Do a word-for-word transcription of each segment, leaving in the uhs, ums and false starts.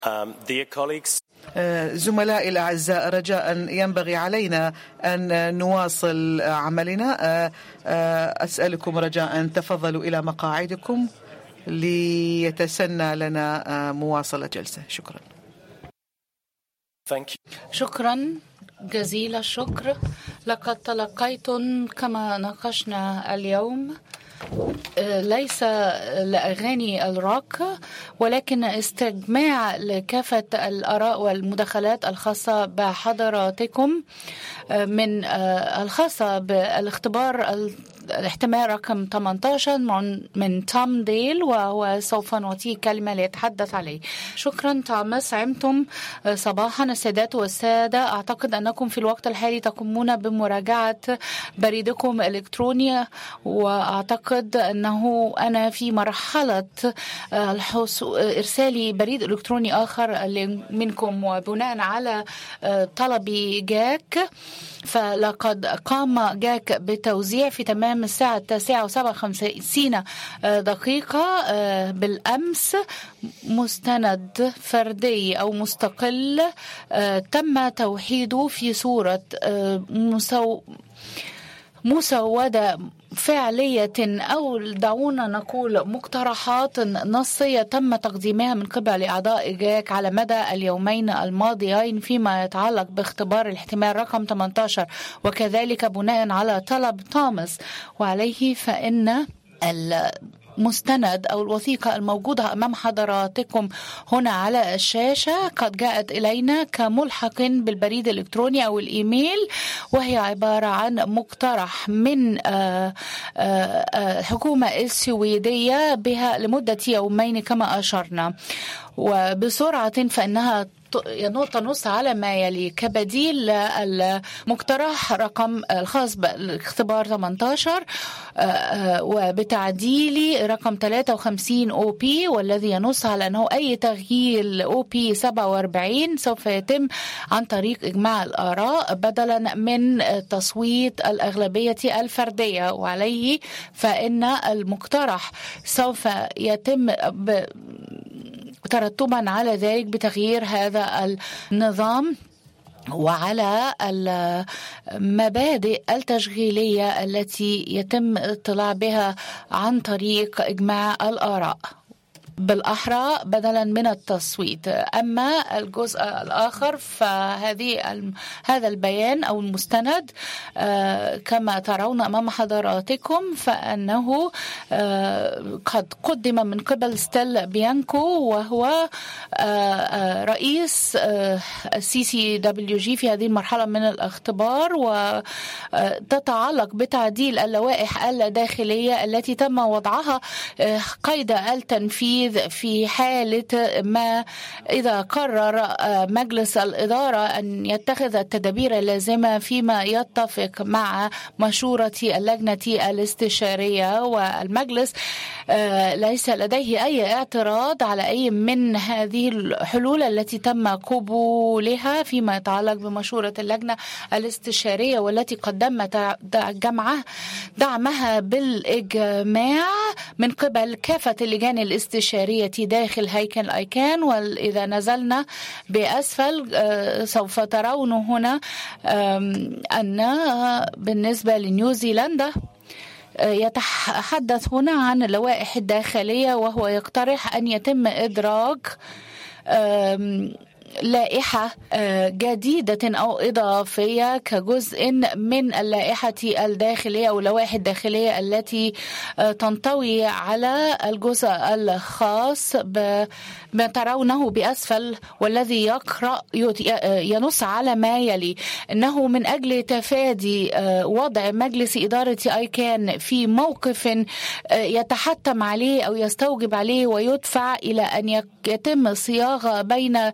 Um, dear colleagues. زملائي الأعزاء، رجاء ينبغي علينا أن نواصل عملنا. أسألكم رجاء تفضلوا إلى مقاعدكم ليتسنى لنا مواصلة جلسة. شكرا. Thank you. شكرا جزيل الشكر. لقد تلقيتم كما ناقشنا اليوم ليس لأغاني الروك ولكن استجماع لكافة الآراء والمداخلات الخاصة بحضراتكم، من الخاصة بالاختبار الاحتمال رقم ثمانية عشر من توم ديل، وهو سوف نعطيه كلمة ليتحدث عليه. شكرا توماس. عمتم صباحا السادات والسادة. أعتقد أنكم في الوقت الحالي تقومون بمراجعة بريدكم الإلكتروني، وأعتقد أنه أنا في مرحلة إرسال بريد إلكتروني آخر منكم، وبناء على طلبي جاك فلقد قام جاك بتوزيع في تمام الساعة التاسعة وسبعة وخمسين دقيقة بالأمس مستند فردي أو مستقل تم توحيده في صورة مسو مسودة فعلية، أو دعونا نقول مقترحات نصية تم تقديمها من قبل أعضاء جاك على مدى اليومين الماضيين فيما يتعلق باختبار الاحتمال رقم ثمانية عشر، وكذلك بناء على طلب توماس. وعليه فإن المستند أو الوثيقة الموجودة أمام حضراتكم هنا على الشاشة قد جاءت إلينا كملحق بالبريد الإلكتروني أو الإيميل، وهي عبارة عن مقترح من الحكومة السويدية بها لمدة يومين كما أشرنا، وبسرعة فإنها تنص على ما يلي كبديل المقترح رقم الخاص بالاختبار ثمانية عشر وبتعديل رقم ثلاثة وخمسين أو بي، والذي ينص على أنه أي تغيير أو بي سبعة وأربعين سوف يتم عن طريق إجماع الآراء بدلا من تصويت الأغلبية الفردية. وعليه فإن المقترح سوف يتم ب ترتبا على ذلك بتغيير هذا النظام وعلى المبادئ التشغيلية التي يتم الاطلاع بها عن طريق إجماع الآراء بالأحرى بدلا من التصويت. أما الجزء الآخر فهذه هذا البيان أو المستند كما ترون أمام حضراتكم فأنه قد قدم من قبل ستيل بيانكو، وهو رئيس السي سي دبليو جي في هذه المرحلة من الاختبار، وتتعلق بتعديل اللوائح الداخلية التي تم وضعها قيد التنفيذ في حالة ما إذا قرر مجلس الإدارة أن يتخذ التدابير اللازمة فيما يتفق مع مشورة اللجنة الاستشارية. والمجلس ليس لديه أي اعتراض على أي من هذه الحلول التي تم قبولها فيما يتعلق بمشورة اللجنة الاستشارية، والتي قدمت جمعها دعمها بالإجماع من قبل كافة اللجان الاستشارية داخل هيكل أيكان. وإذا نزلنا بأسفل سوف ترون هنا أن بالنسبة لنيوزيلندا يتحدث هنا عن اللوائح الداخلية، وهو يقترح أن يتم إدراج لائحة جديدة أو إضافية كجزء من اللائحة الداخلية أو اللوائح الداخلية التي تنطوي على الجزء الخاص بما ترونه بأسفل، والذي يقرأ ينص على ما يلي: إنه من أجل تفادي وضع مجلس إدارة أيكان في موقف يتحتم عليه أو يستوجب عليه ويدفع إلى أن يتم صياغة بين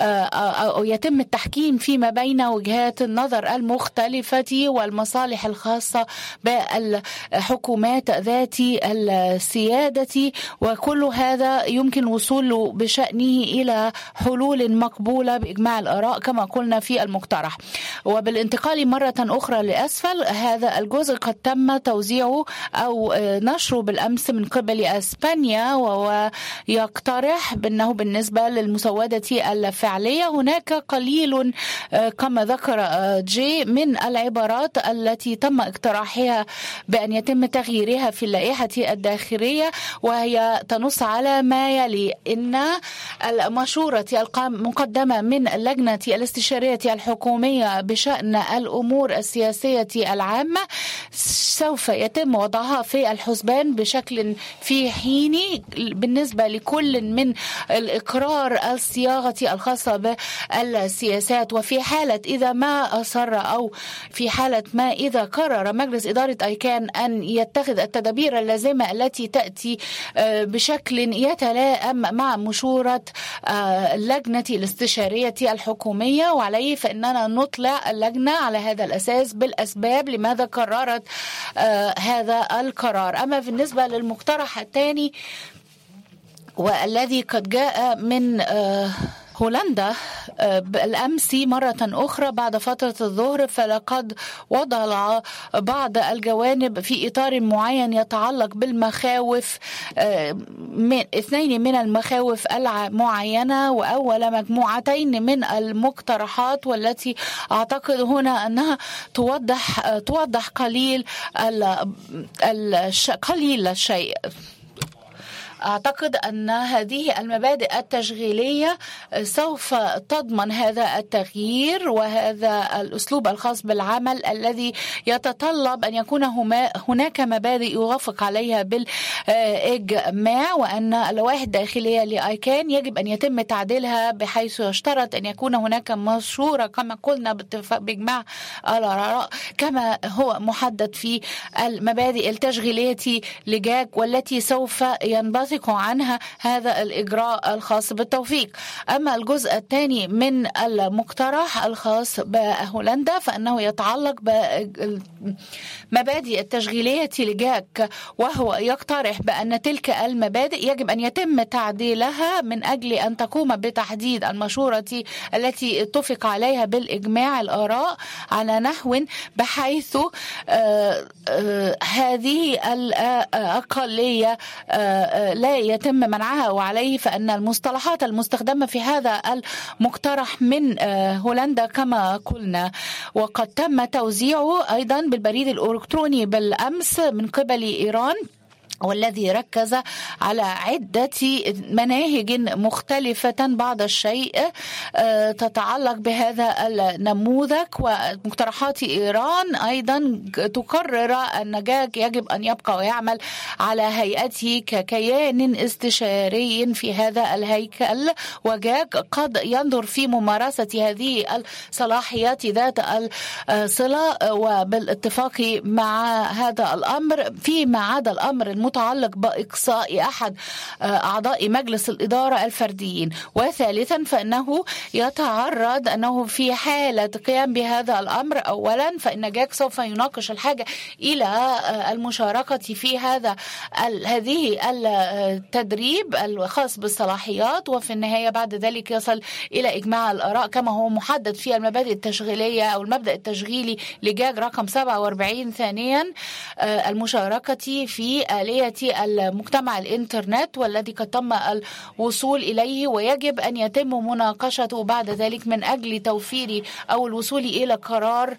أو يتم التحكيم فيما بين وجهات النظر المختلفة والمصالح الخاصة بالحكومات ذات السيادة، وكل هذا يمكن الوصول بشأنه إلى حلول مقبولة بإجماع الآراء كما قلنا في المقترح. وبالانتقال مرة أخرى لأسفل، هذا الجزء قد تم توزيعه أو نشره بالأمس من قبل أسبانيا، وهو يقترح بأنه بالنسبة للمسودة الفعلية هناك قليل كما ذكر جي من العبارات التي تم اقتراحها بأن يتم تغييرها في اللائحة الداخلية، وهي تنص على ما يلي: إن المشورة المقدمة من اللجنة الاستشارية الحكومية بشأن الأمور السياسية العامة سوف يتم وضعها في الحسبان بشكل في حيني بالنسبة لكل من الإقرار الصياغة الخاصة بالسياسات. وفي حالة إذا ما أصر أو في حالة ما إذا قرر مجلس إدارة أيكان أن يتخذ التدابير اللازمة التي تأتي بشكل يتلائم مع مشورة اللجنة الاستشارية الحكومية، وعليه فإننا نطلع اللجنة على هذا الأساس بالأسباب لماذا قررت هذا القرار. أما بالنسبة للمقترح الثاني والذي قد جاء من هولندا بالأمس مرة أخرى بعد فترة الظهر، فلقد وضع بعض الجوانب في إطار معين يتعلق بالمخاوف، من اثنين من المخاوف المعينة وأول مجموعتين من المقترحات، والتي أعتقد هنا أنها توضح توضح قليل قليل الشيء. أعتقد أن هذه المبادئ التشغيلية سوف تضمن هذا التغيير وهذا الأسلوب الخاص بالعمل الذي يتطلب أن يكون هناك مبادئ يوافق عليها بالإجماع، وأن اللوائح الداخلية لأيكان يجب أن يتم تعديلها بحيث يشترط أن يكون هناك مشورة كما قلنا باتفاق بإجماع الآراء كما هو محدد في المبادئ التشغيلية لجاك، والتي سوف ينبثق عنها هذا الإجراء الخاص بالتوفيق. أما الجزء الثاني من المقترح الخاص بهولندا فإنه يتعلق بالمبادئ التشغيلية لجاك، وهو يقترح بأن تلك المبادئ يجب أن يتم تعديلها من أجل أن تقوم بتحديد المشورة التي اتفق عليها بالإجماع الآراء على نحو بحيث آه آه هذه الأقلية آه لا يتم منعها، وعليه فإن المصطلحات المستخدمة في هذا المقترح من هولندا كما قلنا وقد تم توزيعه أيضا بالبريد الإلكتروني بالأمس من قبل إيران، والذي ركز على عدة مناهج مختلفة بعض الشيء تتعلق بهذا النموذج. ومقترحات إيران أيضا تقرر أن جاك يجب أن يبقى ويعمل على هيئته ككيان استشاري في هذا الهيكل، وجاك قد ينظر في ممارسة هذه الصلاحيات ذات الصلة وبالاتفاق مع هذا الأمر فيما عدا الأمر المتعلق بإقصاء أحد أعضاء مجلس الإدارة الفرديين. وثالثا فإنه يتعرض أنه في حالة قيام بهذا الأمر أولا فإن جاك سوف يناقش الحاجة إلى المشاركة في هذا هذه التدريب الخاص بالصلاحيات، وفي النهاية بعد ذلك يصل إلى إجماع الآراء كما هو محدد في المبادئ التشغيلية أو المبدأ التشغيلي لجاك رقم سبعة وأربعين. ثانيا المشاركة في آلية المجتمع الإنترنت والذي قد تم الوصول إليه، ويجب أن يتم مناقشته بعد ذلك من أجل توفير أو الوصول إلى قرار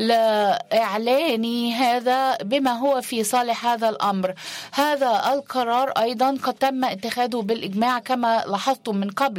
لإعلان هذا بما هو في صالح هذا الأمر. هذا القرار أيضا قد تم اتخاذه بالإجماع كما لاحظتم من قبل.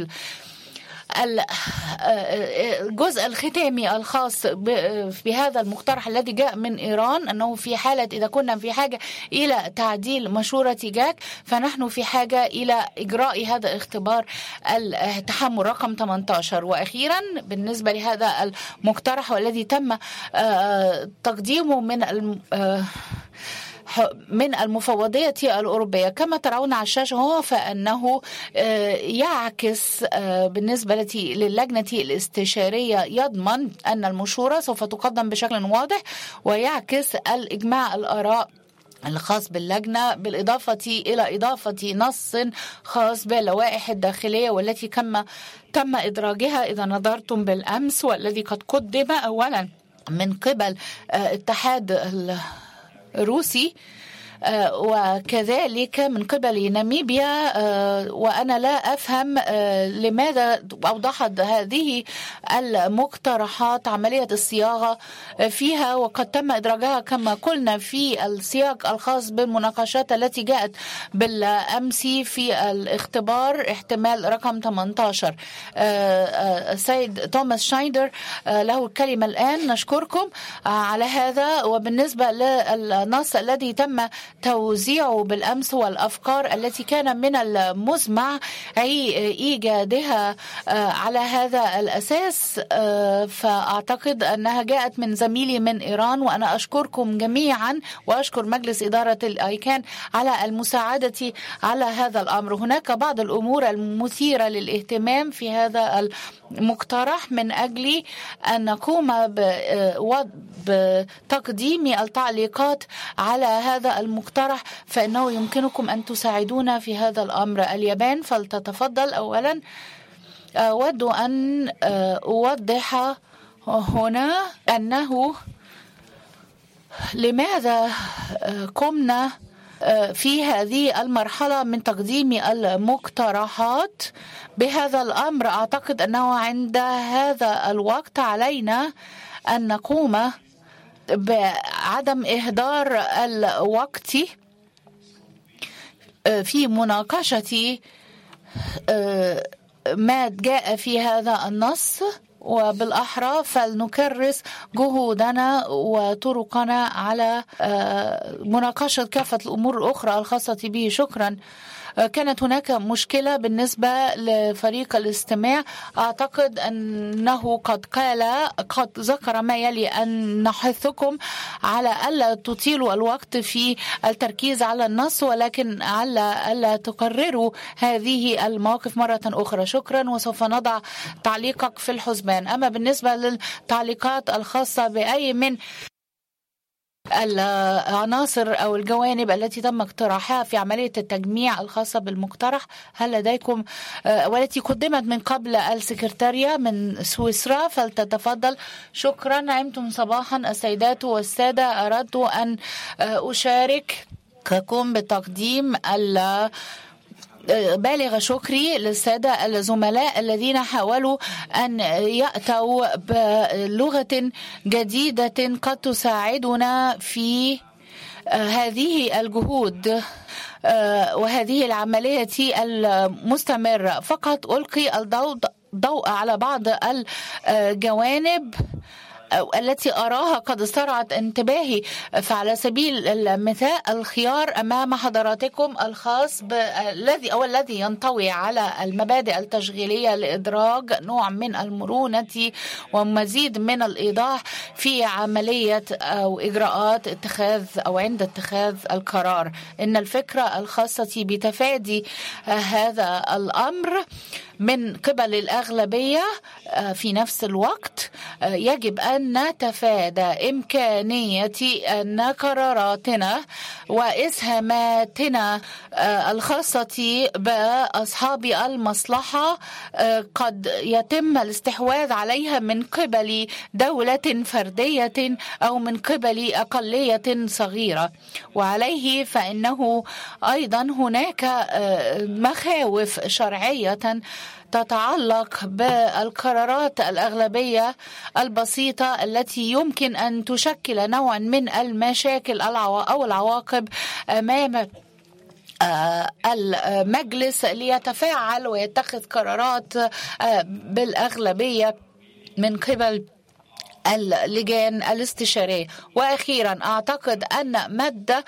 الجزء الختامي الخاص بهذا المقترح الذي جاء من إيران أنه في حالة إذا كنا في حاجة إلى تعديل مشورة جاك فنحن في حاجة إلى إجراء هذا الاختبار التحمل رقم ثمانية عشر. وأخيرا بالنسبة لهذا المقترح والذي تم تقديمه من من المفوضية الأوروبية. كما ترون على الشاشة هو فإنه يعكس بالنسبة للجنة الاستشارية يضمن أن المشورة سوف تقدم بشكل واضح ويعكس الإجماع الآراء الخاص باللجنة، بالإضافة إلى إضافة نص خاص باللوائح الداخلية والتي كما تم إدراجها إذا نظرتم بالأمس، والذي قد قدم أولا من قبل الاتحاد الروسي وكذلك من قبل ناميبيا. وأنا لا أفهم لماذا أوضحت هذه المقترحات عملية الصياغة فيها، وقد تم إدراجها كما قلنا في السياق الخاص بالمناقشات التي جاءت بالأمس في الاختبار احتمال رقم ثمانية عشر. السيد توماس شايندر له الكلمة الآن. نشكركم على هذا. وبالنسبة للنص الذي تم توزيعه بالأمس والأفكار التي كان من المزمع إيجادها على هذا الأساس، فأعتقد أنها جاءت من زميلي من إيران، وأنا أشكركم جميعا وأشكر مجلس إدارة الأيكان على المساعدة على هذا الأمر. هناك بعض الأمور المثيرة للاهتمام في هذا المقترح من أجل أن نقوم بتقديم التعليقات على هذا المقترح، فإنه يمكنكم أن تساعدونا في هذا الأمر. اليابان فلتتفضل. أولا أود أن أوضح هنا أنه لماذا قمنا في هذه المرحلة من تقديم المقترحات بهذا الأمر. أعتقد أنه عند هذا الوقت علينا أن نقوم بعدم إهدار الوقت في مناقشة ما جاء في هذا النص، وبالأحرى فلنكرس جهودنا وطرقنا على مناقشة كافة الأمور الأخرى الخاصة به. شكرا. كانت هناك مشكلة بالنسبة لفريق الاستماع. أعتقد أنه قد قال قد ذكر ما يلي: أن نحثكم على ألا تطيلوا الوقت في التركيز على النص، ولكن على ألا تكرروا هذه المواقف مرة أخرى. شكرا. وسوف نضع تعليقك في الحسبان. أما بالنسبة للتعليقات الخاصة بأي من العناصر أو الجوانب التي تم اقتراحها في عملية التجميع الخاصة بالمقترح، هل لديكم والتي قدمت من قبل السكرتارية من سويسرا؟ فلتتفضل. شكرا. نعمتم صباحا السيدات والسادة. أردت أن أشارككم بتقديم ال بالغ شكري للسادة الزملاء الذين حاولوا أن يأتوا بلغة جديدة قد تساعدنا في هذه الجهود وهذه العملية المستمرة. فقط ألقي الضوء على بعض الجوانب التي أراها قد استرعت انتباهي. فعلى سبيل المثال الخيار أمام حضراتكم الخاص بالذي أو الذي ينطوي على المبادئ التشغيلية لإدراج نوع من المرونة ومزيد من الإيضاح في عملية أو إجراءات اتخاذ أو عند اتخاذ القرار. إن الفكرة الخاصة بتفادي هذا الأمر من قبل الأغلبية في نفس الوقت يجب أن نتفادى إمكانية أن قراراتنا وإسهاماتنا الخاصة بأصحاب المصلحة قد يتم الاستحواذ عليها من قبل دولة فردية أو من قبل أقلية صغيرة. وعليه فإنه أيضا هناك مخاوف شرعية تتعلق بالقرارات الأغلبية البسيطة التي يمكن أن تشكل نوعا من المشاكل أو العواقب أمام المجلس ليتفاعل ويتخذ قرارات بالأغلبية من قبل اللجان الاستشارية. وأخيرا أعتقد أن مد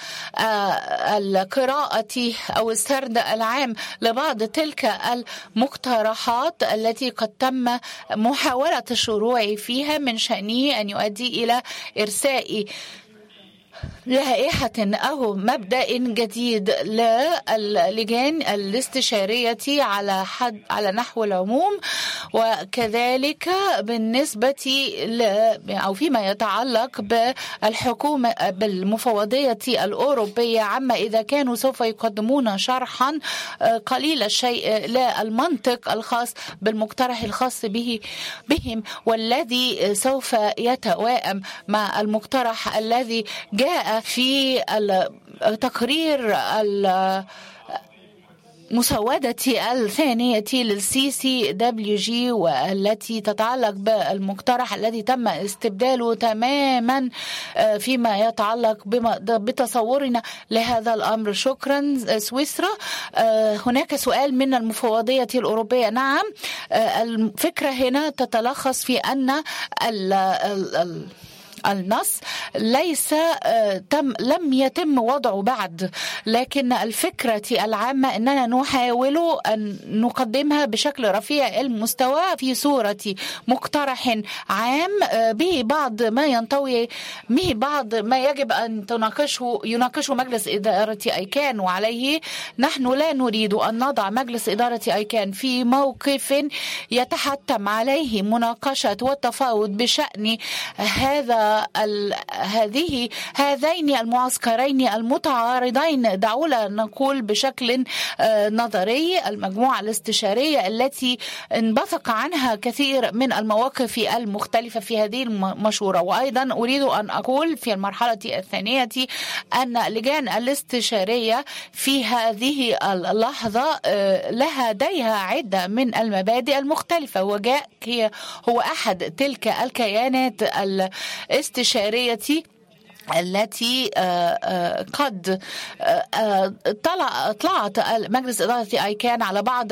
القراءة أو السرد العام لبعض تلك المقترحات التي قد تم محاولة الشروع فيها من شأنه أن يؤدي إلى إرساء لائحة أو مبدأ جديد للجان الاستشارية على حد على نحو العموم، وكذلك بالنسبة ل أو فيما يتعلق بالحكومة بالمفوضية الأوروبية، عما إذا كانوا سوف يقدمون شرحا قليل الشيء للمنطق الخاص بالمقترح الخاص به بهم، والذي سوف يتوائم مع المقترح الذي جاء في التقرير المسودة الثانية للسي سي دبليو جي، والتي تتعلق بالمقترح الذي تم استبداله تماما فيما يتعلق بتصورنا لهذا الأمر. شكرا سويسرا. هناك سؤال من المفوضية الأوروبية. نعم، الفكرة هنا تتلخص في أن ال ال النص ليس تم لم يتم وضعه بعد، لكن الفكرة العامة أننا نحاول أن نقدمها بشكل رفيع المستوى في صورة مقترح عام به بعض ما ينطوي به بعض ما يجب أن تناقشه يناقشه مجلس إدارة أيكان، وعليه نحن لا نريد أن نضع مجلس إدارة أيكان في موقف يتحتم عليه مناقشة والتفاوض بشأن هذا هذه هذين المعسكرين المتعارضين. دعونا نقول بشكل نظري المجموعة الاستشارية التي انبثق عنها كثير من المواقف المختلفة في هذه المشورة. وأيضا أريد أن أقول في المرحلة الثانية أن اللجان الاستشارية في هذه اللحظة لديها عدة من المبادئ المختلفة، وجاء هو أحد تلك الكيانات الاستشارية التي قد طلع طلعت مجلس إدارة أيكان على بعض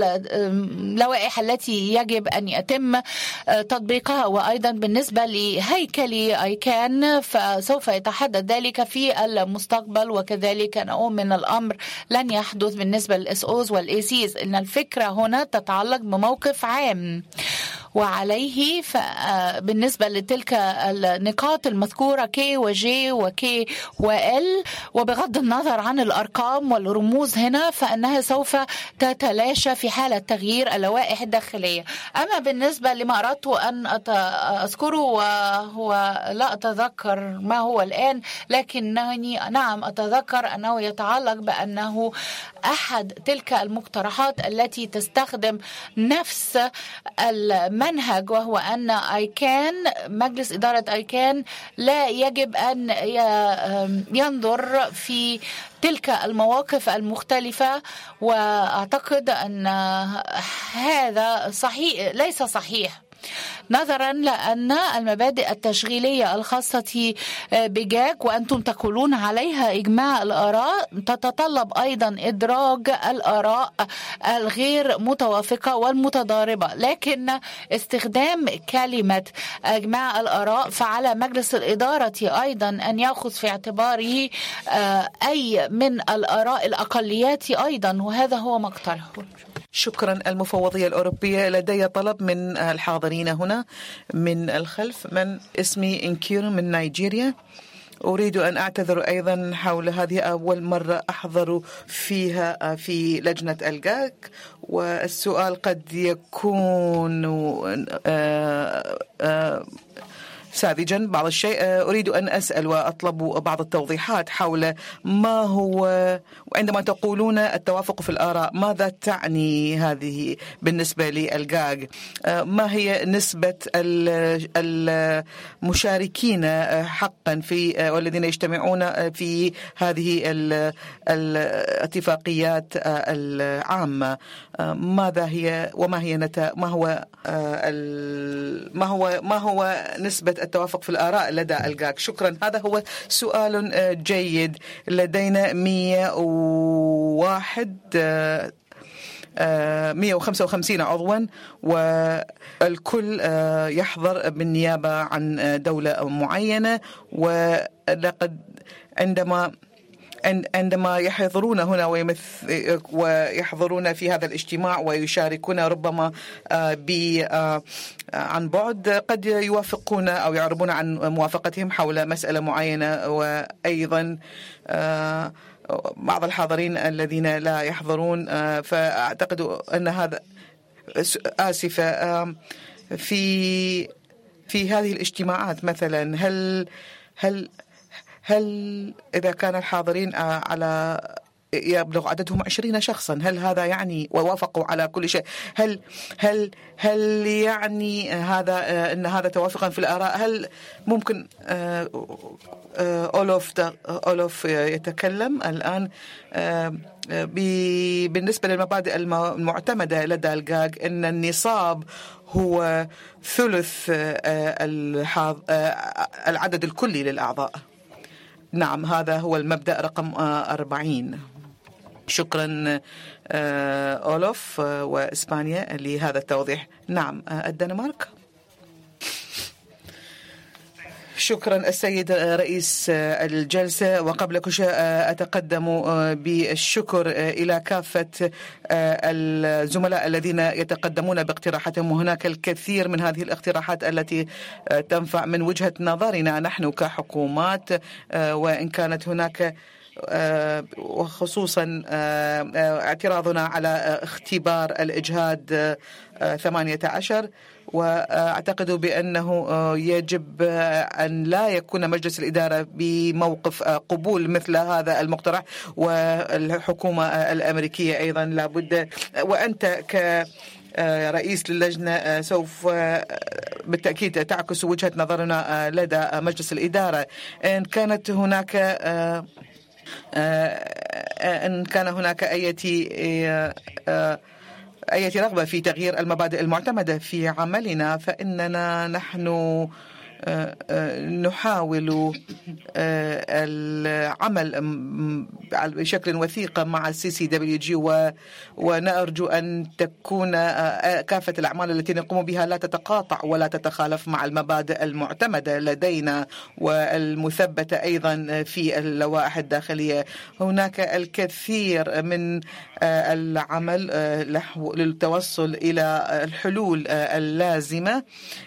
اللوائح التي يجب أن يتم تطبيقها، وأيضا بالنسبة لهيكل أيكان فسوف يتحدد ذلك في المستقبل، وكذلك نقوم من الأمر لن يحدث بالنسبة للإس أوز والإيسيز. إن الفكرة هنا تتعلق بموقف عام، وعليه بالنسبة لتلك النقاط المذكورة كي وجي وكي وإل، وبغض النظر عن الأرقام والرموز هنا فإنها سوف تتلاشى في حالة تغيير اللوائح الداخلية. أما بالنسبة لما أردت أن أذكره وهو لا أتذكر ما هو الآن، لكنني نعم أتذكر أنه يتعلق بأنه أحد تلك المقترحات التي تستخدم نفس المنهج، وهو أن أيكان مجلس إدارة أيكان لا يجب أن ينظر في تلك المواقف المختلفة. وأعتقد أن هذا صحيح ليس صحيح، نظرا لأن المبادئ التشغيلية الخاصة بجاك وأنتم تقولون عليها إجماع الآراء تتطلب أيضا إدراج الآراء الغير متوافقة والمتضاربة، لكن استخدام كلمة إجماع الآراء فعلى مجلس الإدارة أيضا أن يأخذ في اعتباره أي من الآراء الأقليات أيضا، وهذا هو ما اقترحه. شكرا. المفوضية الأوروبية. لدي طلب من الحاضرين هنا من الخلف. من اسمي إنكير من نيجيريا. أريد أن أعتذر أيضا حول هذه أول مرة أحضر فيها في لجنة الجاك، والسؤال قد يكون آآ آآ ساذجا بعض الشيء. أريد أن أسأل وأطلب بعض التوضيحات حول ما هو عندما تقولون التوافق في الآراء، ماذا تعني هذه بالنسبة للجاج؟ ما هي نسبة المشاركين حقا في والذين يجتمعون في هذه الاتفاقيات العامة؟ ماذا هي وما هي نتا ما هو ما هو ما هو نسبة التوافق في الآراء لدى الجاك؟ شكرا. هذا هو سؤال جيد. لدينا مئة وواحد مئة وخمسة وخمسين عضوا، والكل يحضر بالنيابة عن دولة معينة. ولقد عندما عندما يحضرون هنا ويحضرون في هذا الاجتماع ويشاركون ربما عن بعد، قد يوافقون أو يعربون عن موافقتهم حول مسألة معينة. وأيضا بعض الحاضرين الذين لا يحضرون، فأعتقد أن هذا آسفة في في هذه الاجتماعات مثلا، هل هل هل إذا كان الحاضرين على يبلغ عددهم عشرين شخصا، هل هذا يعني ووافقوا على كل شيء، هل هل هل يعني هذا أن هذا توافقا في الآراء؟ هل ممكن أولوف أولوف يتكلم الآن بالنسبة للمبادئ المعتمدة لدى الجاج، أن النصاب هو ثلث العدد الكلي للأعضاء. نعم، هذا هو المبدأ رقم أربعين. شكرا أولوف وإسبانيا لهذا التوضيح. نعم، الدنمارك. شكرا السيد رئيس الجلسة، وقبل كل شيء أتقدم بالشكر إلى كافة الزملاء الذين يتقدمون باقتراحاتهم. وهناك الكثير من هذه الاقتراحات التي تنفع من وجهة نظرنا نحن كحكومات، وإن كانت هناك وخصوصا اعتراضنا على اختبار الإجهاد ثمانية عشر، وأعتقد بأنه يجب أن لا يكون مجلس الإدارة بموقف قبول مثل هذا المقترح، والحكومة الأمريكية أيضا لابد، وأنت ك رئيس للجنة سوف بالتأكيد تعكس وجهة نظرنا لدى مجلس الإدارة. إن كانت هناك إن كان هناك أي أي رغبة في تغيير المبادئ المعتمدة في عملنا، فإننا نحن نحاول العمل بشكل وثيق مع السي سي دبليو جي، ونرجو أن تكون كافة الأعمال التي نقوم بها لا تتقاطع ولا تتخالف مع المبادئ المعتمدة لدينا والمثبتة أيضا في اللوائح الداخلية. هناك الكثير من العمل للتوصل إلى الحلول اللازمة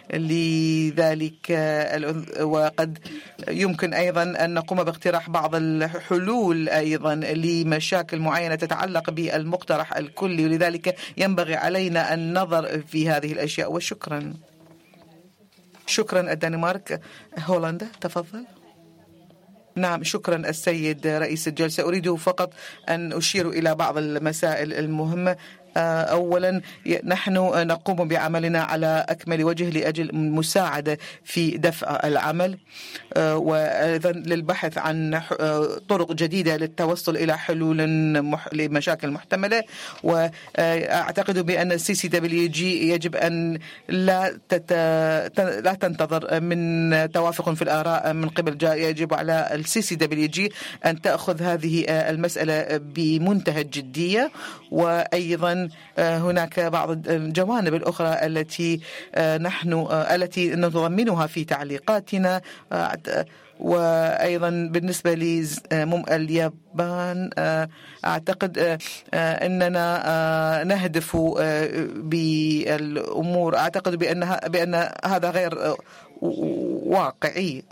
لذلك، وقد يمكن أيضا أن نقوم باقتراح بعض الحلول أيضا لمشاكل معينة تتعلق بالمقترح الكلي، ولذلك ينبغي علينا النظر في هذه الأشياء. وشكرا. شكرا الدنمارك. هولندا تفضل. نعم، شكرا السيد رئيس الجلسة. أريد فقط أن أشير إلى بعض المسائل المهمة. أولا، نحن نقوم بعملنا على أكمل وجه لأجل المساعدة في دفع العمل، وأيضا للبحث عن طرق جديدة للتوصل إلى حلول لمشاكل محتملة. وأعتقد بأن السي سي دبليو جي يجب أن لا تت... لا تنتظر من توافق في الآراء من قبل جاء. يجب على السي سي دبليو جي أن تأخذ هذه المسألة بمنتهى الجدية. وأيضا هناك بعض الجوانب الأخرى التي نحن التي نضمنها في تعليقاتنا. وأيضا بالنسبة لليابان أعتقد أننا نهدف بالأمور، أعتقد بأن بأن هذا غير واقعي.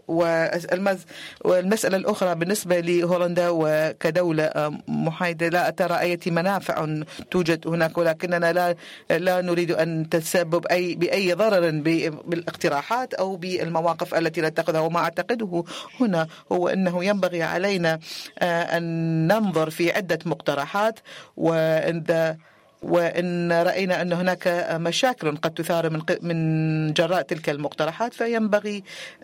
والمسألة الأخرى بالنسبة لهولندا وكدولة محايدة، لا ترى أي منافع توجد هناك، ولكننا لا لا نريد أن تسبب أي بأي ضرر بالاقتراحات أو بالمواقف التي نتخذها. وما أعتقده هنا هو أنه ينبغي علينا أن ننظر في عدة مقترحات، وإن وإن رأينا أن هناك مشاكل قد تثار من من جراء تلك المقترحات، فينبغي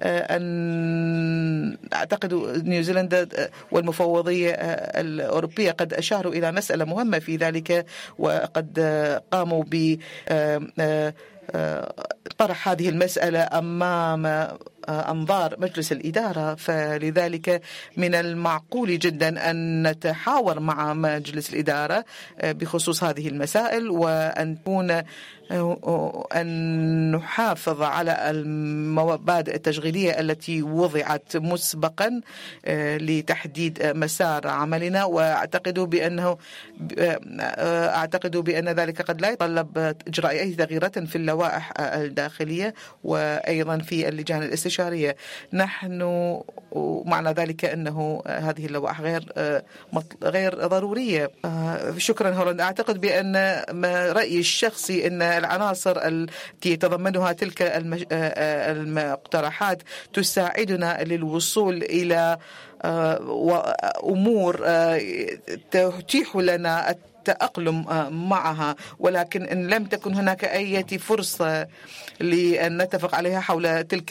أن أعتقد نيوزيلندا والمفوضية الأوروبية قد أشاروا إلى مسألة مهمة في ذلك، وقد قاموا ب طرح هذه المسألة أمام أنظار مجلس الإدارة، فلذلك من المعقول جدا أن نتحاور مع مجلس الإدارة بخصوص هذه المسائل، وأن تكون أن نحافظ على المبادئ التشغيلية التي وضعت مسبقا لتحديد مسار عملنا. وأعتقد بأنه أعتقد بأن ذلك قد لا يتطلب إجراء أي تغييرات في اللوائح الداخلية وأيضا في اللجان الاستشارية. نحن معنى ذلك أنه هذه اللوائح غير غير ضرورية. شكرا هولندا. أعتقد بأن رأيي الشخصي أن العناصر التي يتضمنها تلك المقترحات تساعدنا للوصول إلى أمور تتيح لنا التأقلم معها، ولكن إن لم تكن هناك أي فرصة لأن نتفق عليها حول تلك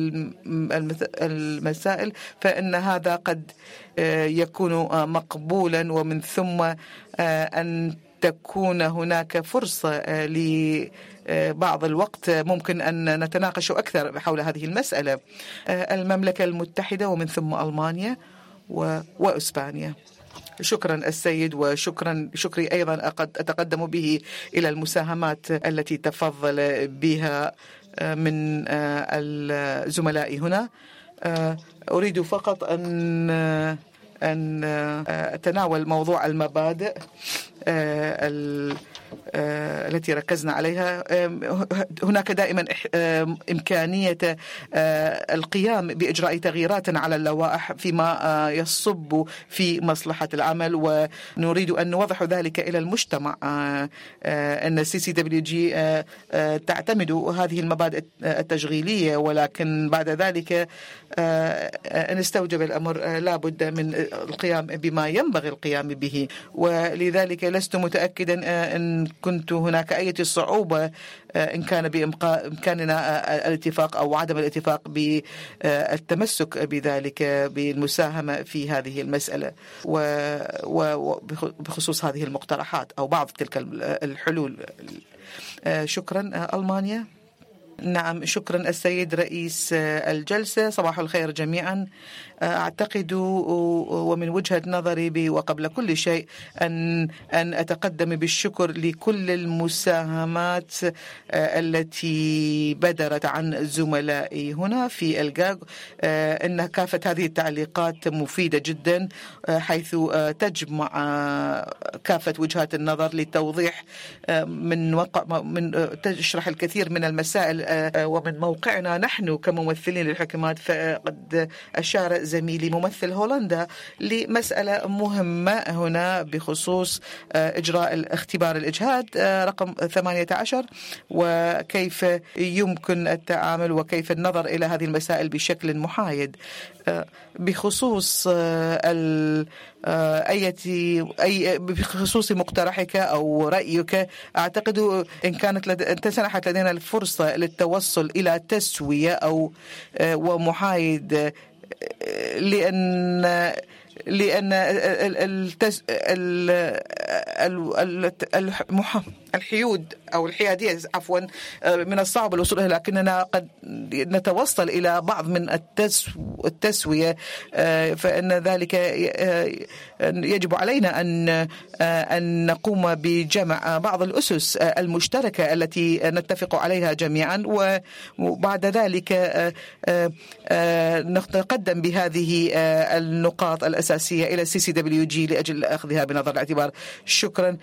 المسائل فإن هذا قد يكون مقبولا، ومن ثم أن تكون هناك فرصة لبعض الوقت ممكن أن نتناقش أكثر حول هذه المسألة. المملكة المتحدة ومن ثم ألمانيا وإسبانيا. شكرا السيد، وشكرا شكري أيضا أتقدم به إلى المساهمات التي تفضل بها من الزملاء هنا. أريد فقط أن أن أتناول موضوع المبادئ التي ركزنا عليها. هناك دائما إمكانية القيام بإجراء تغييرات على اللوائح فيما يصب في مصلحة العمل، ونريد أن نوضح ذلك إلى المجتمع أن السي سي دبليو جي تعتمد هذه المبادئ التشغيلية، ولكن بعد ذلك أن استوجب الأمر لابد من القيام بما ينبغي القيام به. ولذلك لست متأكدا أن كنت هناك أي صعوبة إن كان بإمكاننا الاتفاق أو عدم الاتفاق بالتمسك بذلك بالمساهمة في هذه المسألة وبخصوص هذه المقترحات أو بعض تلك الحلول. شكرا. ألمانيا. نعم، شكرا السيد رئيس الجلسة. صباح الخير جميعا. أعتقد ومن وجهة نظري وقبل كل شيء أن أن أتقدم بالشكر لكل المساهمات التي بدرت عن زملائي هنا في الجاج. إن كافة هذه التعليقات مفيدة جدا، حيث تجمع كافة وجهات النظر لتوضيح من وقع من تشرح الكثير من المسائل. ومن موقعنا نحن كممثلين للحكومات فقد أشار زميلي ممثل هولندا لمسألة مهمة هنا بخصوص إجراء اختبار الإجهاد رقم ثمانية عشر، وكيف يمكن التعامل وكيف النظر إلى هذه المسائل بشكل محايد. بخصوص أي أي بخصوص مقترحك أو رأيك، أعتقد إن كانت لد... أنت سنحت لدينا الفرصة للتوصل إلى تسوية أو ومحايد، لأن لأن التس... الحيود أو الحيادية عفوا من الصعب الوصول إليها، لكننا قد نتوصل إلى بعض من التسو... التسوية، فإن ذلك يجب علينا أن أن نقوم بجمع بعض الأسس المشتركة التي نتفق عليها جميعا، وبعد ذلك نتقدم بهذه النقاط الأساسية إلى السي سي دبليو جي لأجل أخذها بنظر الاعتبار. شكرا.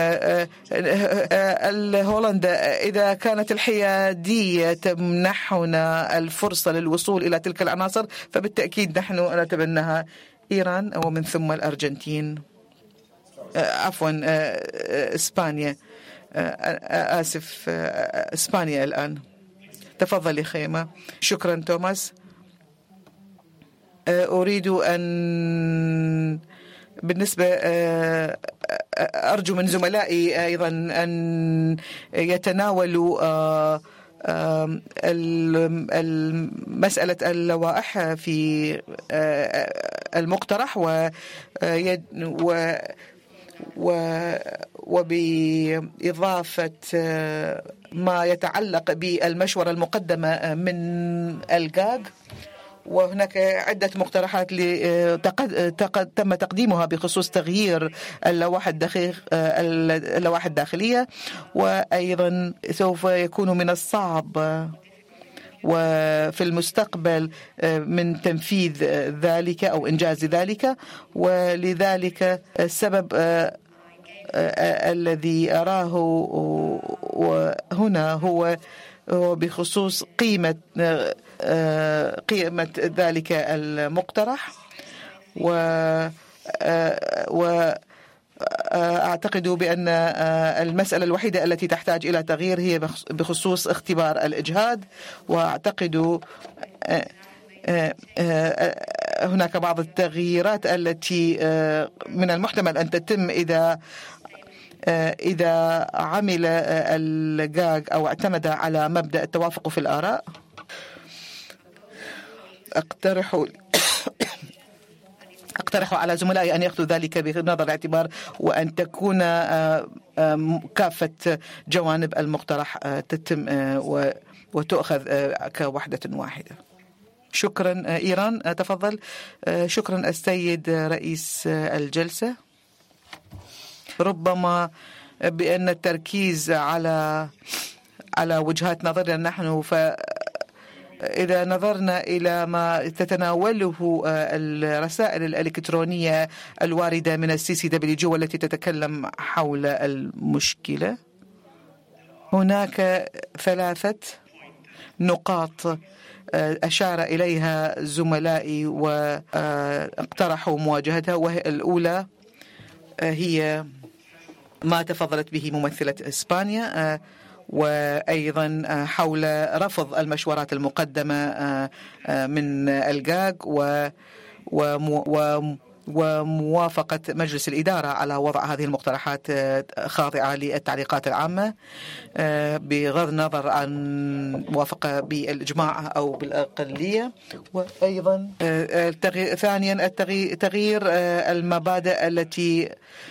هولندا، إذا كانت الحيادية تمنحنا الفرصة للوصول إلى تلك العناصر فبالتأكيد نحن نتبناها. إيران ومن ثم الأرجنتين، عفوا إسبانيا، آسف إسبانيا الآن. تفضلي خيمة. شكرا توماس. أريد أن بالنسبة أرجو من زملائي أيضا أن يتناولوا مسألة اللوائح في المقترح و وبإضافة ما يتعلق بالمشورة المقدمة من الجاج. وهناك عدة مقترحات تم تقديمها بخصوص تغيير اللوائح اللوائح الداخلية، وأيضا سوف يكون من الصعب وفي المستقبل من تنفيذ ذلك أو إنجاز ذلك. ولذلك السبب الذي أراه هنا هو بخصوص قيمة قيمة ذلك المقترح، وأعتقد بأن المسألة الوحيدة التي تحتاج إلى تغيير هي بخصوص اختبار الإجهاد. وأعتقد هناك بعض التغييرات التي من المحتمل أن تتم إذا إذا عمل الجاج أو اعتمد على مبدأ التوافق في الآراء. أقترح أقترح على زملائي أن يأخذوا ذلك بنظر الاعتبار، وأن تكون كافة جوانب المقترح تتم وتؤخذ كوحدة واحدة. شكرا. إيران تفضل. شكرا السيد رئيس الجلسة. ربما بأن التركيز على على وجهات نظرنا نحن، فإذا نظرنا إلى ما تتناوله الرسائل الإلكترونية الواردة من السي سي دبليو جي والتي تتكلم حول المشكلة، هناك ثلاثة نقاط أشار إليها زملائي واقترحوا مواجهتها. وهي الأولى هي ما تفضلت به ممثلة إسبانيا، وأيضا حول رفض المشورات المقدمة من الجاج وموافقة مجلس الإدارة على وضع هذه المقترحات خاضعة للتعليقات العامة بغض النظر عن موافقة بالإجماع أو بالأقلية. وأيضا ثانيا تغيير المبادئ التي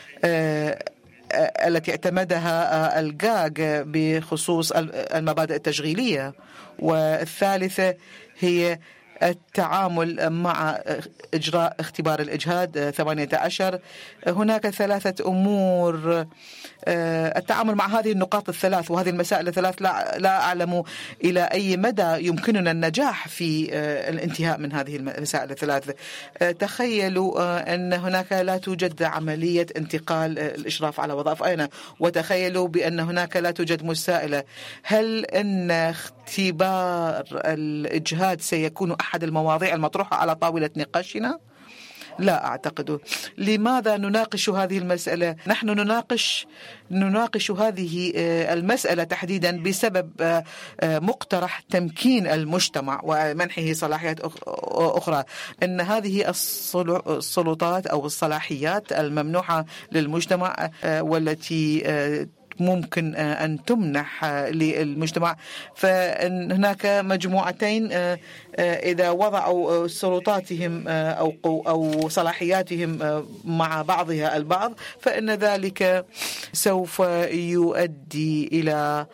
التي اعتمدها الجاج بخصوص المبادئ التشغيلية. والثالثة هي التعامل مع إجراء اختبار الإجهاد ثمانية عشر. هناك ثلاثة أمور. التعامل مع هذه النقاط الثلاث وهذه المسائل الثلاث لا, لا أعلم إلى أي مدى يمكننا النجاح في الانتهاء من هذه المسائل الثلاث. تخيلوا أن هناك لا توجد عملية انتقال الإشراف على وظائف أين، وتخيلوا بأن هناك لا توجد مساءلة. هل أن اختبار الإجهاد سيكون أحد المواضيع المطروحة على طاولة نقاشنا؟ لا أعتقد. لماذا نناقش هذه المسألة؟ نحن نناقش نناقش هذه المسألة تحديدا بسبب مقترح تمكين المجتمع ومنحه صلاحيات أخرى. إن هذه السلطات أو الصلاحيات الممنوحة للمجتمع والتي ممكن أن تمنح للمجتمع، فهناك مجموعتين إذا وضعوا سلطاتهم أو أو صلاحياتهم مع بعضها البعض، فإن ذلك سوف يؤدي إلى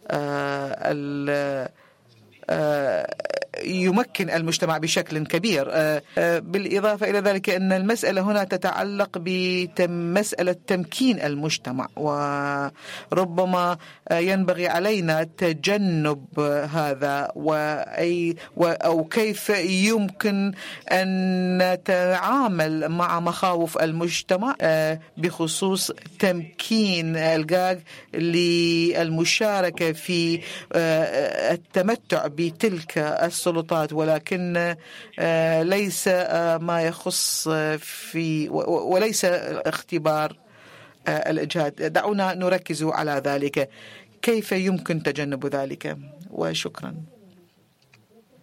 يمكن المجتمع بشكل كبير. بالإضافة إلى ذلك أن المسألة هنا تتعلق بمسألة تمكين المجتمع، وربما ينبغي علينا تجنب هذا وأي أو كيف يمكن أن نتعامل مع مخاوف المجتمع بخصوص تمكين الجاج للمشاركة في التمتع بتلك السلطات، ولكن ليس ما يخص في وليس اختبار الإجهاد. دعونا نركز على ذلك، كيف يمكن تجنب ذلك. وشكرا.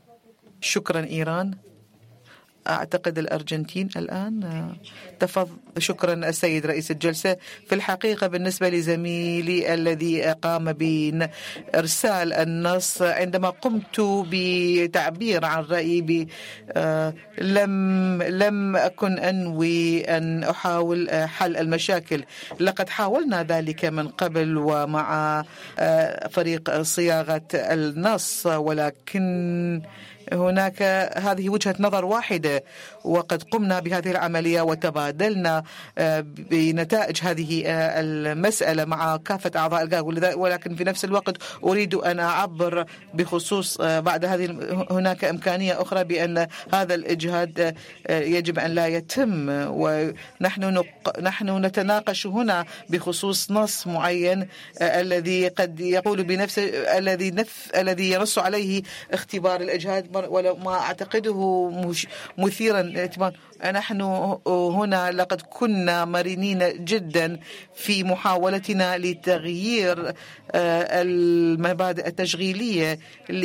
شكرا إيران. أعتقد الأرجنتين الآن. تفضل شكرا السيد رئيس الجلسة. في الحقيقة بالنسبة لزميلي الذي قام بإرسال النص، عندما قمت بتعبير عن رأيي آه لم لم أكن أنوي أن أحاول حل المشاكل. لقد حاولنا ذلك من قبل ومع آه فريق صياغة النص، ولكن هناك هذه وجهة نظر واحدة، وقد قمنا بهذه العملية وتبادلنا بنتائج هذه المسألة مع كافة أعضاء الجالية. ولكن في نفس الوقت أريد أن أعبر بخصوص بعد هذه هناك إمكانية أخرى بأن هذا الإجهاد يجب أن لا يتم، ونحن نحن نتناقش هنا بخصوص نص معين الذي قد يقول بنفسه الذي نف الذي ينص عليه اختبار الإجهاد، ولو ما أعتقده مثيرا اهتمام. نحن هنا لقد كنا مرنين جدا في محاولتنا لتغيير المبادئ التشغيلية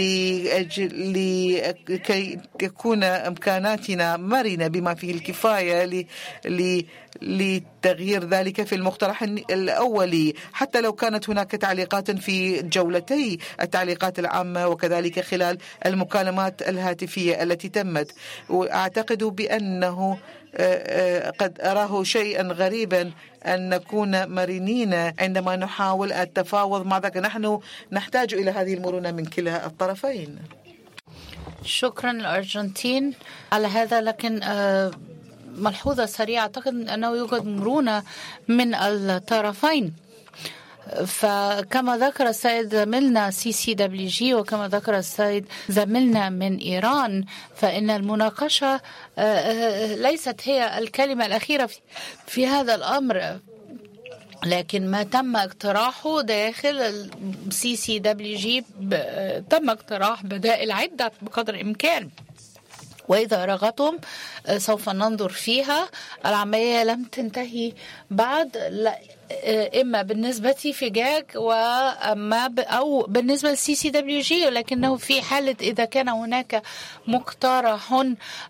لكي تكون إمكاناتنا مرنة بما فيه الكفاية لتغيير ذلك في المقترح الأولي، حتى لو كانت هناك تعليقات في جولتي التعليقات العامة وكذلك خلال المكالمات الهاتفية التي تمت. وأعتقد بأنه قد أراه شيئا غريبا أن نكون مرنين عندما نحاول التفاوض مع ذلك. نحن نحتاج إلى هذه المرونة من كلا الطرفين. شكرا الأرجنتين على هذا، لكن ملحوظة سريعة، أعتقد أنه يوجد مرونة من الطرفين. فكما ذكر السيد زميلنا سي سي دبليو جي وكما ذكر السيد زميلنا من إيران، فإن المناقشة ليست هي الكلمة الأخيرة في هذا الأمر، لكن ما تم اقتراحه داخل السي سي دبليو جي تم اقتراح بدائل عدة بقدر الإمكان، وإذا رغبتم سوف ننظر فيها. العملية لم تنتهي بعد، لا إما بالنسبة في جاج وأما أو بالنسبة للسي سي دبليو جي، ولكنه في حالة إذا كان هناك مقترح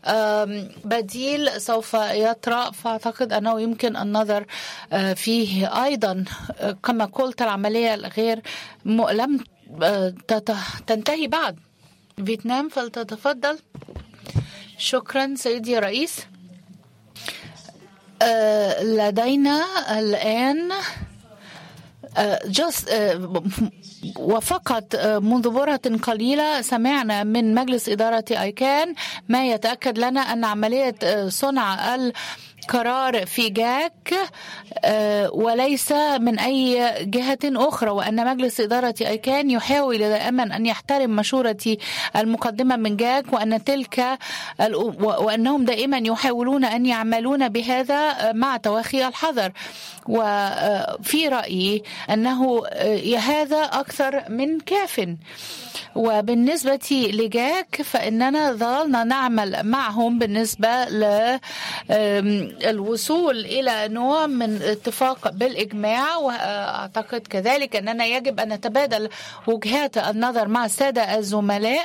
بديل سوف يطرأ، فأعتقد أنه يمكن النظر فيه أيضا. كما قلت العملية غير لم تنتهي بعد. فيتنام فلتتفضل. شكرا سيدي رئيس. أه لدينا الآن أه جس أه وفقط منذ برهة قليلة سمعنا من مجلس إدارة آيكان ما يتأكد لنا أن عملية صنع القرار في جاك وليس من أي جهة أخرى، وأن مجلس إدارة آيكان يحاول دائما أن يحترم مشورة المقدمة من جاك، وأن تلك وأنهم دائما يحاولون أن يعملون بهذا مع توخي الحذر. وفي رأيي أنه هذا أكثر من كاف. وبالنسبة لجاك فإننا ظلنا نعمل معهم بالنسبة للوصول إلى نوع من اتفاق بالإجماع، وأعتقد كذلك أننا يجب أن نتبادل وجهات النظر مع السادة الزملاء.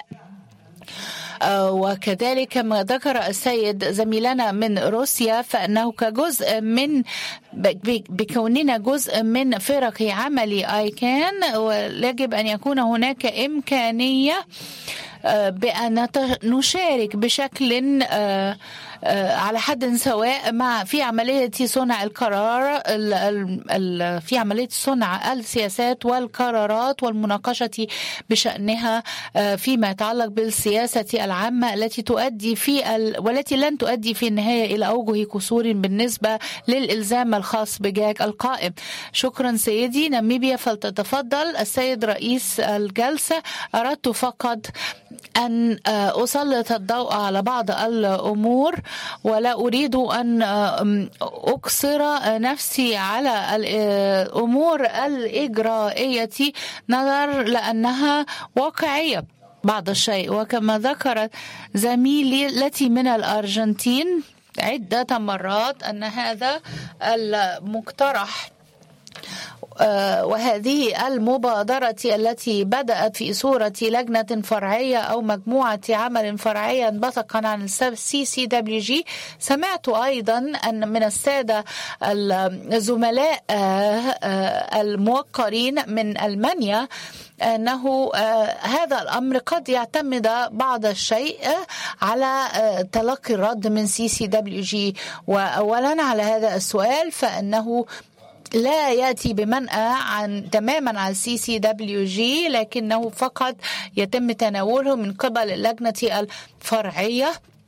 وكذلك ما ذكر السيد زميلنا من روسيا، فإنه كجزء من بكوننا جزء من فرق عمل آيكان، ويجب أن يكون هناك إمكانية بأن نشارك بشكل على حد سواء مع في عملية صنع القرار في عملية صنع السياسات والقرارات والمناقشة بشأنها فيما يتعلق بالسياسة العامة التي تؤدي في ال... والتي لن تؤدي في النهاية إلى أوجه قصور بالنسبة للإلزام الخاص بجاك القائم. شكرا سيدي. ناميبيا فلتتفضل. السيد رئيس الجلسة، أردت فقط أن أسلط الضوء على بعض الأمور، ولا أريد أن أقصر نفسي على الأمور الإجرائية نظر لأنها واقعية بعض الشيء. وكما ذكرت زميلي التي من الأرجنتين عدة مرات أن هذا المقترح وهذه المبادرة التي بدأت في صورة لجنة فرعية أو مجموعة عمل فرعية بطقا عن السي سي دبليو جي. سمعت أيضا أن من السادة الزملاء الموقرين من ألمانيا أنه هذا الأمر قد يعتمد بعض الشيء على تلقي الرد من سي سي دبليو جي. وأولا على هذا السؤال فإنه لا يأتي بمنأى عن تماما عن سي سي دبليو جي، لكنه فقط يتم تناوله من قبل اللجنة الفرعية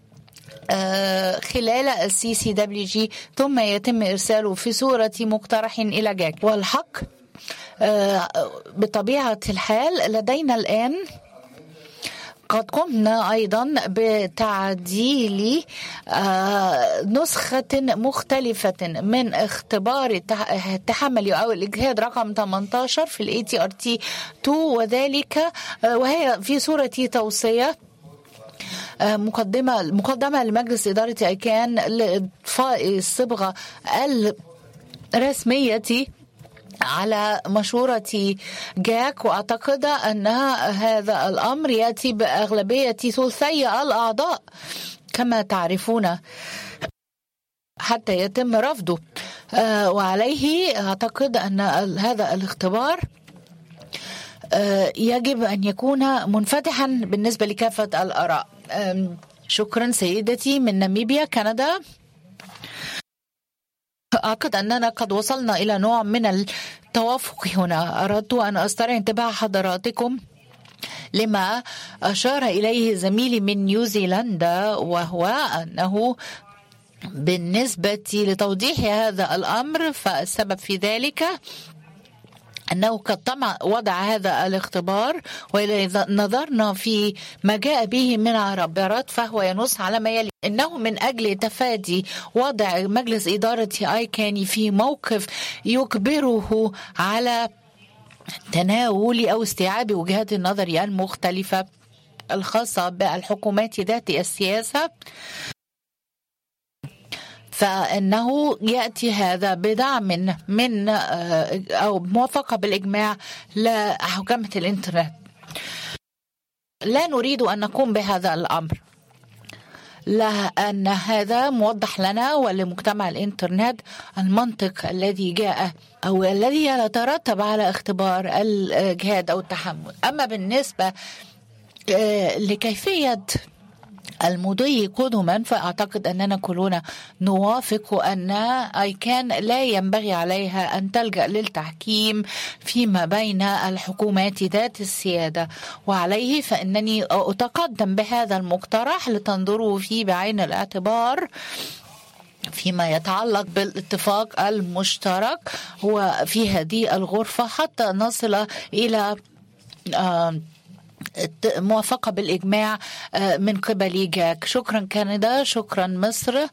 خلال السي سي دبليو جي، ثم يتم إرساله في صورة مقترح إلى جاك. والحق بطبيعة الحال لدينا الآن قد قمنا أيضا بتعديل نسخة مختلفة من اختبار التحمل أو الإجهاد رقم ثمانية عشر في ال إيه تي آر تي اثنين، وذلك وهي في صورة توصية مقدمة مقدمة لمجلس إدارة أيكان لإضفاء الصبغة الرسمية على مشورة جاك. وأعتقد أن هذا الأمر يأتي بأغلبية ثلثي الأعضاء كما تعرفون حتى يتم رفضه، وعليه أعتقد أن هذا الاختبار يجب أن يكون منفتحا بالنسبة لكافة الآراء. شكرا سيدتي من ناميبيا كندا. أعتقد أننا قد وصلنا إلى نوع من التوافق هنا. أردت أن أسترعي انتباه حضراتكم لما أشار إليه زميلي من نيوزيلندا، وهو أنه بالنسبة لتوضيح هذا الأمر فالسبب في ذلك أنه قد تم وضع هذا الاختبار، وإذا نظرنا في ما جاء به من عبارات فهو ينص على ما يلي: إنه من أجل تفادي وضع مجلس إدارة آيكان في موقف يجبره على تناول أو استيعاب وجهات النظر المختلفة الخاصة بالحكومات ذات السياسة، فإنه يأتي هذا بدعم من أو موافقة بالإجماع لحكومة الإنترنت. لا نريد أن نقوم بهذا الأمر، لأن هذا موضح لنا ولمجتمع الإنترنت المنطق الذي جاء أو الذي يترتب على اختبار الإجهاد أو التحمل. أما بالنسبة لكيفية المضي قدما فأعتقد أننا كلنا نوافق أن آيكان لا ينبغي عليها أن تلجأ للتحكيم فيما بين الحكومات ذات السيادة، وعليه فإنني أتقدم بهذا المقترح لتنظروا فيه بعين الاعتبار فيما يتعلق بالاتفاق المشترك وفي هذه الغرفة حتى نصل إلى آه موافقة بالإجماع من قبل جاك. شكرا كندا، شكرا مصر.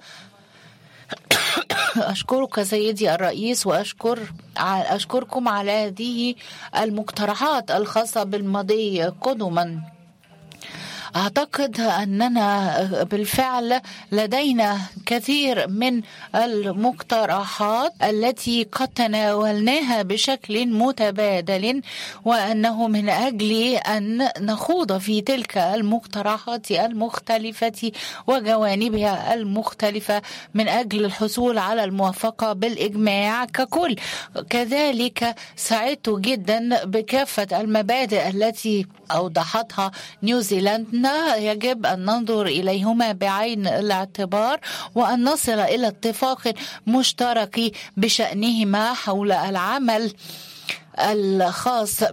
أشكرك سيدي الرئيس، وأشكر أشكركم على هذه المقترحات الخاصة بالمضي قدما. أعتقد أننا بالفعل لدينا كثير من المقترحات التي قد تناولناها بشكل متبادل، وأنه من أجل أن نخوض في تلك المقترحات المختلفة وجوانبها المختلفة من أجل الحصول على الموافقة بالإجماع ككل. كذلك سعدت جدا بكافة المبادئ التي أوضحتها نيوزيلندا، يجب أن ننظر إليهما بعين الاعتبار وأن نصل إلى اتفاق مشترك بشأنهما حول العمل الخاص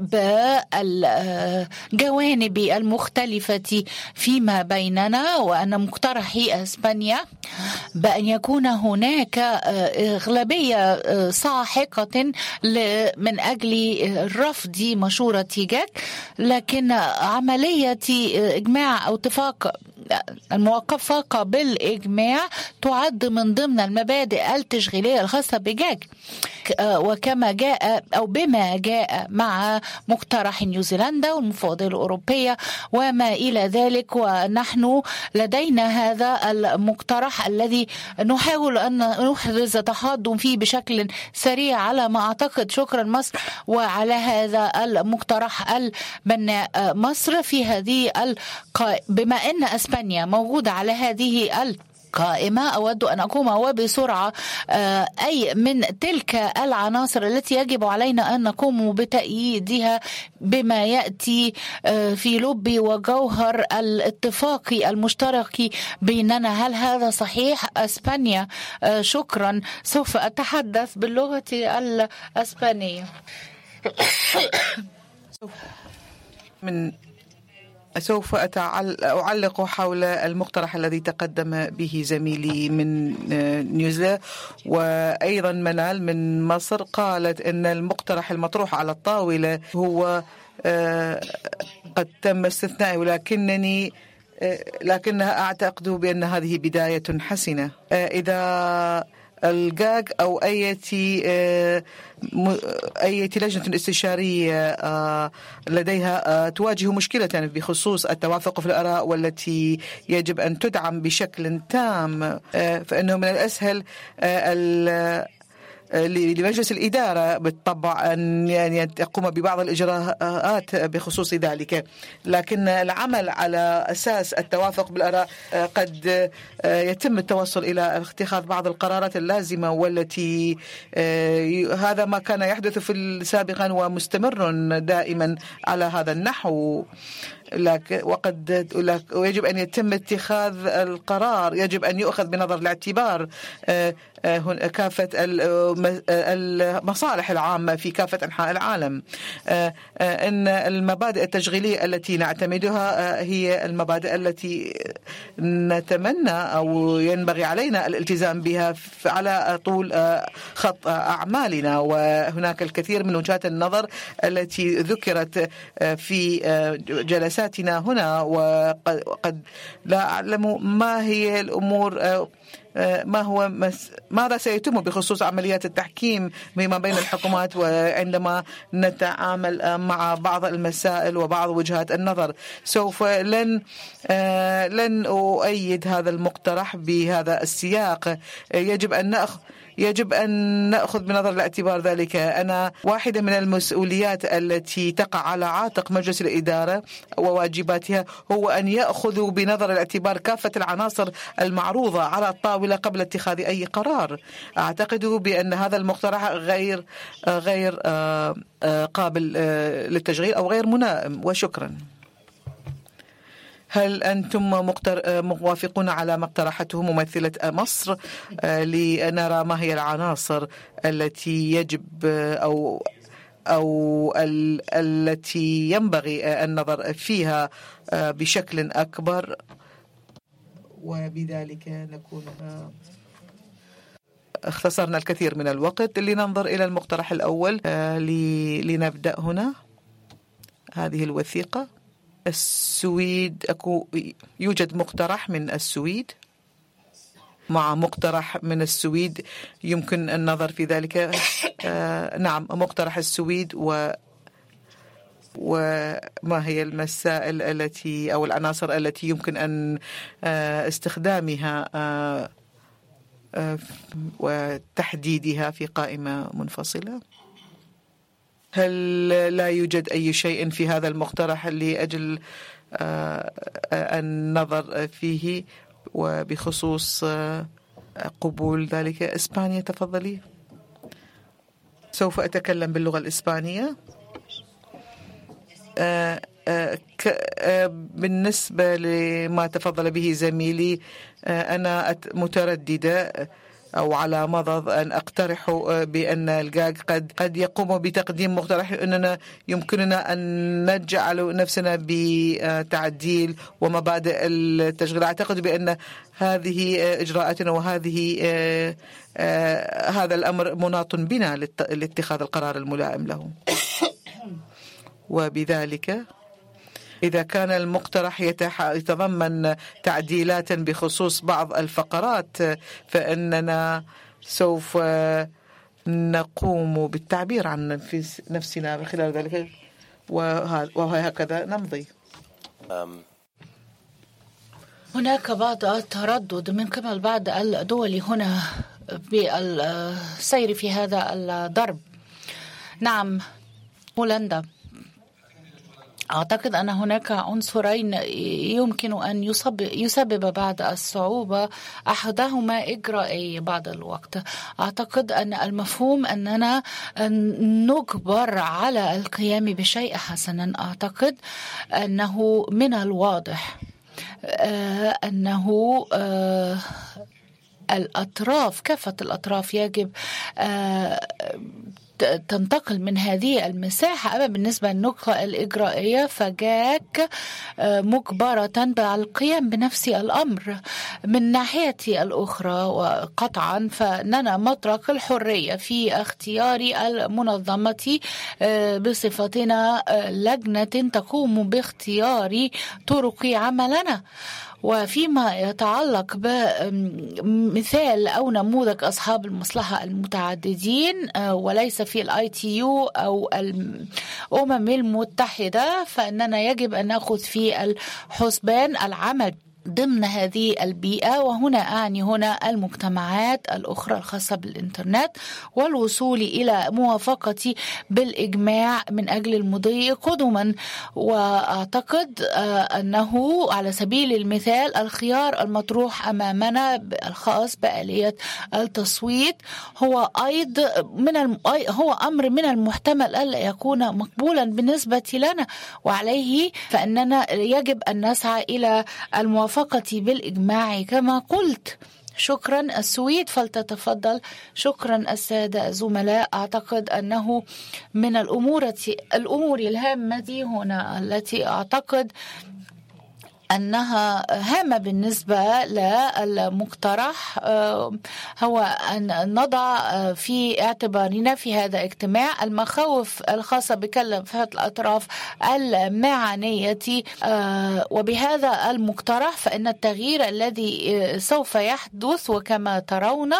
بالجوانب المختلفة فيما بيننا، وأن مقترحي أسبانيا بأن يكون هناك أغلبية ساحقة من أجل رفض مشورة جاك، لكن عملية إجماع أو اتفاق الموقفة بالإجماع تعد من ضمن المبادئ التشغيلية الخاصة بجاك. وكما جاء أو بما جاء مع مقترح نيوزيلندا والمفوضية الأوروبية وما إلى ذلك. ونحن لدينا هذا المقترح الذي نحاول أن نحرز تحضن فيه بشكل سريع على ما أعتقد. شكرا مصر وعلى هذا المقترح البناء. مصر في هذه الق... بما أن أسبانيا موجودة على هذه ال قائمة، أود أن أقوم وبسرعة أي من تلك العناصر التي يجب علينا أن نقوم بتأييدها بما يأتي في لب وجوهر الاتفاق المشترك بيننا. هل هذا صحيح؟ أسبانيا. شكرا. سوف أتحدث باللغة الأسبانية. من سوف أعلق حول المقترح الذي تقدم به زميلي من نيوزيلندا وأيضا منال من مصر. قالت أن المقترح المطروح على الطاولة هو قد تم استثنائه، ولكنني لكنها أعتقد بأن هذه بداية حسنة. إذا الجاج أو أي أي لجنة استشارية لديها تواجه مشكلة بخصوص التوافق في الآراء والتي يجب أن تدعم بشكل تام، فإنه من الأسهل لمجلس الإدارة بالطبع أن يعني تقوم ببعض الإجراءات بخصوص ذلك، لكن العمل على أساس التوافق بالآراء قد يتم التوصل إلى اتخاذ بعض القرارات اللازمة، والتي هذا ما كان يحدث في سابقا ومستمر دائما على هذا النحو. لك وقد ويجب أن يتم اتخاذ القرار، يجب أن يؤخذ بنظر الاعتبار كافة المصالح العامة في كافة أنحاء العالم. إن المبادئ التشغيلية التي نعتمدها هي المبادئ التي نتمنى أو ينبغي علينا الالتزام بها على طول خط أعمالنا. وهناك الكثير من وجهات النظر التي ذكرت في جلسات هنا، وقد لا أعلم ما هي الأمور ما هو مس... ماذا سيتم بخصوص عمليات التحكيم فيما بين الحكومات وعندما نتعامل مع بعض المسائل وبعض وجهات النظر. سوف لن آ... لن أؤيد هذا المقترح بهذا السياق. يجب أن نأخذ يجب أن نأخذ بنظر الاعتبار ذلك. أنا واحدة من المسؤوليات التي تقع على عاتق مجلس الإدارة وواجباتها هو أن يأخذوا بنظر الاعتبار كافة العناصر المعروضة على الطاولة قبل اتخاذ أي قرار. أعتقد بأن هذا المقترح غير غير قابل للتشغيل أو غير ملائم. وشكرا. هل أنتم مقتر... موافقون على ما اقترحته ممثلة مصر لنرى ما هي العناصر التي يجب أو أو ال... التي ينبغي النظر فيها بشكل أكبر، وبذلك نكون اختصرنا الكثير من الوقت. لننظر إلى المقترح الأول. لنبدأ هنا هذه الوثيقة. السويد أكو يوجد مقترح من السويد مع مقترح من السويد، يمكن النظر في ذلك. آه نعم، مقترح السويد و وما هي المسائل التي أو العناصر التي يمكن أن آه استخدامها آه آه وتحديدها في قائمة منفصلة. هل لا يوجد أي شيء في هذا المقترح لأجل النظر فيه وبخصوص قبول ذلك؟ إسبانيا، تفضلي. سوف أتكلم باللغة الإسبانية. بالنسبة لما تفضل به زميلي، أنا مترددة أو على مضض أن أقترح بأن الجاج قد قد يقوم بتقديم مقترح أننا يمكننا أن نجعل نفسنا بتعديل ومبادئ التشغيل. أعتقد بأن هذه إجراءاتنا وهذه هذا الأمر مناط بنا لاتخاذ القرار الملائم له. وبذلك إذا كان المقترح يتضمن تعديلات بخصوص بعض الفقرات، فإننا سوف نقوم بالتعبير عن نفسنا خلال ذلك، وهكذا نمضي. هناك بعض التردد من قبل بعض الدول هنا بالسير في هذا الضرب. نعم، هولندا، أعتقد أن هناك عنصرين يمكن أن يسبب بعض الصعوبة، أحدهما إجرائي بعض الوقت. أعتقد أن المفهوم أننا نجبر على القيام بشيء حسنا. أعتقد أنه من الواضح أنه الأطراف، كافة الأطراف يجب تنتقل من هذه المساحة. أما بالنسبة للنقطة الإجرائية فجاك مجبرة بالقيام بنفس الأمر. من ناحية الأخرى وقطعا فإننا مطرق الحرية في اختيار المنظمة بصفتنا لجنة تقوم باختيار طرق عملنا. وفيما يتعلق بمثال أو نموذج أصحاب المصلحة المتعددين وليس في الاي تي يو أو الأمم المتحدة، فإننا يجب أن نأخذ في الحسبان العمل ضمن هذه البيئة، وهنا أعني هنا المجتمعات الأخرى الخاصة بالإنترنت، والوصول إلى موافقة بالإجماع من أجل المضي قدما. وأعتقد أنه على سبيل المثال الخيار المطروح أمامنا الخاص بآلية التصويت هو أيضا من الم... هو أمر من المحتمل ألا يكون مقبولا بالنسبة لنا، وعليه فإننا يجب أن نسعى إلى الموافقة بالإجماع كما قلت. شكرا. السويد فلتتفضل. شكرا السادة زملاء. أعتقد أنه من الأمور الأمور الهامة هنا التي أعتقد أنها هامة بالنسبة للمقترح هو أن نضع في اعتبارنا في هذا الاجتماع المخاوف الخاصة بكافة الأطراف المعنية. وبهذا المقترح فإن التغيير الذي سوف يحدث وكما ترون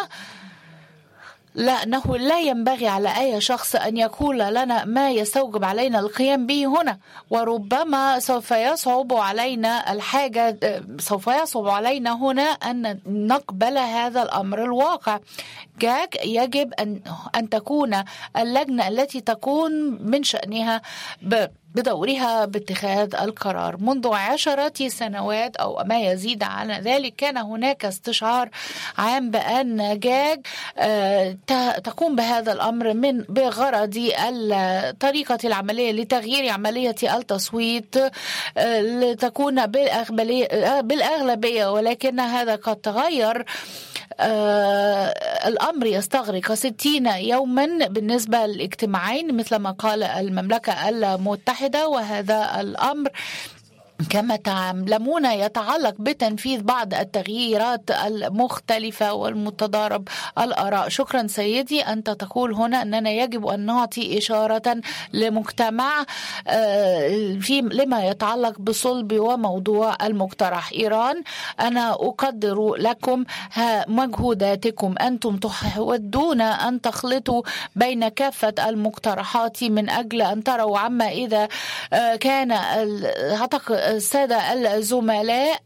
لأنه لا ينبغي على أي شخص أن يقول لنا ما يستوجب علينا القيام به هنا، وربما سوف يصعب علينا الحاجة سوف يصعب علينا هنا أن نقبل هذا الأمر الواقع. جاك يجب أن أن تكون اللجنة التي تكون من شأنها ب بدورها باتخاذ القرار. منذ عشرة سنوات أو ما يزيد عن ذلك كان هناك استشعار عام بأن جاج تقوم بهذا الأمر من بغرض الطريقة العملية لتغيير عملية التصويت لتكون بالأغلبية، ولكن هذا قد تغير. آه الأمر يستغرق ستين يوما بالنسبة للاجتماعين مثل ما قال المملكة المتحدة، وهذا الأمر كما تعلمون يتعلق بتنفيذ بعض التغييرات المختلفة والمتضارب الآراء. شكرا سيدي. أنت تقول هنا أننا يجب أن نعطي إشارة لمجتمع في لما يتعلق بصلب وموضوع المقترح. إيران، أنا أقدر لكم مجهوداتكم، أنتم تودون أن تخلطوا بين كافة المقترحات من أجل أن تروا عما إذا كان السادة الزملاء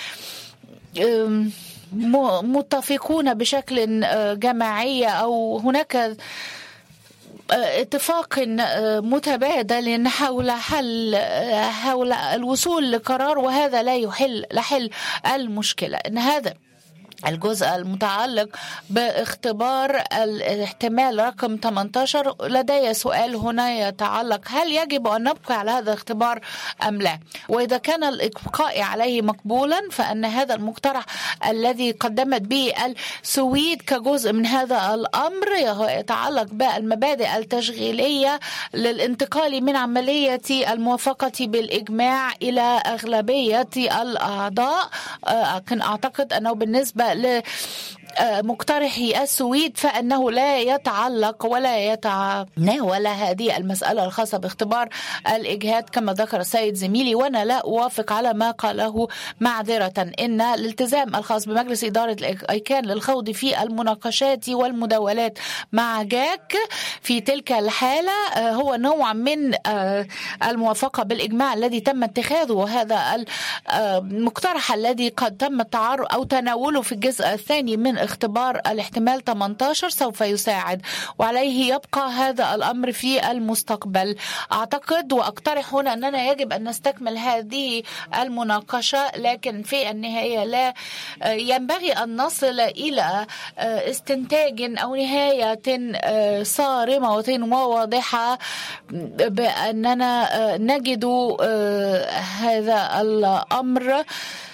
متفقون بشكل جماعي أو هناك اتفاق متبادل حول حل حول الوصول لقرار، وهذا لا يحل لحل المشكلة. إن هذا الجزء المتعلق باختبار الاحتمال رقم ثمانية عشر لدي سؤال هنا يتعلق هل يجب أن نبقى على هذا الاختبار أم لا؟ وإذا كان الإبقاء عليه مقبولا فإن هذا المقترح الذي قدمت به السويد كجزء من هذا الأمر يتعلق بالمبادئ التشغيلية للانتقال من عملية الموافقة بالإجماع إلى أغلبية الأعضاء. لكن أعتقد أنه بالنسبة مقترحي السويد فإنه لا يتعلق ولا يتناول هذه المسألة الخاصة باختبار الإجهاد كما ذكر السيد زميلي، وأنا لا أوافق على ما قاله معذرة. إن الالتزام الخاص بمجلس إدارة الأيكان للخوض في المناقشات والمداولات مع جاك في تلك الحالة هو نوع من الموافقة بالإجماع الذي تم اتخاذه، وهذا المقترح الذي قد تم التعرض أو تناوله في الجزء الثاني من اختبار الاحتمال ثمانية عشر سوف يساعد، وعليه يبقى هذا الأمر في المستقبل. أعتقد وأقترح هنا أننا يجب أن نستكمل هذه المناقشة، لكن في النهاية لا ينبغي أن نصل إلى استنتاج أو نهاية صارمة وواضحة بأننا نجد هذا الأمر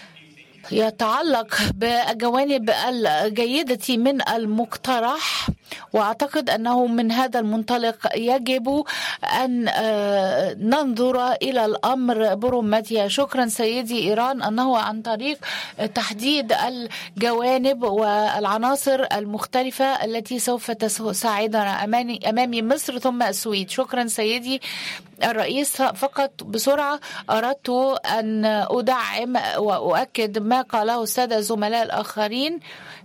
يتعلق بالجوانب الجيدة من المقترح. وأعتقد أنه من هذا المنطلق يجب أن ننظر إلى الأمر برمتها. شكرا سيدي إيران، أنه عن طريق تحديد الجوانب والعناصر المختلفة التي سوف تساعدنا أمام مصر ثم السويد. شكرا سيدي الرئيس. فقط بسرعة أردت أن أدعم وأؤكد ما قاله السادة الزملاء الآخرين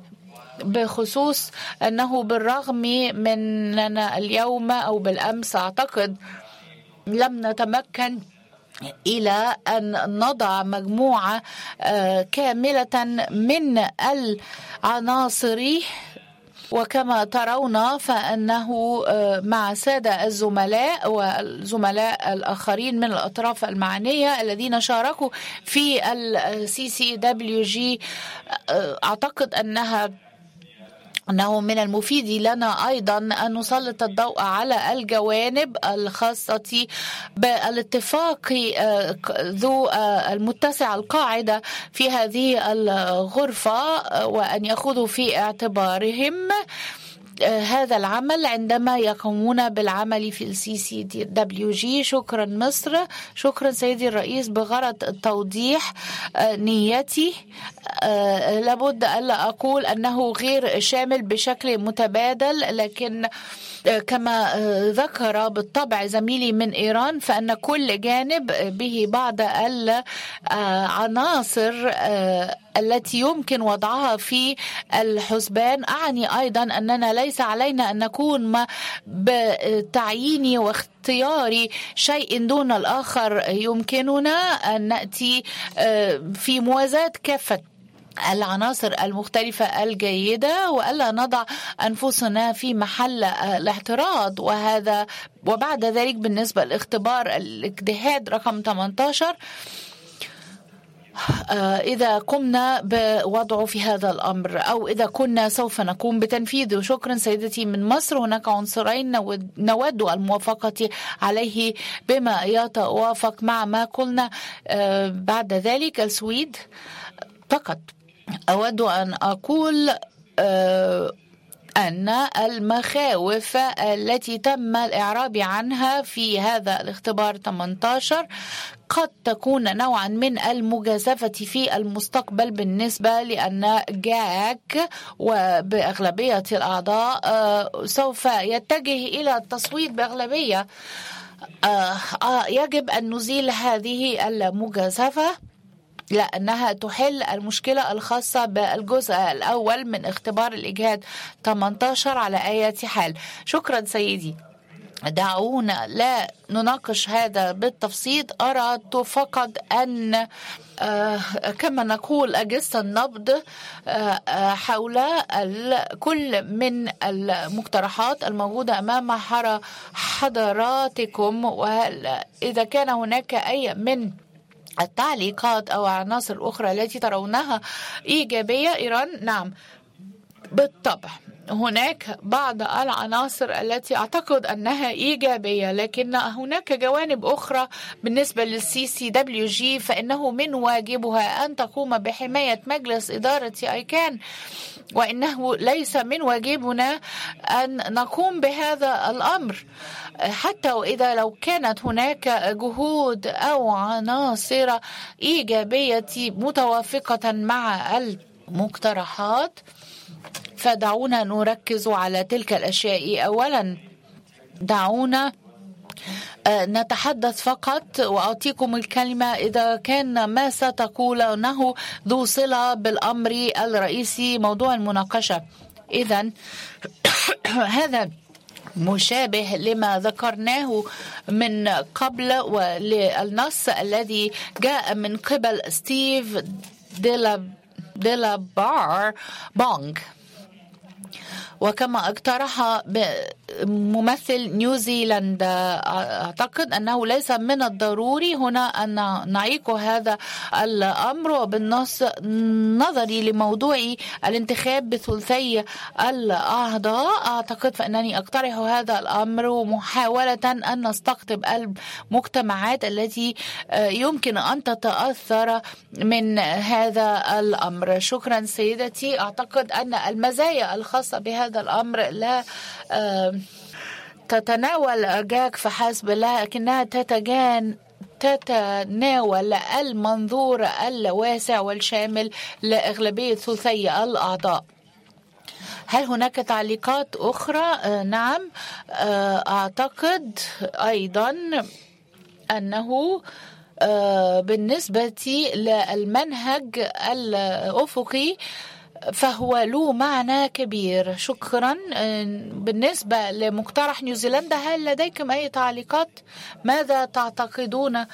بخصوص أنه بالرغم من أننا اليوم أو بالأمس أعتقد لم نتمكن إلى أن نضع مجموعة كاملة من العناصر، وكما ترون فأنه مع سادة الزملاء والزملاء الآخرين من الأطراف المعنية الذين شاركوا في ال سي سي دبليو جي أعتقد أنها أنه من المفيد لنا أيضا أن نسلط الضوء على الجوانب الخاصة بالاتفاق ذو المتسع القاعدة في هذه الغرفة، وأن يأخذوا في اعتبارهم هذا العمل عندما يقومون بالعمل في السي سي دبليو جي. شكرا مصر. شكرا سيدي الرئيس. بغرض توضيح نيتي لابد ألا أقول أنه غير شامل بشكل متبادل، لكن كما ذكر بالطبع زميلي من إيران فأن كل جانب به بعض العناصر التي يمكن وضعها في الحسبان. أعني أيضا أننا ليس علينا أن نكون بتعيين واختيار شيء دون الآخر، يمكننا أن نأتي في موازاة كافة العناصر المختلفة الجيدة وألا نضع أنفسنا في محل الاعتراض. وهذا وبعد ذلك بالنسبة لاختبار الاجتهاد رقم ثمانية عشر إذا قمنا بوضعه في هذا الأمر أو إذا كنا سوف نقوم بتنفيذه. شكرا سيدتي من مصر. هناك عنصرين نود الموافقة عليه بما يتوافق مع ما قلنا بعد ذلك. السويد فقط أود أن أقول أن المخاوف التي تم الإعراب عنها في هذا الاختبار ثمانية عشر قد تكون نوعا من المجازفة في المستقبل، بالنسبة لأن جاك وبأغلبية الأعضاء سوف يتجه إلى التصويت بأغلبية. يجب أن نزيل هذه المجازفة لأنها تحل المشكلة الخاصة بالجزء الأول من اختبار الإجهاد ثمانية عشر على أي حال. شكرا سيدي. دعونا لا نناقش هذا بالتفصيل. أردت فقط أن آه كما نقول أجهزة النبض آه حول كل من المقترحات الموجودة أمام حضراتكم، وإذا كان هناك أي من التعليقات أو عناصر أخرى التي ترونها إيجابية. إيران نعم بالطبع هناك بعض العناصر التي أعتقد أنها إيجابية، لكن هناك جوانب أخرى بالنسبة للسي سي دبليو جي فإنه من واجبها أن تقوم بحماية مجلس إدارة أيكان، وإنه ليس من واجبنا أن نقوم بهذا الأمر حتى وإذا لو كانت هناك جهود أو عناصر إيجابية متوافقة مع المقترحات. فدعونا نركز على تلك الأشياء. أولا دعونا نتحدث فقط وأعطيكم الكلمة إذا كان ما ستقولونه ذو صلة بالأمر الرئيسي موضوع المناقشة. إذن هذا مشابه لما ذكرناه من قبل وللنص الذي جاء من قبل ستيف ديلا ديلا بار بونغ، وكما اقترح ممثل نيوزيلندا. أعتقد أنه ليس من الضروري هنا أن نعيق هذا الأمر، وبالنص نظري لموضوع الانتخاب بثلثي الأعضاء أعتقد فإنني أقترح هذا الأمر محاولة أن نستقطب المجتمعات التي يمكن أن تتأثر من هذا الأمر. شكرا سيدتي. أعتقد أن المزايا الخاصة بهذا الأمر لا تتناول جاك فحسب، لكنها تتجان تتناول المنظور الواسع والشامل لأغلبية ثلثي الأعضاء. هل هناك تعليقات أخرى؟ نعم، أعتقد أيضا أنه بالنسبة للمنهج الأفقي فهو له معنى كبير. شكرا. بالنسبة لمقترح نيوزيلندا هل لديكم أي تعليقات؟ ماذا تعتقدون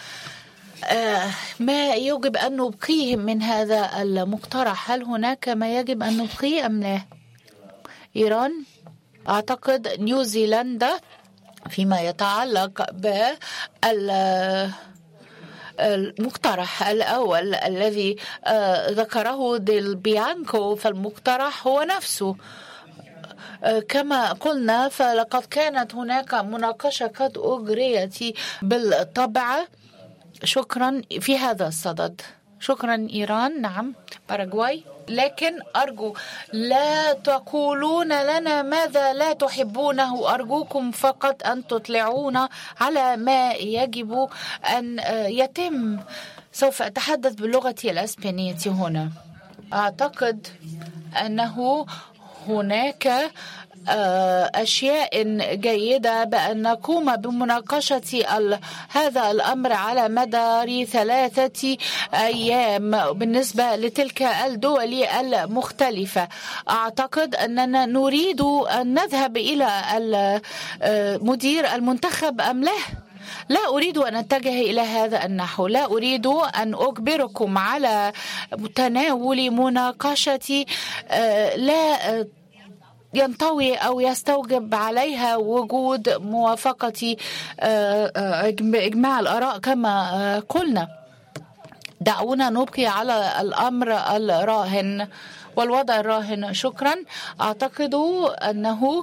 ما يجب أن نبقيه من هذا المقترح؟ هل هناك ما يجب أن نبقيه أم لا؟ إيران. أعتقد نيوزيلندا فيما يتعلق بال المقترح الأول الذي ذكره ديل بيانكو، فالمقترح هو نفسه كما قلنا، فلقد كانت هناك مناقشة قد أجريت بالطبع. شكرا في هذا الصدد. شكرا إيران. نعم باراغواي. لكن أرجو لا تقولون لنا ماذا لا تحبونه، أرجوكم فقط أن تطلعونا على ما يجب أن يتم. سوف أتحدث باللغة الأسبانية هنا. أعتقد أنه هناك أشياء جيدة بأن نقوم بمناقشة هذا الأمر على مدار ثلاثة أيام بالنسبة لتلك الدول المختلفة. أعتقد أننا نريد أن نذهب إلى المدير المنتخب أم لا؟ لا أريد أن أتجه إلى هذا النحو. لا أريد أن أجبركم على تناول مناقشة لا ينطوي أو يستوجب عليها وجود موافقة إجماع الآراء كما قلنا. دعونا نبقي على الأمر الراهن والوضع الراهن. شكرا. أعتقد أنه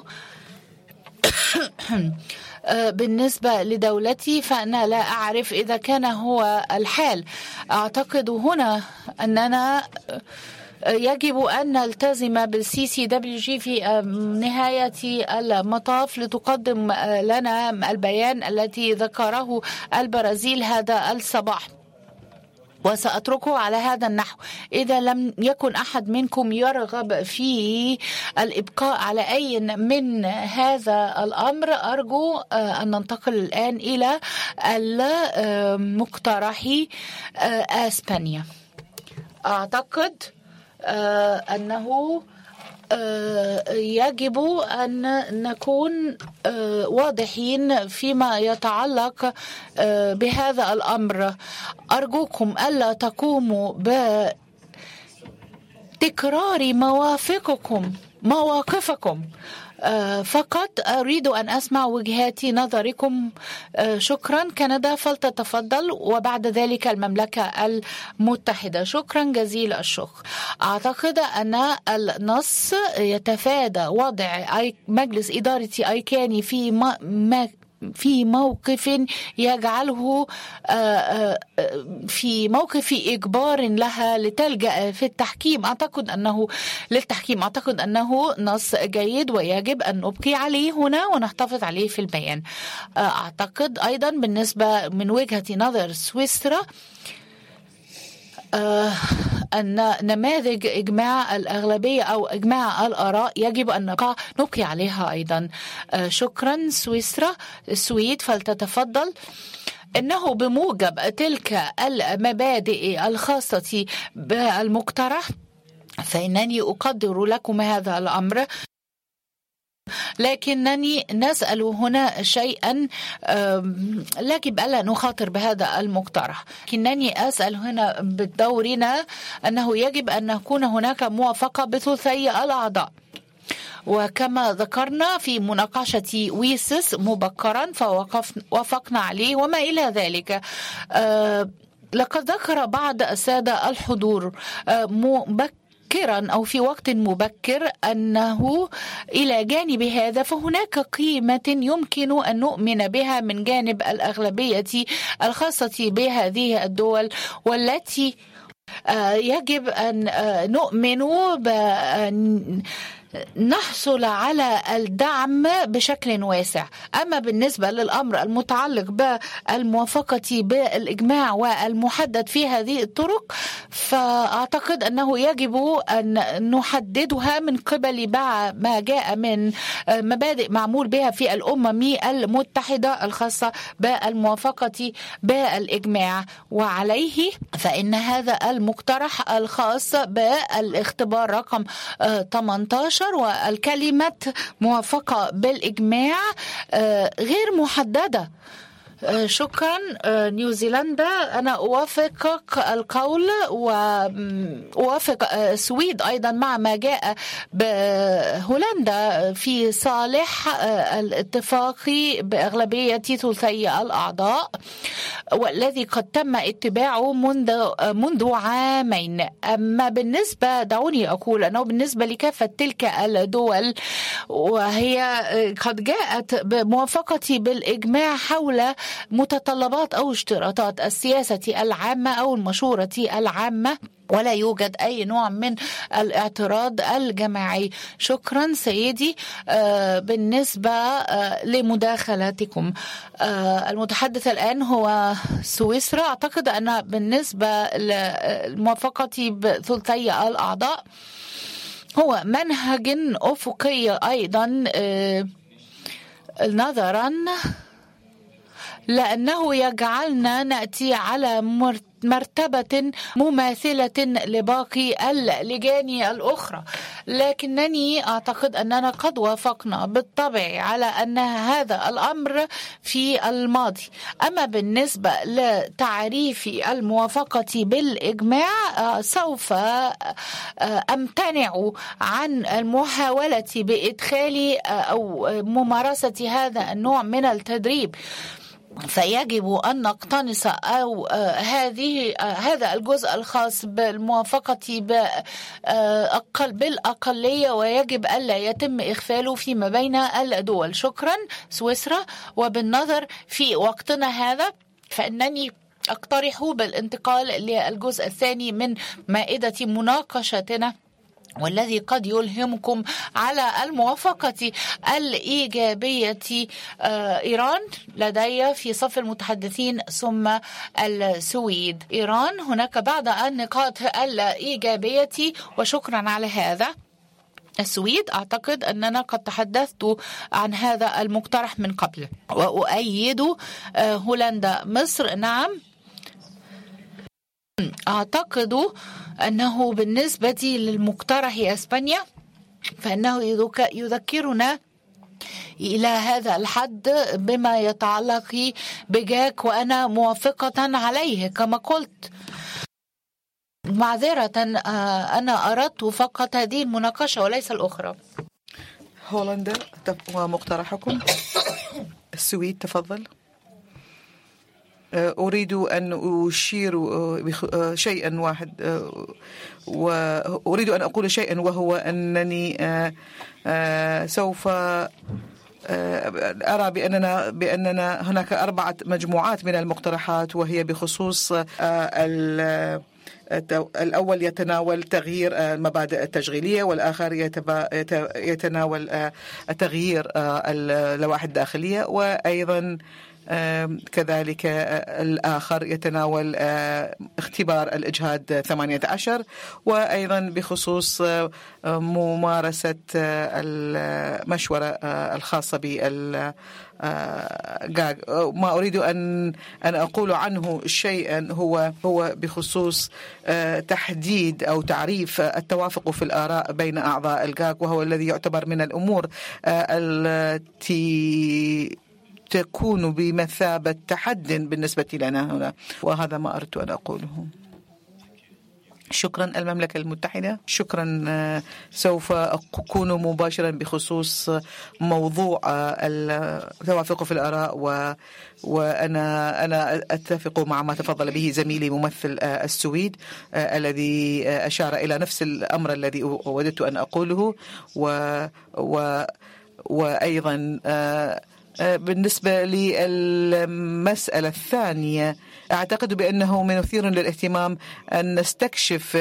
بالنسبة لدولتي فأنا لا أعرف إذا كان هو الحال. أعتقد هنا أننا يجب أن نلتزم بالسي سي دبليو جي في نهاية المطاف لتقدم لنا البيان الذي ذكره البرازيل هذا الصباح، وسأتركه على هذا النحو. إذا لم يكن أحد منكم يرغب في الإبقاء على أي من هذا الأمر أرجو أن ننتقل الآن إلى المقترح أسبانيا. أعتقد أنه يجب أن نكون واضحين فيما يتعلق بهذا الأمر. أرجوكم ألا تقوموا بتكرار موافقكم مواقفكم، فقط أريد أن أسمع وجهات نظركم. شكرا. كندا فلتتفضل، وبعد ذلك المملكة المتحدة. شكرا جزيل الشكر. أعتقد أن النص يتفادى وضع مجلس إدارة أيكاني في ما في موقف يجعله في موقف إجبار لها لتلجأ في التحكيم. أعتقد أنه للتحكيم أعتقد أنه نص جيد ويجب أن نبقي عليه هنا ونحتفظ عليه في البيان. أعتقد أيضا بالنسبة من وجهة نظر سويسرا أن نماذج إجماع الأغلبية أو إجماع الآراء يجب أن نبقي عليها أيضا. شكرا. سويسرا السويد فلتتفضل. إنه بموجب تلك المبادئ الخاصة بالمقترح فإنني أقدر لكم هذا الأمر، لكنني نسأل هنا شيئا يجب ألا نخاطر بهذا المقترح. لكنني أسأل هنا بدورنا أنه يجب أن نكون هناك موافقة بثلثي الأعضاء، وكما ذكرنا في مناقشة ويسس مبكرا فوافقنا عليه وما إلى ذلك. أه لقد ذكر بعض السادة الحضور أه مبكرا أو في وقت مبكر أنه إلى جانب هذا فهناك قيمة يمكن أن نؤمن بها من جانب الأغلبية الخاصة بهذه الدول، والتي أه يجب أن أه نؤمن بأن نحصل على الدعم بشكل واسع. أما بالنسبة للأمر المتعلق بالموافقة بالإجماع والمحدد في هذه الطرق فأعتقد أنه يجب أن نحددها من قبل ما جاء من مبادئ معمول بها في الأمم المتحدة الخاصة بالموافقة بالإجماع، وعليه فإن هذا المقترح الخاص بالاختبار رقم ثمانية عشر والكلمة موافقة بالإجماع غير محددة. شكرا. نيوزيلندا أنا أوافقك القول وأوافق السويد أيضا مع ما جاء بهولندا في صالح الاتفاق بأغلبية ثلثي الأعضاء والذي قد تم اتباعه منذ منذ عامين. أما بالنسبة دعوني أقول أنه بالنسبة لكافة تلك الدول وهي قد جاءت بموافقة بالإجماع حول متطلبات أو اشتراطات السياسة العامة أو المشورة العامة، ولا يوجد أي نوع من الاعتراض الجماعي. شكرا سيدي. آه بالنسبة آه لمداخلاتكم آه المتحدث الآن هو سويسرا. أعتقد أن بالنسبة للموافقة بثلثي الأعضاء هو منهج أفقي أيضا آه نظرا لأنه يجعلنا نأتي على مرتبة مماثلة لباقي اللجان الأخرى، لكنني أعتقد أننا قد وافقنا بالطبع على أن هذا الأمر في الماضي. أما بالنسبة لتعريف الموافقة بالإجماع سوف أمتنع عن المحاولة بإدخال أو ممارسة هذا النوع من التدريب، فيجب أن نقتنص أو هذه هذا الجزء الخاص بالموافقة بالأقلية ويجب ألا يتم إغفاله فيما بين الدول. شكرا سويسرا. وبالنظر في وقتنا هذا فإنني أقترح بالانتقال للجزء الثاني من مائدة مناقشتنا والذي قد يلهمكم على الموافقة الإيجابية. إيران لدي في صف المتحدثين ثم السويد. إيران هناك بعض النقاط الإيجابية وشكرا على هذا. السويد أعتقد أننا قد تحدثت عن هذا المقترح من قبل وأؤيد. هولندا مصر نعم. أعتقد أنه بالنسبة للمقترح إسبانيا فإنه يذكرنا إلى هذا الحد بما يتعلق بجاك وأنا موافقة عليه كما قلت. معذرة أنا أردت فقط هذه المناقشة وليس الأخرى. هولندا ومقترحكم. السويد تفضل. أريد أن أشير شيئا واحد وأريد أن أقول شيئا وهو أنني سوف أرى بأننا بأننا هناك أربعة مجموعات من المقترحات وهي بخصوص الأول يتناول تغيير المبادئ التشغيلية والآخر يتناول تغيير اللوائح الداخلية وأيضا كذلك الآخر يتناول اختبار الإجهاد ثمانية عشر، وأيضا بخصوص ممارسة المشورة الخاصة بال ما أريد أن أن أقول عنه شيئا هو هو بخصوص تحديد أو تعريف التوافق في الآراء بين أعضاء الجاك، وهو الذي يعتبر من الأمور التي تكون بمثابة تحد بالنسبة لنا هنا، وهذا ما أردت أن أقوله. شكرا المملكة المتحدة. شكرا. سوف أكون مباشرا بخصوص موضوع التوافق في الآراء، و وأنا أنا أتفق مع ما تفضل به زميلي ممثل السويد الذي أشار إلى نفس الأمر الذي وددت أن أقوله، و و وأيضا بالنسبة للمسألة الثانية أعتقد بأنه من مثير للاهتمام أن نستكشف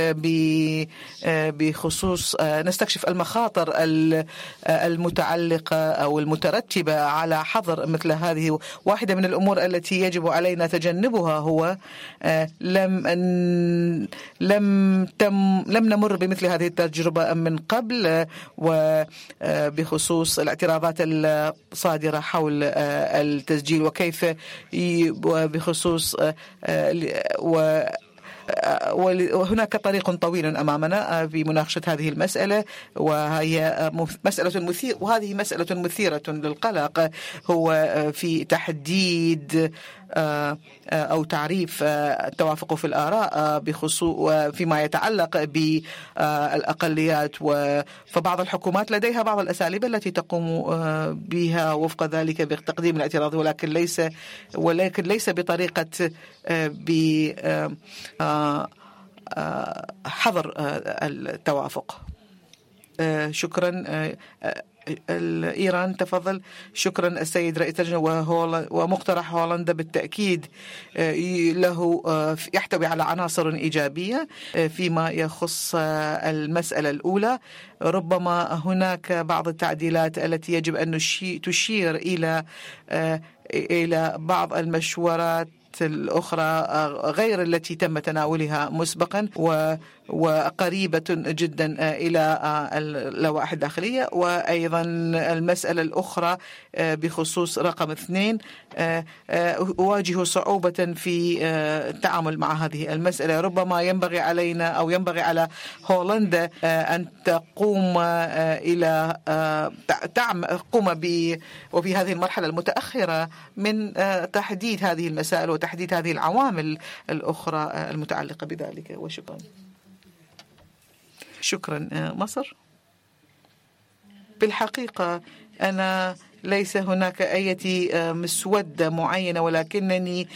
بخصوص نستكشف المخاطر المتعلقة أو المترتبة على حظر مثل هذه. واحدة من الأمور التي يجب علينا تجنبها هو لم لم تم لم نمر بمثل هذه التجربة من قبل، وبخصوص الاعتراضات الصادرة حول التسجيل وكيف وبخصوص وهناك طريق طويل أمامنا في مناقشة هذه المسألة، وهي مسألة مثيرة، وهذه مسألة مثيرة للقلق، هو في تحديد أو تعريف التوافق في الآراء بخصوص فيما يتعلق بالأقليات. فبعض الحكومات لديها بعض الأساليب التي تقوم بها وفق ذلك بتقديم الاعتراض، ولكن ليس ولكن ليس بطريقة بحظر التوافق. شكرا. إيران تفضل. شكرا السيد رئيس اللجنة. ومقترح هولندا بالتأكيد له يحتوي على عناصر إيجابية فيما يخص المسألة الأولى. ربما هناك بعض التعديلات التي يجب أن تشير إلى إلى بعض المشورات الأخرى غير التي تم تناولها مسبقا وقريبة جدا إلى اللوائح الداخلية. وأيضا المسألة الأخرى بخصوص رقم اثنين، أواجه صعوبة في التعامل مع هذه المسألة. ربما ينبغي علينا أو ينبغي على هولندا أن تقوم إلى تقوم ب وفي هذه المرحلة المتأخرة من تحديد هذه المسائل وتحديد هذه العوامل الأخرى المتعلقة بذلك. وشكرا. شكرا. مصر. بالحقيقة أنا ليس هناك أي مسودة معينة، ولكنني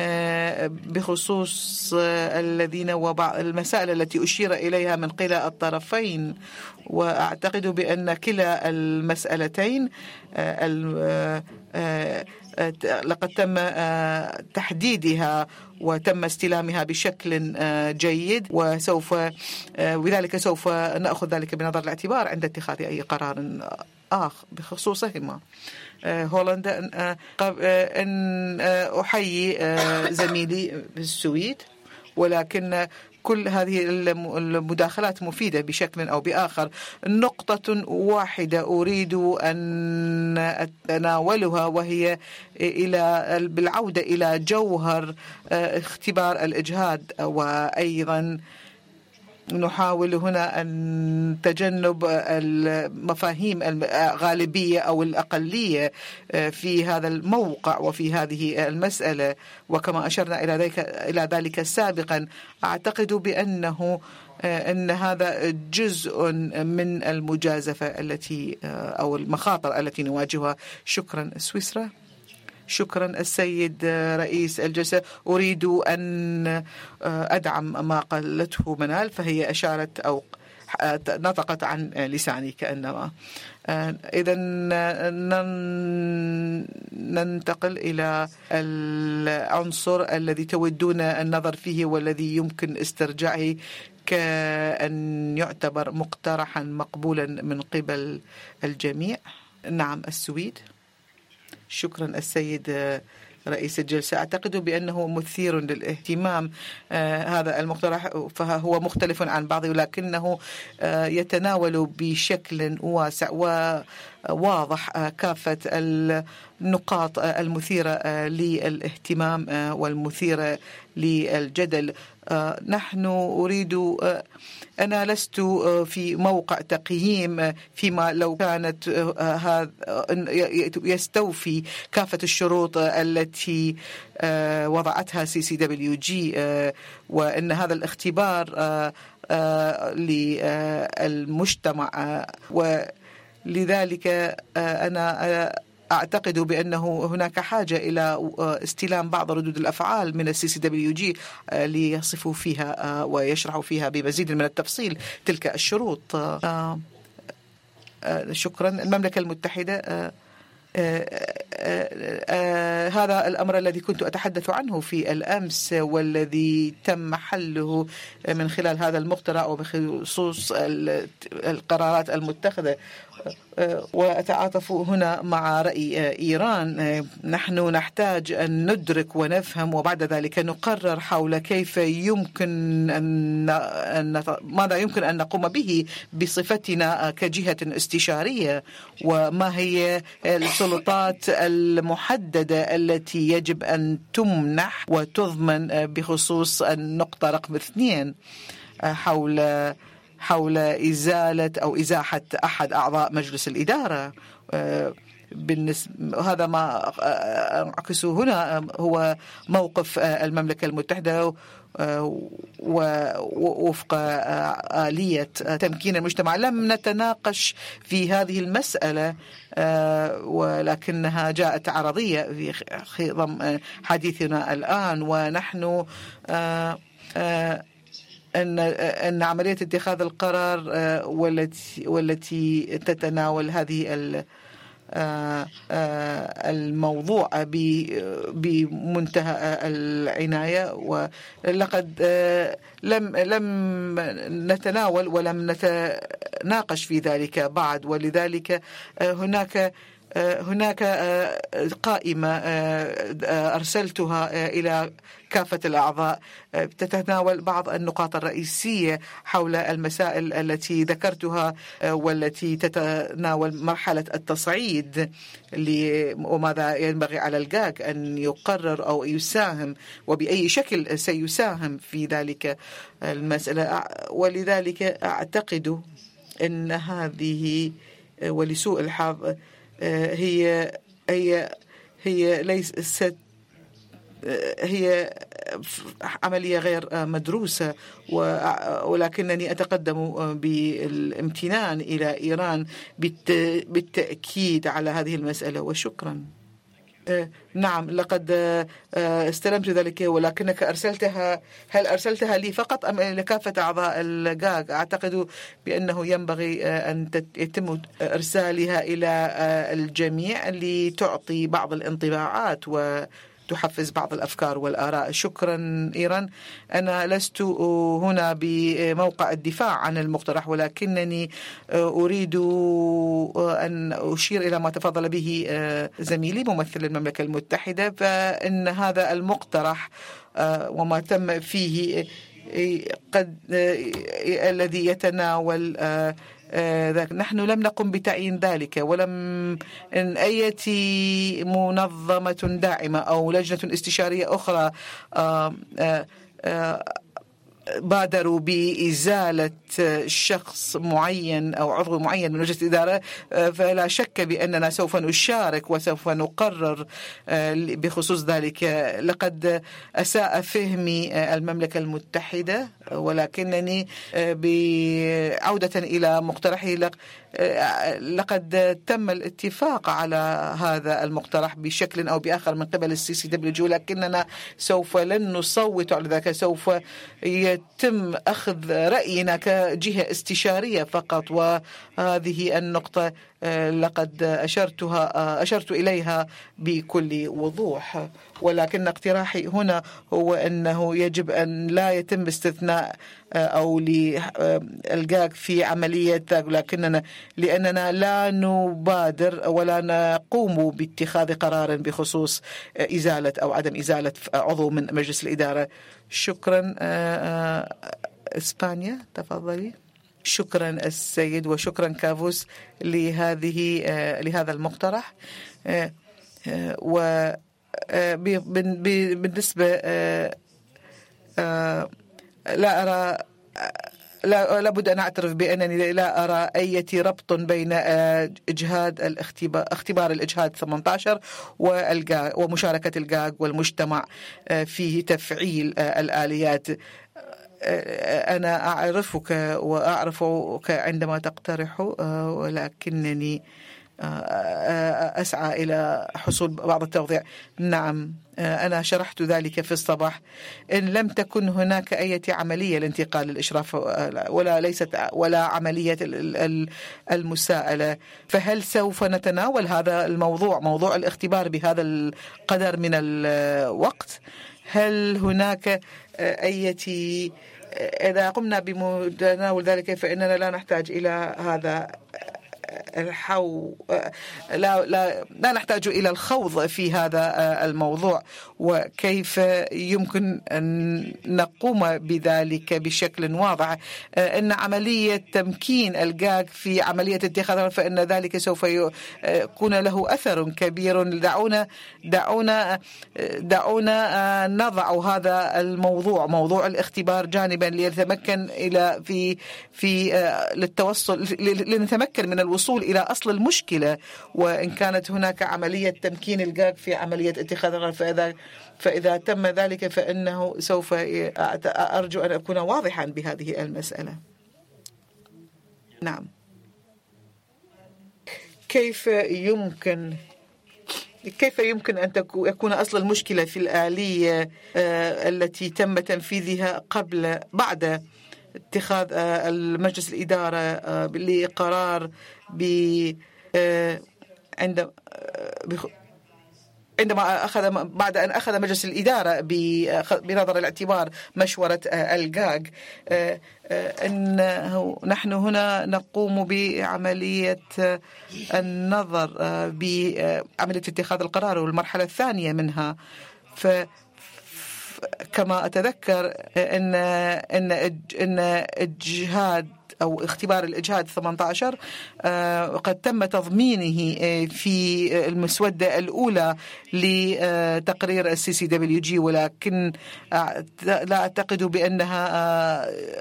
بخصوص الذين وبعض المسائل التي أشير إليها من كلا الطرفين، وأعتقد بأن كلا المسألتين لقد تم تحديدها وتم استلامها بشكل جيد، وسوف وذلك سوف نأخذ ذلك بنظر الاعتبار عند اتخاذ أي قرار آخر بخصوصهما. هولندا. أن أحيي زميلي بالسويد، ولكن كل هذه المداخلات مفيدة بشكل أو بآخر. نقطة واحدة أريد أن أتناولها، وهي إلى بالعودة إلى جوهر اختبار الإجهاد، وأيضا نحاول هنا أن تجنب المفاهيم الغالبية أو الأقلية في هذا الموقع وفي هذه المسألة. وكما أشرنا إلى ذلك إلى ذلك سابقا، أعتقد بأنه أن هذا جزء من المجازفة التي أو المخاطر التي نواجهها. شكرا. سويسرا. شكرا السيد رئيس الجلسة. أريد أن أدعم ما قالته منال، فهي أشارت أو نطقت عن لساني كأنما. إذا ننتقل إلى العنصر الذي تودون النظر فيه والذي يمكن استرجاعه كأن يعتبر مقترحا مقبولا من قبل الجميع. نعم، السويد. شكرا السيد رئيس الجلسة. أعتقد بأنه مثير للاهتمام هذا المقترح، فهو مختلف عن بعضه ولكنه يتناول بشكل واسع وواضح كافة النقاط المثيرة للاهتمام والمثيرة للجدل. نحن أريد أنا لست في موقع تقييم فيما لو كانت هذا يستوفي كافة الشروط التي وضعتها سي سي دبليو جي، وأن هذا الاختبار للمجتمع، ولذلك أنا أعتقد بأنه هناك حاجة إلى استلام بعض ردود الأفعال من السي سي دبليو جي ليصفوا فيها ويشرحوا فيها بمزيد من التفصيل تلك الشروط. شكرا. المملكة المتحدة، هذا الأمر الذي كنت أتحدث عنه في الأمس والذي تم حله من خلال هذا المقترح وبخصوص القرارات المتخذة، وأتعاطف هنا مع رأي إيران. نحن نحتاج أن ندرك ونفهم وبعد ذلك نقرر حول كيف يمكن أن ماذا يمكن أن نقوم به بصفتنا كجهة استشارية، وما هي السلطات المحددة التي يجب أن تمنح وتضمن بخصوص النقطة رقم اثنين حول حول إزالة أو إزاحة أحد أعضاء مجلس الإدارة. بالنسبة هذا ما أعكسه هنا هو موقف المملكة المتحدة ووفق آلية تمكين المجتمع. لم نتناقش في هذه المسألة ولكنها جاءت عرضية في ضمن حديثنا الآن، ونحن أن أن عملية اتخاذ القرار والتي والتي تتناول هذه الموضوع بمنتهى العناية، ولقد لم لم نتناول ولم نتناقش في ذلك بعد، ولذلك هناك هناك قائمة أرسلتها إلى كافة الأعضاء تتناول بعض النقاط الرئيسية حول المسائل التي ذكرتها والتي تتناول مرحلة التصعيد وماذا ينبغي على الجاج أن يقرر أو يساهم وبأي شكل سيساهم في ذلك المسألة. ولذلك أعتقد أن هذه ولسوء الحظ هي هي هي ليست هي عملية غير مدروسة، ولكنني أتقدم بالامتنان إلى إيران بالتأكيد على هذه المسألة، وشكرا. نعم، لقد استلمت ذلك، ولكنك أرسلتها هل أرسلتها لي فقط أم لكافة أعضاء الجاج؟ أعتقد بأنه ينبغي أن يتم إرسالها إلى الجميع لتعطي بعض الانطباعات وتحفز بعض الأفكار والآراء. شكرا إيران. أنا لست هنا بموقع الدفاع عن المقترح، ولكنني أريد أن أشير إلى ما تفضل به زميلي ممثل المملكة المتحدة، فإن هذا المقترح وما تم فيه قد الذي يتناول ذاك نحن لم نقم بتعيين ذلك، ولم إن أي منظمة داعمة أو لجنة استشارية أخرى بادروا بإزالة شخص معين أو عضو معين من مجلس الإدارة، فلا شك بأننا سوف نشارك وسوف نقرر بخصوص ذلك. لقد أساء فهمي المملكة المتحدة، ولكنني بعودة إلى مقترحي لقد تم الاتفاق على هذا المقترح بشكل أو بآخر من قبل السي سي دبليو جي، لكننا سوف لن نصوت على ذلك. سوف يتم أخذ رأينا كجهة استشارية فقط، وهذه النقطة لقد أشرتها أشرت إليها بكل وضوح، ولكن اقتراحي هنا هو أنه يجب أن لا يتم استثناء أو للجاج في عملية، لكننا لأننا لا نبادر ولا نقوم باتخاذ قرار بخصوص إزالة أو عدم إزالة عضو من مجلس الإدارة. شكرا. إسبانيا تفضلي. شكرا السيد، وشكرا كافوس لهذه لهذا المقترح. وبالنسبة لا أرى لا لابد أن أعترف بأنني لا أرى أي ربط بين إجهاد الاختبار اختبار الإجهاد ثمانية عشر ومشاركة الجاج والمجتمع في تفعيل الآليات. أنا أعرفك وأعرفك عندما تقترح، ولكنني أسعى إلى حصول بعض التوضيح. نعم، أنا شرحت ذلك في الصباح. إن لم تكن هناك أي عملية لانتقال الإشراف ولا ليست ولا عملية المساءلة، فهل سوف نتناول هذا الموضوع، موضوع الاختبار، بهذا القدر من الوقت؟ هل هناك أي إذا قمنا بمتناول ذلك فإننا لا نحتاج إلى هذا الحو لا لا لا نحتاج إلى الخوض في هذا الموضوع، وكيف يمكن أن نقوم بذلك بشكل واضح. إن عملية تمكين الجاج في عملية اتخاذ فإن ذلك سوف يكون له أثر كبير. دعونا دعونا دعونا نضع هذا الموضوع، موضوع الاختبار، جانبا ليتمكن إلى في في للتوصل لنتمكن من الوصول إلى أصل المشكلة. وإن كانت هناك عملية تمكين الجاج في عملية اتخاذ القرار، فإذا فإذا تم ذلك فإنه سوف أرجو أن أكون واضحا بهذه المسألة. نعم. كيف يمكن كيف يمكن أن يكون أصل المشكلة في الآلية التي تم تنفيذها قبل بعد اتخاذ المجلس الإدارة لقرار ب عند عندما أخذ بعد أن أخذ مجلس الإدارة بنظر الاعتبار مشورة الجاج، أنه نحن هنا نقوم بعملية النظر بعملية اتخاذ القرار والمرحلة الثانية منها. ف كما أتذكر أن أن أن إجهاد أو اختبار الإجهاد ثمانية عشر قد تم تضمينه في المسودة الأولى لتقرير السي سي دبليو جي، ولكن لا أعتقد بأنها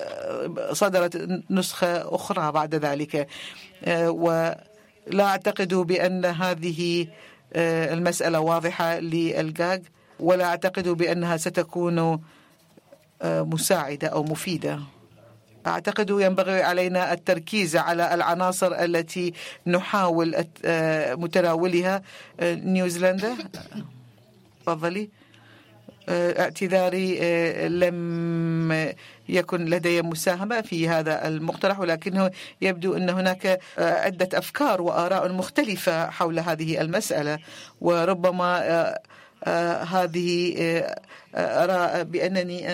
صدرت نسخة أخرى بعد ذلك، ولا أعتقد بأن هذه المسألة واضحة للجاج، ولا أعتقد بأنها ستكون مساعدة أو مفيدة. أعتقد ينبغي علينا التركيز على العناصر التي نحاول متناولها. نيوزيلندا، تفضلي. اعتذاري لم يكن لدي مساهمة في هذا المقترح، ولكنه يبدو أن هناك عدة أفكار وآراء مختلفة حول هذه المسألة، وربما هذه أرى بأنني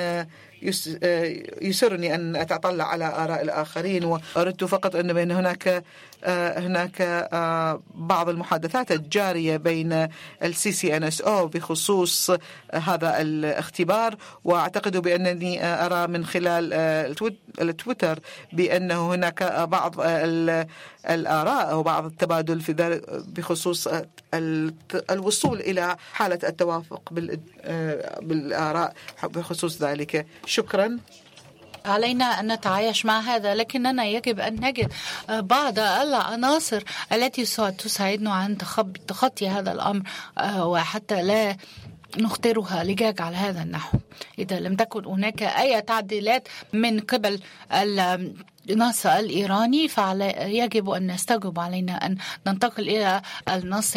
يسرني أن أتطلع على آراء الآخرين، وأردت فقط أن بأن هناك هناك بعض المحادثات الجارية بين السي سي إن إس أو بخصوص هذا الاختبار، وأعتقد بأنني أرى من خلال التويتر بأنه هناك بعض الآراء أو بعض التبادل في ذلك بخصوص الوصول إلى حالة التوافق بالآراء بخصوص ذلك. شكرا. علينا أن نتعايش مع هذا، لكننا يجب أن نجد بعض العناصر التي تساعدنا عن تخطي هذا الأمر، وحتى لا نختارها لجاج على هذا النحو. إذا لم تكن هناك أي تعديلات من قبل النص الإيراني فيجب أن نستوجب علينا أن ننتقل إلى النص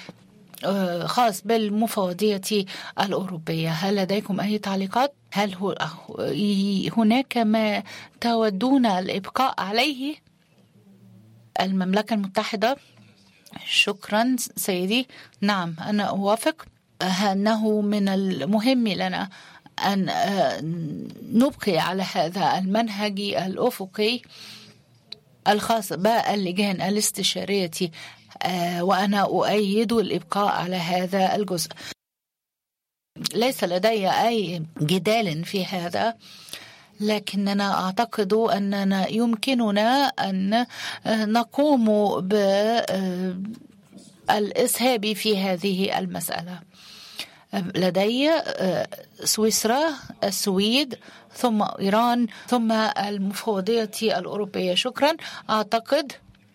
خاص بالمفوضية الأوروبية. هل لديكم أي تعليقات؟ هل هناك ما تودون الإبقاء عليه؟ المملكة المتحدة شكرا سيدي. نعم، أنا أوافق أنه من المهم لنا أن نبقي على هذا المنهج الأفقي الخاص باللجان الاستشارية، وأنا أؤيد الإبقاء على هذا الجزء. ليس لدي أي جدال في هذا، لكننا أعتقد أننا يمكننا أن نقوم بالإسهاب في هذه المسألة. لدي سويسرا، السويد، ثم إيران، ثم المفوضية الأوروبية. شكرا. أعتقد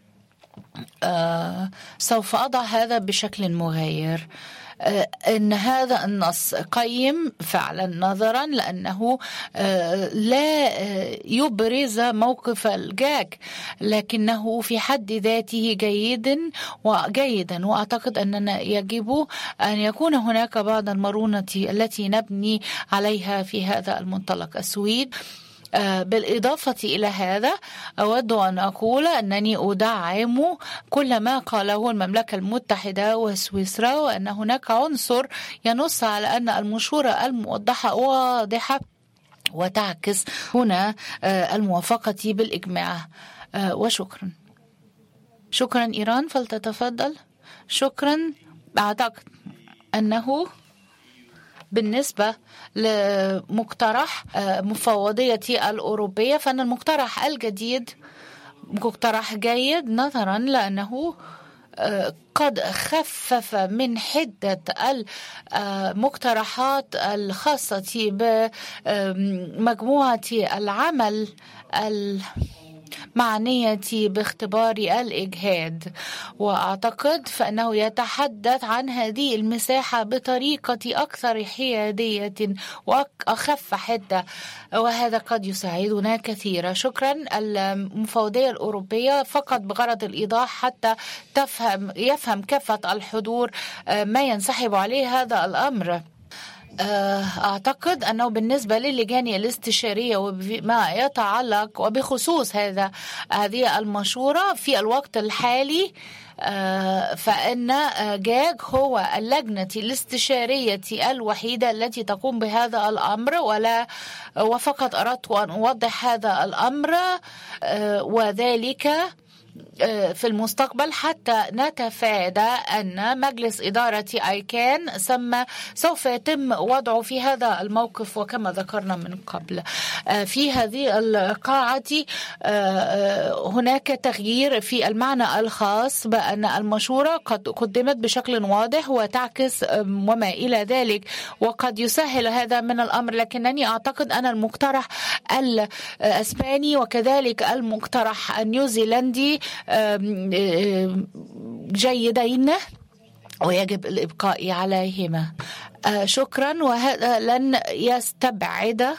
سوف أضع هذا بشكل مغاير. إن هذا النص قيم فعلا نظرا لأنه لا يبرز موقف الجاك، لكنه في حد ذاته جيد وجيدا، وأعتقد أننا يجب أن يكون هناك بعض المرونة التي نبني عليها في هذا المنطلق. السويد. بالإضافة إلى هذا أود أن أقول أنني أدعم كل ما قاله المملكة المتحدة وسويسرا، وأن هناك عنصر ينص على أن المشورة الموضحة واضحة وتعكس هنا الموافقة بالإجماع. وشكرا. شكرا. إيران، فلتتفضل. شكرا. أعتقد أنه بالنسبة لمقترح مفوضية الأوروبية فإن المقترح الجديد مقترح جيد نظرا لأنه قد خفف من حدة المقترحات الخاصة بمجموعة العمل معنية باختبار الإجهاد، وأعتقد فإنه يتحدث عن هذه المساحة بطريقة أكثر حيادية وأخف حدة، وهذا قد يساعدنا كثيرا. شكرا. المفوضية الأوروبية فقط بغرض الإيضاح حتى تفهم يفهم كافة الحضور ما ينسحب عليه هذا الأمر. أعتقد أنه بالنسبة للجان الاستشارية وما يتعلق وبخصوص هذا هذه المشورة في الوقت الحالي، فإن جاج هو اللجنة الاستشارية الوحيدة التي تقوم بهذا الأمر، ولا وفقط أردت أن أوضح هذا الأمر، وذلك في المستقبل حتى نتفادى أن مجلس إدارة أيكان سمى سوف يتم وضعه في هذا الموقف. وكما ذكرنا من قبل في هذه القاعة هناك تغيير في المعنى الخاص بأن المشورة قد قدمت بشكل واضح وتعكس وما إلى ذلك، وقد يسهل هذا من الأمر. لكنني أعتقد أن المقترح الأسباني وكذلك المقترح النيوزيلندي جيدين ويجب الإبقاء عليهما. شكرا. وهذا لن يستبعد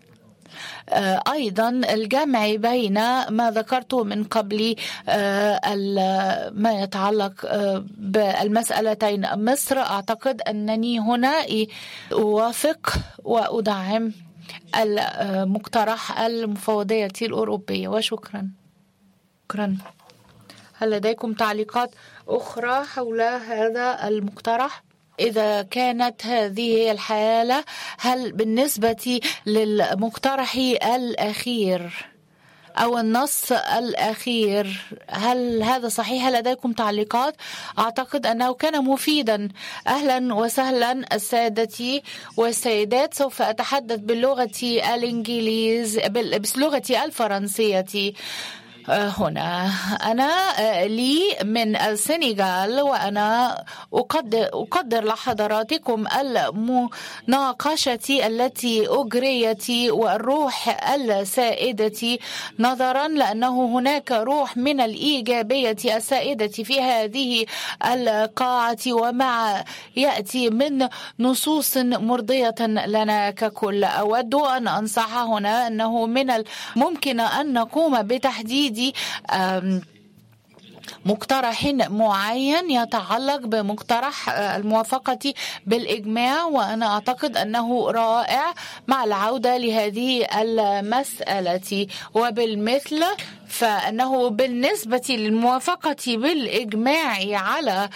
أيضا الجمع بين ما ذكرته من قبل ما يتعلق بالمسألتين. مصر، أعتقد أنني هنا أوافق وأدعم المقترح المفوضية الأوروبية. وشكرا. شكرا. هل لديكم تعليقات أخرى حول هذا المقترح؟ إذا كانت هذه الحالة، هل بالنسبة للمقترح الأخير أو النص الأخير هل هذا صحيح؟ هل لديكم تعليقات؟ أعتقد أنه كان مفيدا. أهلا وسهلا السادة والسيدات. سوف أتحدث باللغة الإنجليز باللغة الفرنسية. هنا أنا لي من السنغال، وأنا أقدر, أقدر لحضراتكم المناقشة التي أجريت والروح السائدة، نظرا لأنه هناك روح من الإيجابية السائدة في هذه القاعة، ومع يأتي من نصوص مرضية لنا ككل. أود أن أنصح هنا أنه من الممكن أن نقوم بتحديد مقترح معين يتعلق بمقترح الموافقة بالإجماع، وأنا أعتقد أنه رائع مع العودة لهذه المسألة. وبالمثل فأنه بالنسبة للموافقة بالإجماع على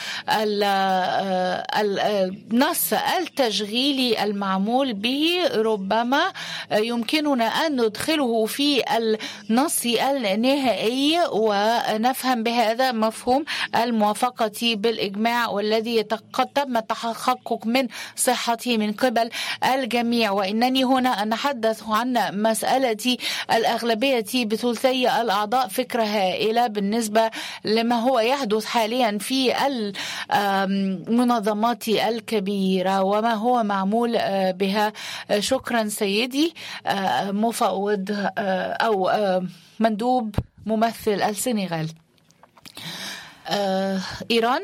النص التشغيلي المعمول به ربما يمكننا أن ندخله في النص النهائي ونفهم بهذا مفهوم الموافقة بالإجماع والذي قد تم التحقق من صحته من قبل الجميع. وإنني هنا أتحدث عن مسألة الأغلبية بثلثي الأعضاء، فكرة هائلة بالنسبة لما هو يحدث حاليا في المنظمات الكبيرة وما هو معمول بها. شكرا سيدي مفوض أو مندوب ممثل السنغال. إيران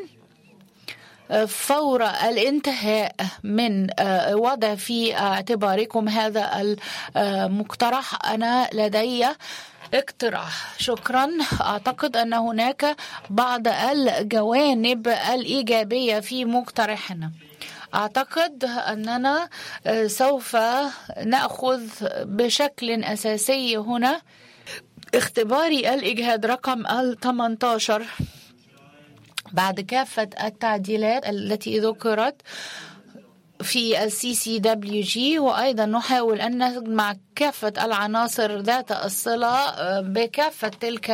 فور الانتهاء من وضع في اعتباركم هذا المقترح أنا لدي اقتراح. شكرا. أعتقد أن هناك بعض الجوانب الإيجابية في مقترحنا. أعتقد أننا سوف نأخذ بشكل أساسي هنا اختبار الإجهاد رقم ثمانية عشر بعد كافة التعديلات التي ذكرت في السي سي دبليو جي، وأيضا نحاول أن نجمع كافة العناصر ذات الصلة بكافة تلك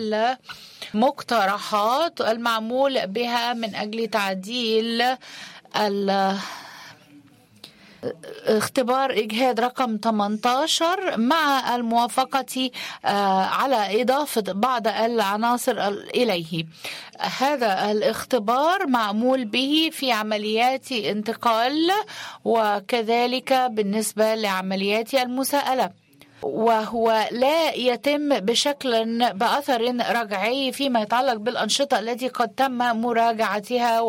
المقترحات المعمول بها من أجل تعديل اختبار إجهاد رقم ثمانية عشر مع الموافقة على إضافة بعض العناصر إليه. هذا الاختبار معمول به في عمليات انتقال وكذلك بالنسبة لعمليات المساءلة، وهو لا يتم بشكل بأثر رجعي فيما يتعلق بالأنشطة التي قد تم مراجعتها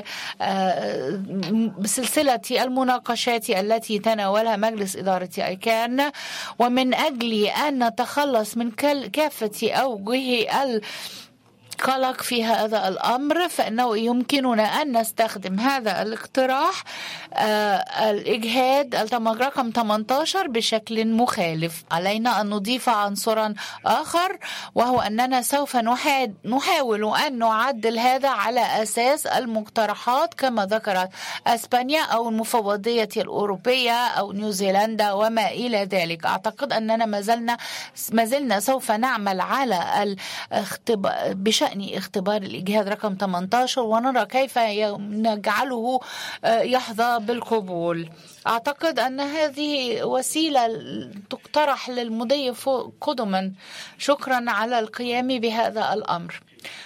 وبسلسلة المناقشات التي تناولها مجلس إدارة أيكان. ومن أجل أن نتخلص من كافة أوجه ال قلق في هذا الأمر فإنه يمكننا أن نستخدم هذا الاقتراح آه الإجهاد رقم ثمانية عشر بشكل مخالف. علينا أن نضيف عنصرا آخر، وهو أننا سوف نحاول أن نعدل هذا على أساس المقترحات كما ذكرت أسبانيا أو المفوضية الأوروبية أو نيوزيلندا وما إلى ذلك. أعتقد أننا ما زلنا ما زلنا سوف نعمل على الاختبار بشأن اختبار الإجهاد رقم ثمانية عشر ونرى كيف نجعله يحظى بالقبول. أعتقد أن هذه وسيلة تقترح للمضي قدما. شكرا على القيام بهذا الأمر.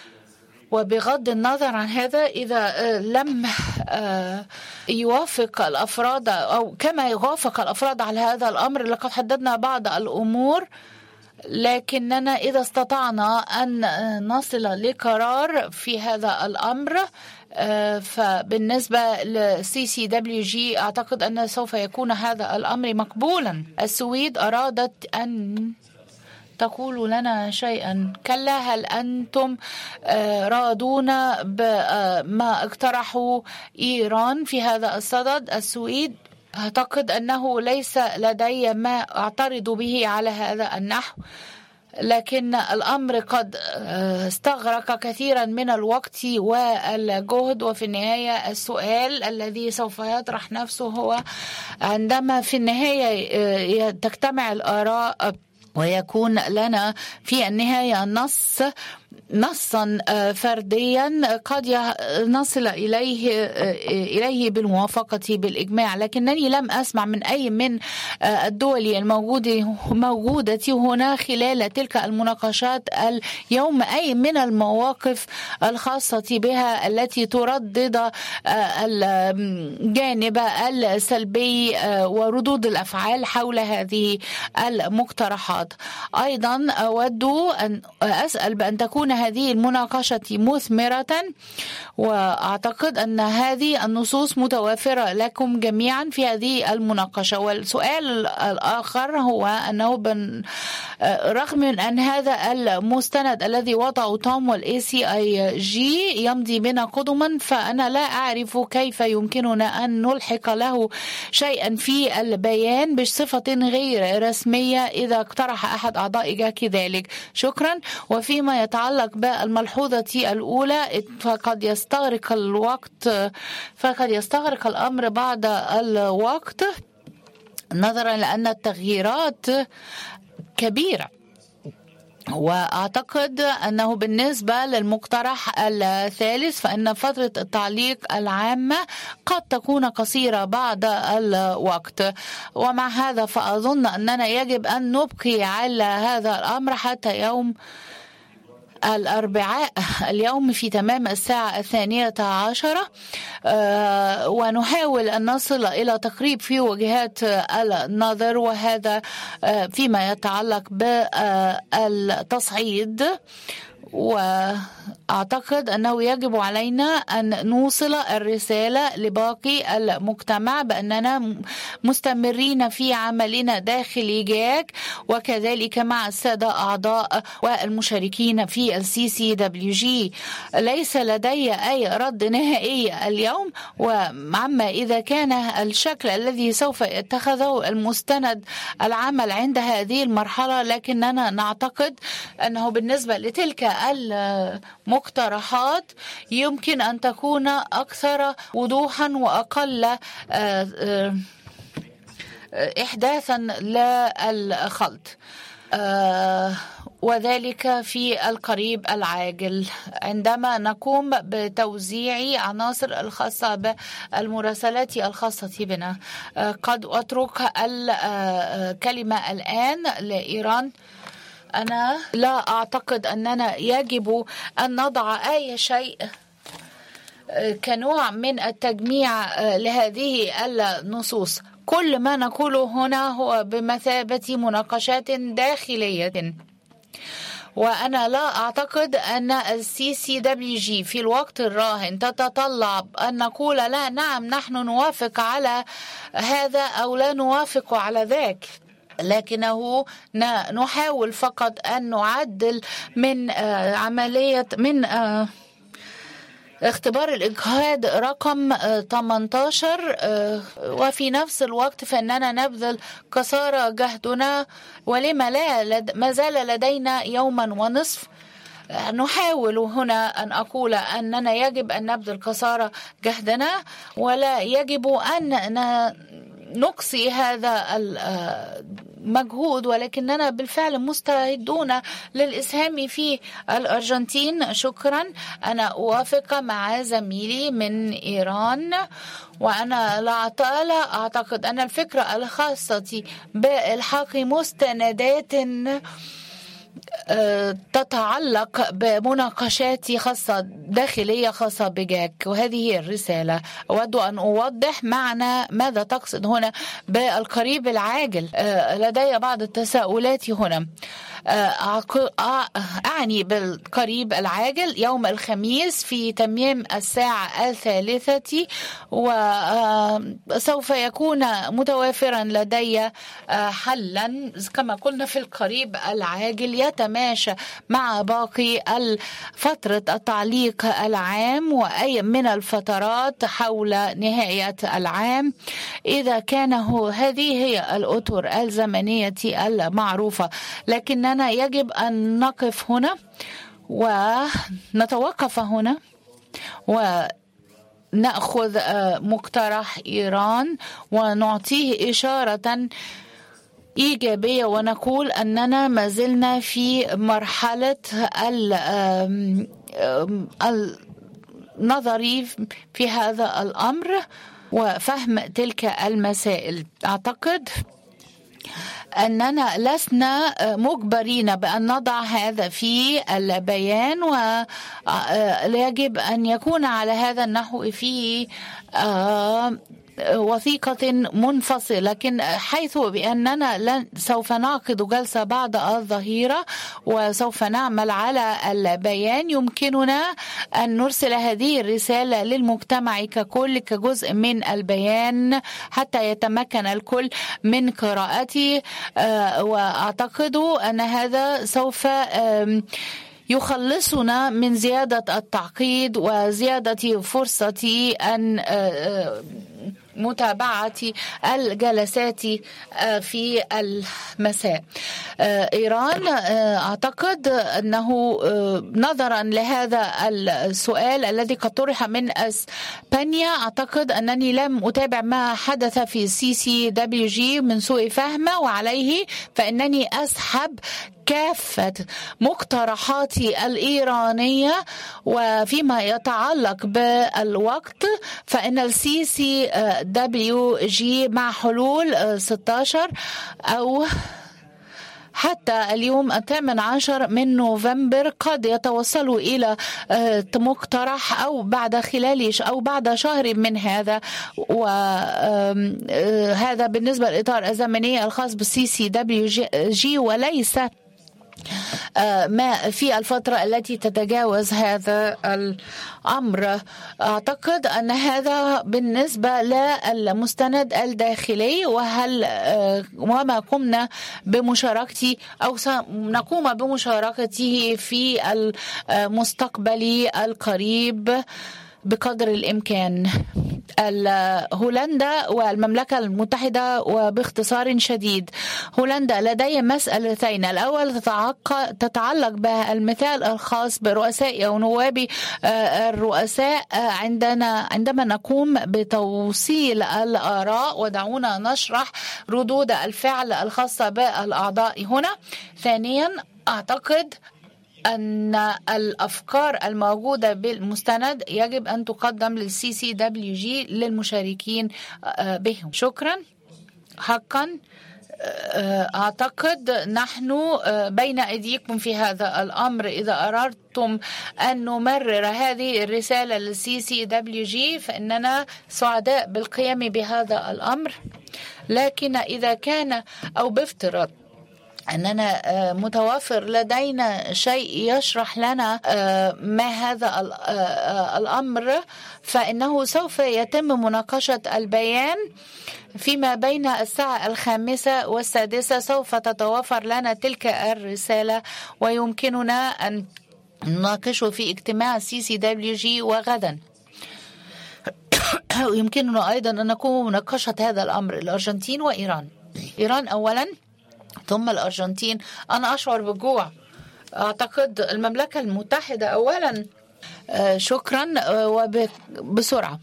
وبغض النظر عن هذا، إذا لم يوافق الأفراد أو كما يوافق الأفراد على هذا الأمر، لقد حددنا بعض الأمور، لكننا إذا استطعنا أن نصل لقرار في هذا الأمر فبالنسبة لسي سي دبليو جي أعتقد أن سوف يكون هذا الأمر مقبولا. السويد أرادت أن تقولوا لنا شيئا. كلا، هل أنتم رادون بما اقترحوا إيران في هذا الصدد؟ السويد أعتقد أنه ليس لدي ما أعترض به على هذا النحو، لكن الأمر قد استغرق كثيرا من الوقت والجهد. وفي النهاية السؤال الذي سوف يطرح نفسه هو عندما في النهاية تجتمع الآراء ويكون لنا في النهاية نص نصا فرديا قد نصل إليه إليه بالموافقة بالإجماع. لكنني لم أسمع من أي من الدول الموجودة موجودة هنا خلال تلك المناقشات اليوم أي من المواقف الخاصة بها التي تردد الجانب السلبي وردود الأفعال حول هذه المقترحات. أيضا أود أن أسأل بأن تكون تكون هذه المناقشة مثمرة، وأعتقد أن هذه النصوص متوافرة لكم جميعا في هذه المناقشة. والسؤال الآخر هو أنه بن رغم من أن هذا المستند الذي وضعه توم والإي سي آي جي يمضي بنا قدما، فأنا لا أعرف كيف يمكننا أن نلحق له شيئا في البيان بصفة غير رسمية إذا اقترح أحد أعضاء إيجاك ذلك. شكرا. وفيما يتعلق بالملحوظة الأولى فقد يستغرق الوقت فقد يستغرق الأمر بعض الوقت نظرا لأن التغييرات كبيرة. وأعتقد أنه بالنسبة للمقترح الثالث فإن فترة التعليق العامة قد تكون قصيرة بعض الوقت، ومع هذا فأظن أننا يجب أن نبقي على هذا الأمر حتى يوم الأربعاء اليوم في تمام الساعة الثانية عشرة، ونحاول أن نصل إلى تقريب في وجهات النظر، وهذا فيما يتعلق بالتصعيد. وأعتقد أنه يجب علينا أن نوصل الرسالة لباقي المجتمع بأننا مستمرين في عملنا داخل جاك، وكذلك مع السادة أعضاء والمشاركين في السي سي دبليو جي. ليس لدي أي رد نهائي اليوم، وعما إذا كان الشكل الذي سوف يتخذه المستند العمل عند هذه المرحلة، لكننا نعتقد أنه بالنسبة لتلك المقترحات يمكن أن تكون أكثر وضوحا وأقل إحداثا للخلط، وذلك في القريب العاجل عندما نقوم بتوزيع عناصر الخاصة بالمراسلات الخاصة بنا. قد أترك الكلمة الآن لإيران. أنا لا أعتقد أننا يجب أن نضع أي شيء كنوع من التجميع لهذه النصوص. كل ما نقوله هنا هو بمثابة مناقشات داخلية، وأنا لا أعتقد أن السي سي دبليو جي في الوقت الراهن تتطلب أن نقول لا نعم نحن نوافق على هذا أو لا نوافق على ذاك، لكنه نحاول فقط أن نعدل من عملية من اختبار الإجهاد رقم ثمانية عشر، وفي نفس الوقت فإننا نبذل قصارى جهدنا، ولما لا ما زال لدينا يوما ونصف. نحاول هنا أن أقول أننا يجب أن نبذل قصارى جهدنا، ولا يجب أن نقصي هذا المجهود، ولكننا بالفعل مستعدون للإسهام في الأرجنتين. شكرا. أنا أوافق مع زميلي من إيران، وأنا لا أعتقد أن الفكرة الخاصة بإلحاق مستندات تتعلق بمناقشات خاصة داخلية خاصة بجاك، وهذه هي الرسالة. أود أن أوضح معنى ماذا تقصد هنا بالقريب العاجل. لدي بعض التساؤلات هنا. أعني بالقريب العاجل يوم الخميس في تمام الساعة الثالثة، وسوف يكون متوافرا لدي حلا كما قلنا في القريب العاجل يتماشى مع باقي فترة التعليق العام وأي من الفترات حول نهاية العام، إذا كان هو هذه هي الأطر الزمنية المعروفة. لكننا يجب أن نقف هنا ونتوقف هنا ونأخذ مقترح إيران ونعطيه إشارة إيجابية، ونقول أننا ما زلنا في مرحلة النظري في هذا الأمر وفهم تلك المسائل. أعتقد أننا لسنا مجبرين بأن نضع هذا في البيان، ويجب أن يكون على هذا النحو فيه وثيقة منفصلة، لكن حيث بأننا لن سوف نعقد جلسة بعد الظهيرة وسوف نعمل على البيان، يمكننا أن نرسل هذه الرسالة للمجتمع ككل كجزء من البيان حتى يتمكن الكل من قراءته. وأعتقد أن هذا سوف يخلصنا من زيادة التعقيد وزيادة فرصة أن متابعة الجلسات في المساء. إيران، أعتقد أنه نظرا لهذا السؤال الذي قد طرح من أسبانيا، أعتقد أنني لم أتابع ما حدث في سي سي دبليو جي من سوء فهم، وعليه فإنني أسحب كافة مقترحاتي الإيرانية. وفيما يتعلق بالوقت فإن السي سي دبليو جي مع حلول ستة عشر أو حتى اليوم الثامن عشر من نوفمبر قد يتوصلوا إلى مقترح أو بعد خلال أو بعد شهر من هذا. وهذا بالنسبة للإطار الزمني الخاص بالسي سي دبليو جي، وليس ما في الفترة التي تتجاوز هذا الأمر. أعتقد أن هذا بالنسبة للمستند الداخلي، وهل وما قمنا بمشاركته أو سنقوم بمشاركته في المستقبل القريب بقدر الإمكان. هولندا والمملكة المتحدة، وباختصار شديد هولندا لدي مسألتين. الأول تتعلق بالمثال الخاص برؤساء أو نواب الرؤساء عندنا عندما نقوم بتوصيل الآراء، ودعونا نشرح ردود الفعل الخاصة بالأعضاء هنا. ثانيا، أعتقد أن الأفكار الموجودة بالمستند يجب أن تقدم للسي سي دبليو جي للمشاركين بهم. شكرا. حقا أعتقد نحن بين أيديكم في هذا الأمر. إذا أردتم أن نمرر هذه الرسالة للسي سي دبليو جي فإننا سعداء بالقيام بهذا الأمر، لكن إذا كان أو بافتراض أننا متوافر لدينا شيء يشرح لنا ما هذا الأمر، فإنه سوف يتم مناقشة البيان فيما بين الساعة الخامسة والسادسة. سوف تتوافر لنا تلك الرسالة ويمكننا أن نناقشه في اجتماع سي سي دبليو جي وغدا. ويمكننا أيضا أن نقوم بمناقشة هذا الأمر. الأرجنتين وإيران. إيران أولا ثم الأرجنتين. أنا أشعر بالجوع. أعتقد المملكة المتحدة أولا. شكرا. وبسرعة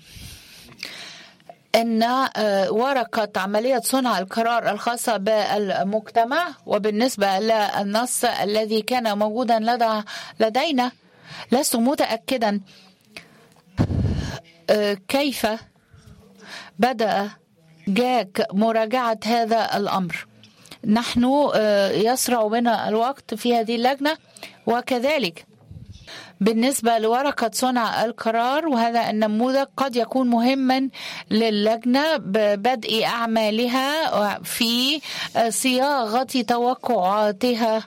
أن ورقة عملية صنع القرار الخاصة بالمجتمع، وبالنسبة للنص الذي كان موجودا لدى لدينا لست متأكدا كيف بدأ جاك مراجعة هذا الأمر. نحن يسرع بنا الوقت في هذه اللجنة، وكذلك بالنسبة لورقة صنع القرار، وهذا النموذج قد يكون مهما للجنة ببدء أعمالها في صياغة توقعاتها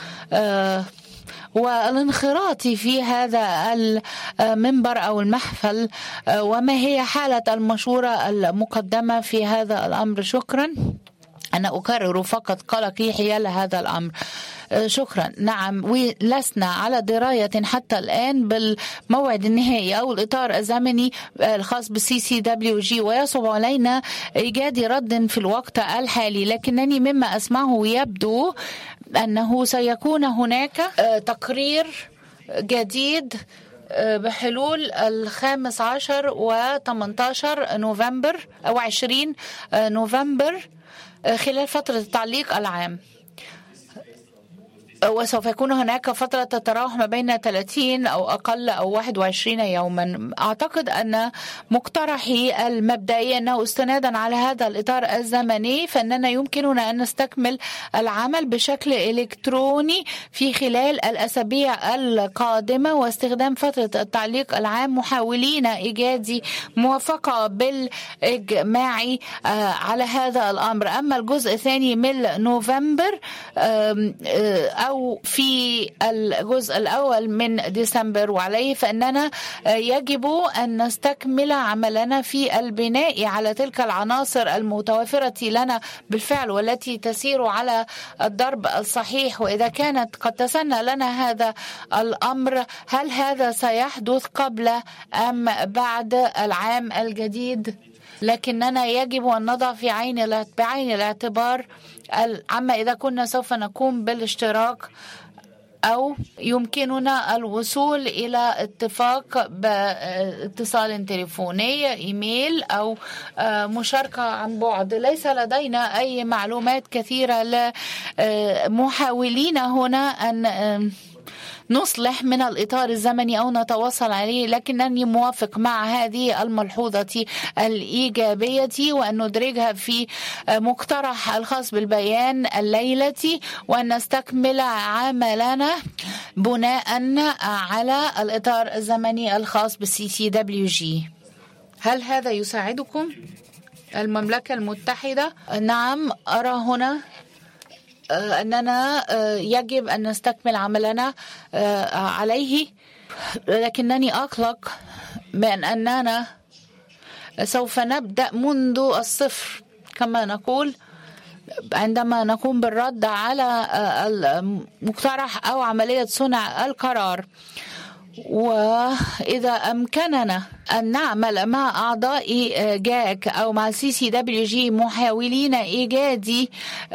والانخراط في هذا المنبر أو المحفل، وما هي حالة المشورة المقدمة في هذا الأمر. شكرا. أنا أكرر فقط قلقي حيال هذا الأمر. شكرا. نعم، ولسنا على دراية حتى الآن بالموعد النهائي أو الإطار الزمني الخاص بالسي سي دبليو جي، ويصعب علينا إيجاد رد في الوقت الحالي، لكنني مما أسمعه يبدو أنه سيكون هناك تقرير جديد بحلول الخامس عشر وثمانية عشر نوفمبر أو عشرين نوفمبر خلال فترة التعليق العام. وسوف يكون هناك فترة تتراوح ما بين ثلاثين أو أقل أو واحد وعشرين يوما. أعتقد أن مقترحي المبدئي أنه استنادا على هذا الإطار الزمني فإننا يمكننا أن نستكمل العمل بشكل إلكتروني في خلال الأسابيع القادمة واستخدام فترة التعليق العام محاولين إيجاد موافقة بالإجماعي على هذا الأمر. أما الجزء الثاني من نوفمبر أو في الجزء الأول من ديسمبر وعليه فإننا يجب أن نستكمل عملنا في البناء على تلك العناصر المتوفرة لنا بالفعل والتي تسير على الضرب الصحيح. وإذا كانت قد تسنى لنا هذا الأمر هل هذا سيحدث قبل أم بعد العام الجديد؟ لكننا يجب أن نضع في عين بعين الاعتبار عما إذا كنا سوف نقوم بالاشتراك أو يمكننا الوصول إلى اتفاق باتصال تليفوني إيميل أو مشاركة عن بعد. ليس لدينا أي معلومات كثيرة لمحاولين هنا أن نصلح من الإطار الزمني أو نتواصل عليه، لكنني موافق مع هذه الملحوظة الإيجابية وأن ندرجها في مقترح الخاص بالبيان الليلة وأن نستكمل عملنا بناء على الإطار الزمني الخاص بالسي سي دبليو جي. هل هذا يساعدكم؟ المملكة المتحدة، نعم أرى هنا أننا يجب أن نستكمل عملنا عليه، لكنني أقلق من أننا سوف نبدأ منذ الصفر كما نقول عندما نقوم بالرد على المقترح أو عملية صنع القرار. وإذا أمكننا أن نعمل مع أعضاء جاك أو مع سي سي دبليو جي محاولين إيجاد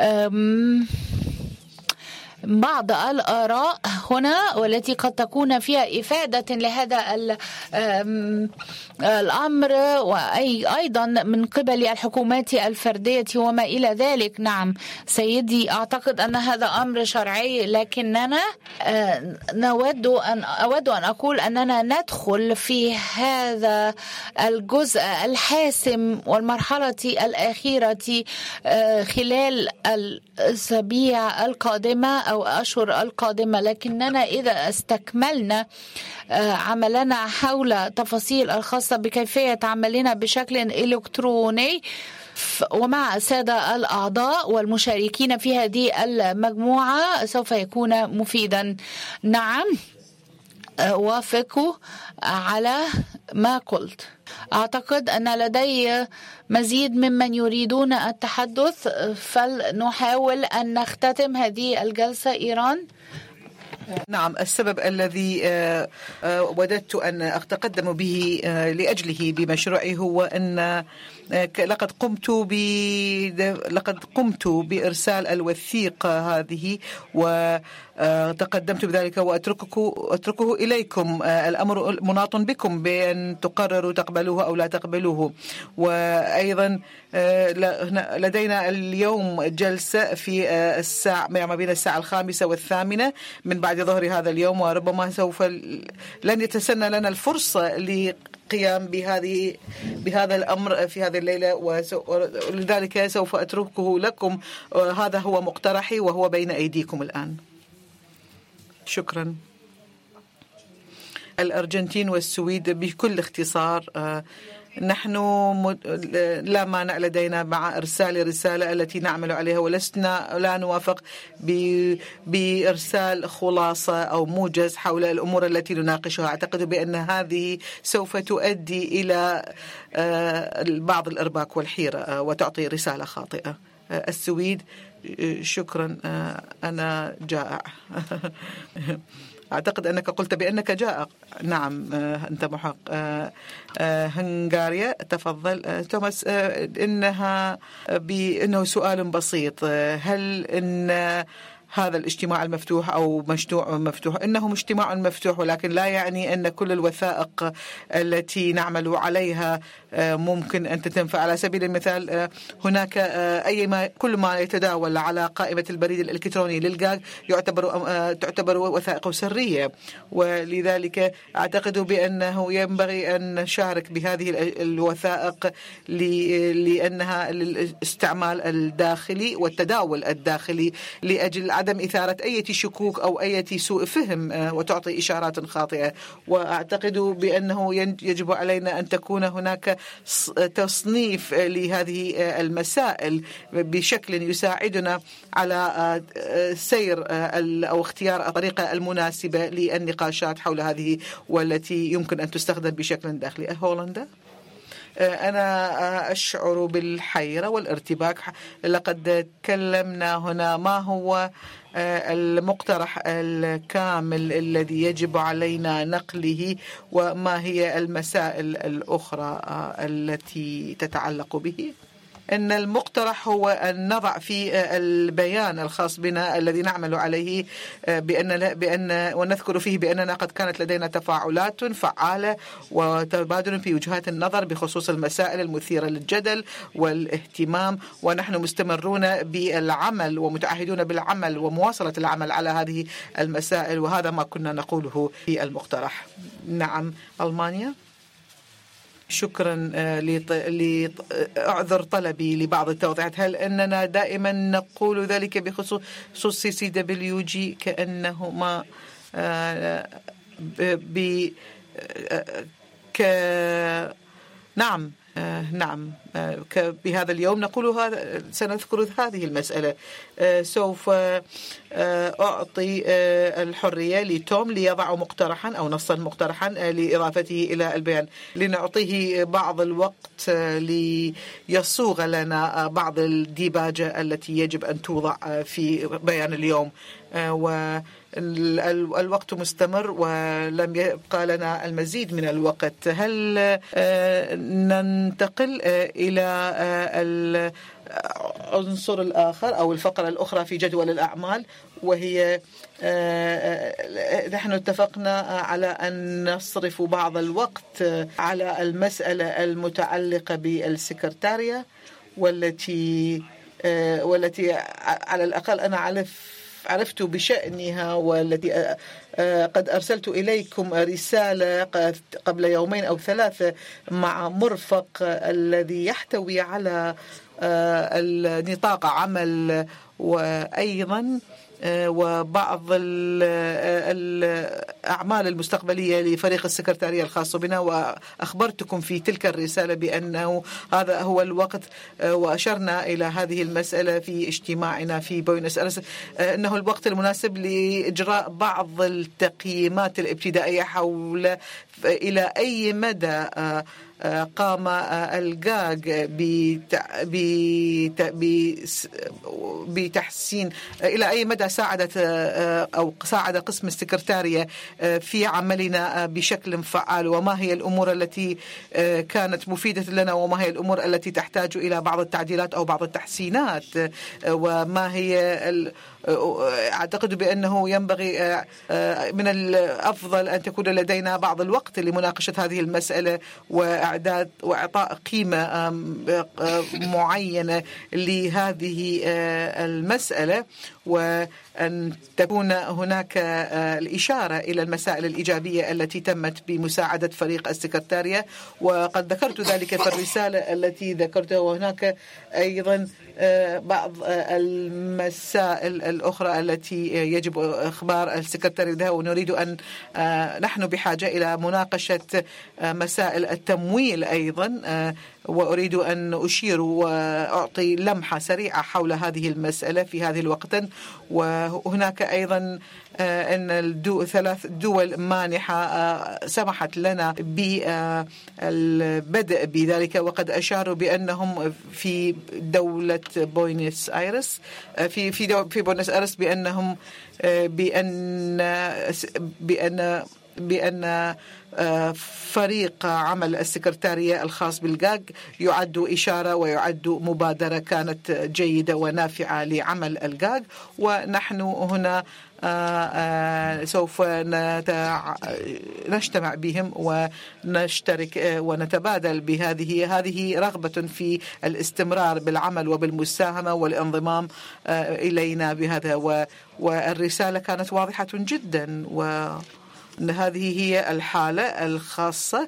بعض الآراء هنا والتي قد تكون فيها إفادة لهذا الأمر وأيضا من قبل الحكومات الفردية وما إلى ذلك. نعم سيدي، أعتقد أن هذا أمر شرعي، لكننا نود أن أود أن أقول أننا ندخل في هذا الجزء الحاسم والمرحلة الأخيرة خلال الأسابيع القادمة أو أشهر القادمة. لكننا إذا استكملنا عملنا حول تفاصيل الخاصة بكيفية عملنا بشكل إلكتروني ومع السادة الأعضاء والمشاركين في هذه المجموعة سوف يكون مفيدا. نعم وافق على ما قلت. أعتقد أن لدي مزيد ممن يريدون التحدث، فلنحاول أن نختتم هذه الجلسة. إيران. نعم، السبب الذي وددت أن أتقدم به لأجله بمشروعي هو أن لقد قمت ب لقد قمت بإرسال الوثيقة هذه وتقدمت بذلك وأتركه أتركه إليكم. الأمر مناط بكم بأن تقرروا تقبلوه أو لا تقبلوه. وأيضا لدينا اليوم جلسة في الساعة ما بين الساعة الخامسة والثامنة من بعد ظهر هذا اليوم، وربما سوف لن يتسنى لنا الفرصة للقيام بهذه بهذا الأمر في هذه الليلة، ولذلك سوف أتركه لكم. هذا هو مقترحي وهو بين أيديكم الآن. شكرا. الأرجنتين والسويد بكل اختصار. نحن لا مانع لدينا مع إرسال رسالة التي نعمل عليها، ولسنا لا نوافق بإرسال خلاصة أو موجز حول الأمور التي نناقشها. أعتقد بأن هذه سوف تؤدي إلى بعض الإرباك والحيرة وتعطي رسالة خاطئة. السويد، شكرا، أنا جائع. أعتقد أنك قلت بأنك جائع. نعم أنت محق. هنغاريا، تفضل. توماس، إنها بأنه سؤال بسيط. هل إن هذا الاجتماع المفتوح أو مجتمع مفتوح إنه اجتماع مفتوح، ولكن لا يعني أن كل الوثائق التي نعمل عليها ممكن أن تتنفع. على سبيل المثال هناك أي ما كل ما يتداول على قائمة البريد الإلكتروني للجاج يعتبر تعتبر وثائق سرية، ولذلك أعتقد بأنه ينبغي أن نشارك بهذه الوثائق لأنها للاستعمال الداخلي والتداول الداخلي لأجل عدم إثارة أي شكوك أو أي سوء فهم وتعطي إشارات خاطئة. وأعتقد بأنه يجب علينا أن تكون هناك تصنيف لهذه المسائل بشكل يساعدنا على سير أو اختيار الطريقة المناسبة للنقاشات حول هذه والتي يمكن أن تستخدم بشكل داخلي. هولندا، أنا أشعر بالحيرة والارتباك. لقد تكلمنا هنا ما هو المقترح الكامل الذي يجب علينا نقله وما هي المسائل الأخرى التي تتعلق به. أن المقترح هو أن نضع في البيان الخاص بنا الذي نعمل عليه بأن بأن ونذكر فيه بأننا قد كانت لدينا تفاعلات فعالة وتبادل في وجهات النظر بخصوص المسائل المثيرة للجدل والاهتمام، ونحن مستمرون بالعمل ومتعهدون بالعمل ومواصلة العمل على هذه المسائل، وهذا ما كنا نقوله في المقترح. نعم، ألمانيا. شكرا لأعذر طلبي لبعض التوضيحات. هل أننا دائما نقول ذلك بخصوص سي سي دبليو جي كأنه ما ب ك نعم نعم بهذا اليوم نقول هذا سنذكر هذه المسألة. سوف أعطي الحرية لتوم ليضع مقترحا أو نصا مقترحا لإضافته إلى البيان، لنعطيه بعض الوقت ليصوغ لنا بعض الديباجة التي يجب أن توضع في بيان اليوم، والوقت مستمر ولم يبقى لنا المزيد من الوقت. هل ننتقل إلى العنصر الآخر أو الفقرة الأخرى في جدول الأعمال، وهي نحن اتفقنا على أن نصرف بعض الوقت على المسألة المتعلقة بالسكرتارية والتي والتي على الأقل أنا أعرف عرفت بشأنها، والتي قد أرسلت إليكم رسالة قبل يومين أو ثلاثة مع مرفق الذي يحتوي على النطاق عمل وأيضا وبعض الأعمال المستقبلية لفريق السكرتارية الخاص بنا، وأخبرتكم في تلك الرسالة بأنه هذا هو الوقت، وأشرنا إلى هذه المسألة في اجتماعنا في بوينس آيرس أنه الوقت المناسب لإجراء بعض التقييمات الابتدائية حول إلى أي مدى قام الجاج بتحسين، إلى أي مدى ساعدت أو ساعد قسم السكرتارية في عملنا بشكل فعال، وما هي الأمور التي كانت مفيدة لنا وما هي الأمور التي تحتاج إلى بعض التعديلات أو بعض التحسينات، وما هي أعتقد بأنه ينبغي من الأفضل أن تكون لدينا بعض الوقت لمناقشة هذه المسألة وإعداد وإعطاء قيمة معينة لهذه المسألة، وأن تكون هناك الإشارة إلى المسائل الإيجابية التي تمت بمساعدة فريق السكرتارية، وقد ذكرت ذلك في الرسالة التي ذكرتها. وهناك أيضا بعض المسائل الأخرى التي يجب إخبار السكرتارية بها، ونريد أن نحن بحاجة إلى مناقشة مسائل التمويل أيضا، وأريد أن أشير وأعطي لمحة سريعة حول هذه المسألة في هذه الوقت. وهناك أيضا أن الدو ثلاث دول مانحة سمحت لنا بالبدء بذلك، وقد أشاروا بأنهم في دولة بوينس آيرس في في في بوينس آيرس بأنهم بأن بأن بأن فريق عمل السكرتارية الخاص بالجاج يعد إشارة ويعد مبادرة كانت جيدة ونافعة لعمل الجاج، ونحن هنا سوف نجتمع بهم ونشترك ونتبادل بهذه هذه رغبة في الاستمرار بالعمل وبالمساهمة والانضمام إلينا بهذا، والرسالة كانت واضحة جدا، و هذه هي الحالة الخاصة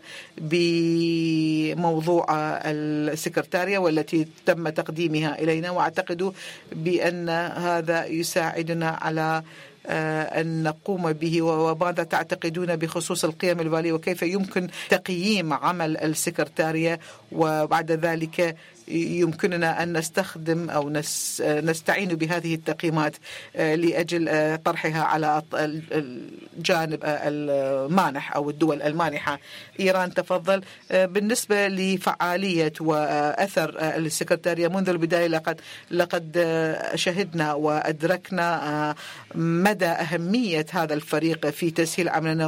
بموضوع السكرتارية والتي تم تقديمها إلينا، وأعتقد بأن هذا يساعدنا على أن نقوم به. وماذا تعتقدون بخصوص القيم الوالية وكيف يمكن تقييم عمل السكرتارية، وبعد ذلك يمكننا أن نستخدم أو نستعين بهذه التقييمات لأجل طرحها على الجانب المانح أو الدول المانحة. إيران تفضل. بالنسبة لفعالية وأثر السكرتارية منذ البداية لقد لقد شهدنا وأدركنا مدى أهمية هذا الفريق في تسهيل عملنا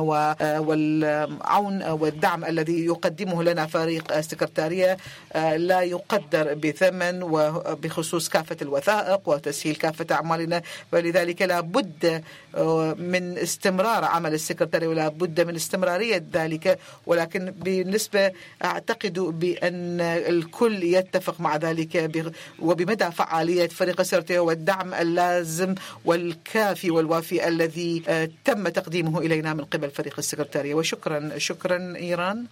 والعون والدعم الذي يقدمه لنا فريق السكرتارية لا يقدم بثمن، وبخصوص كافة الوثائق وتسهيل كافة أعمالنا، ولذلك لا بد من استمرار عمل السكرتارية ولا بد من استمرارية ذلك. ولكن بالنسبة أعتقد بأن الكل يتفق مع ذلك وبمدى فعالية فريق السكرتارية والدعم اللازم والكافي والوافي الذي تم تقديمه إلينا من قبل فريق السكرتارية. وشكرا شكرا إيران،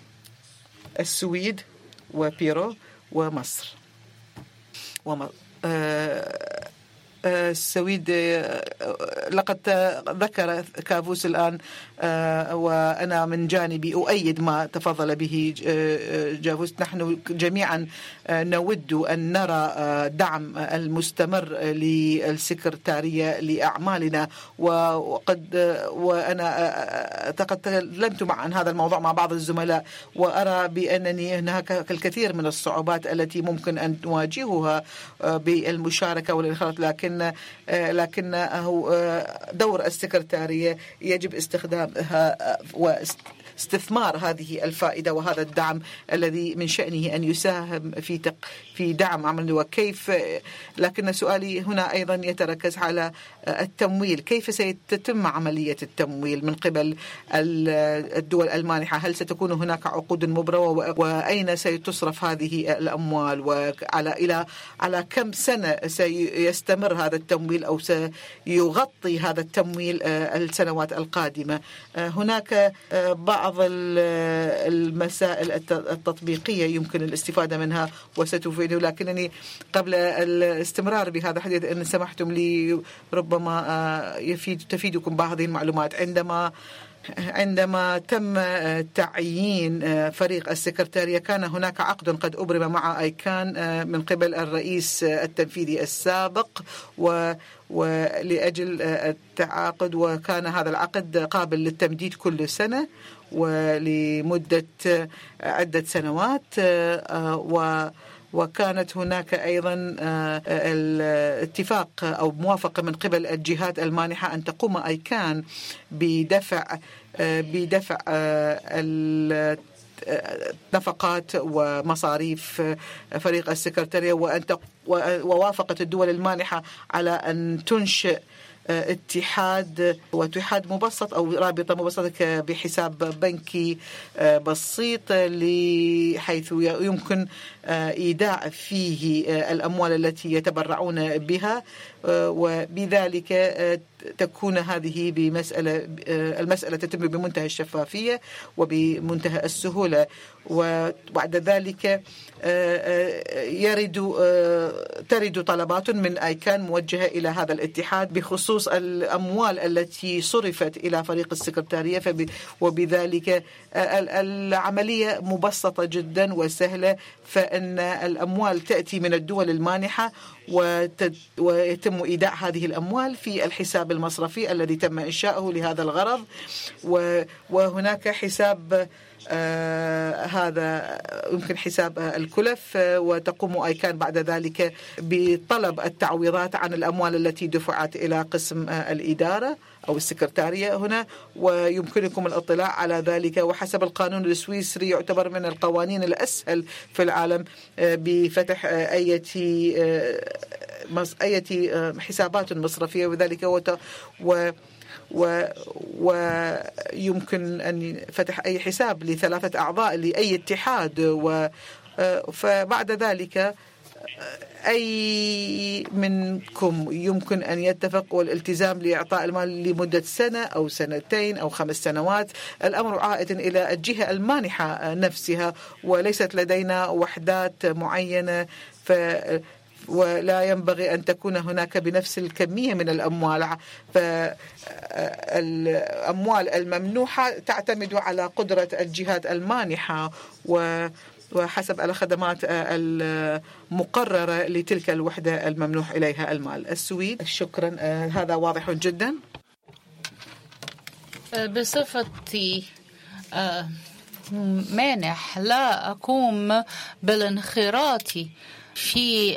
السويد وبيرو ومصر. وم... آه... السويد لقد ذكر كافوس الآن، وأنا من جانبي أؤيد ما تفضل به جافوس. نحن جميعا نود أن نرى دعم المستمر للسكرتارية لأعمالنا، وقد وأنا تكلمت عن هذا الموضوع مع بعض الزملاء، وأرى بأنني هناك الكثير من الصعوبات التي ممكن أن نواجهها بالمشاركة والانخراط، لكن لكنه دور السكرتارية يجب استخدامها واستثمار هذه الفائدة وهذا الدعم الذي من شأنه أن يساهم في تق في دعم عمل. وكيف لكن سؤالي هنا أيضا يتركز على التمويل، كيف ستتم عملية التمويل من قبل الدول المانحة؟ هل ستكون هناك عقود مبرمة، وأين ستصرف هذه الأموال، وعلى إلى على كم سنة سيستمر هذا التمويل أو سيغطي هذا التمويل السنوات القادمة؟ هناك بعض المسائل التطبيقية يمكن الاستفادة منها وستفيد، لكنني قبل الاستمرار بهذا الحديث إن سمحتم لي ربما يفيد تفيدكم بعض هذه المعلومات. عندما عندما تم تعيين فريق السكرتارية كان هناك عقد قد أبرم مع أيكان من قبل الرئيس التنفيذي السابق و ولأجل التعاقد، وكان هذا العقد قابل للتمديد كل سنة ولمدة عدة سنوات، و وكانت هناك أيضا الاتفاق أو موافقة من قبل الجهات المانحة أن تقوم أيكان بدفع بدفع نفقات ومصاريف فريق السكرتارية، وأن ووافقت الدول المانحة على أن تنشئ اتحاد واتحاد مبسط أو رابطة مبسطة بحساب بنكي بسيط حيث يمكن إيداع فيه الأموال التي يتبرعون بها، وبذلك تكون هذه بمسألة المسألة تتم بمنتهى الشفافية وبمنتهى السهولة. وبعد ذلك يرد ترد طلبات من أيكان موجهة إلى هذا الاتحاد بخصوص الأموال التي صرفت إلى فريق السكرتارية، وبذلك العملية مبسطة جدا وسهلة، فإن الأموال تأتي من الدول المانحة ويتم إيداع هذه الأموال في الحساب المصرفي الذي تم إنشاؤه لهذا الغرض، وهناك حساب آه هذا يمكن حساب الكلف، وتقوم أيكان بعد ذلك بطلب التعويضات عن الأموال التي دفعت إلى قسم قسم الإدارة أو السكرتارية هنا، ويمكنكم الاطلاع على ذلك. وحسب القانون السويسري يعتبر من القوانين الأسهل في العالم بفتح أي أي حسابات مصرفية، وذلك و و ويمكن أن فتح أي حساب لثلاثة أعضاء لأي اتحاد. و فبعد ذلك أي منكم يمكن أن يتفق والالتزام لإعطاء المال لمدة سنة أو سنتين أو خمس سنوات. الأمر عائد إلى الجهة المانحة نفسها، وليست لدينا وحدات معينة، ف ولا ينبغي أن تكون هناك بنفس الكمية من الأموال. فالأموال الممنوحة تعتمد على قدرة الجهات المانحة و وحسب الخدمات المقررة لتلك الوحدة الممنوح إليها المال. السويد. شكرا، هذا واضح جدا. بصفتي مانح لا أقوم بالانخراط في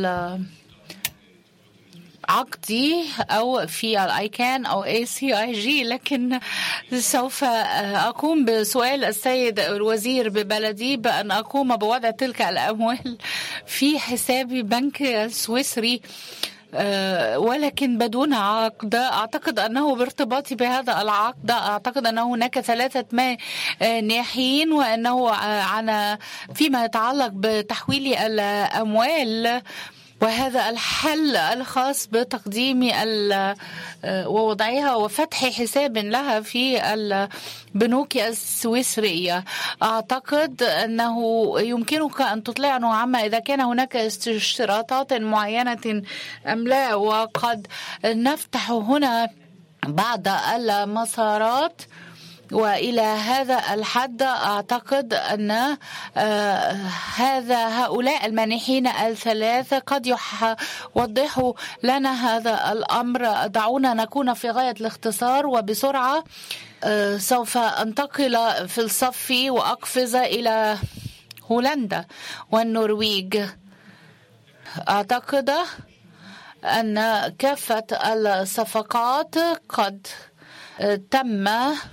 عقدي أو في الآيكان أو إيه سي آي جي، لكن سوف أقوم بسؤال السيد الوزير ببلدي بأن أقوم بوضع تلك الأموال في حسابي بنك السويسري، ولكن بدون عقد. أعتقد أنه بارتباطي بهذا العقد أعتقد أن هناك ثلاثة مانحين، وأنه عن فيما يتعلق بتحويل الأموال، وهذا الحل الخاص بتقديم ووضعها وفتح حساب لها في البنوك السويسرية. أعتقد أنه يمكنك أن تطلعنا عما إذا كان هناك اشتراطات معينة أم لا، وقد نفتح هنا بعض المسارات. وإلى هذا الحد أعتقد أن هذا هؤلاء المانحين الثلاثة قد يوضحوا لنا هذا الأمر. دعونا نكون في غاية الاختصار وبسرعة. سوف أنتقل في الصف وأقفز إلى هولندا والنرويج. أعتقد أن كافة الصفقات قد تم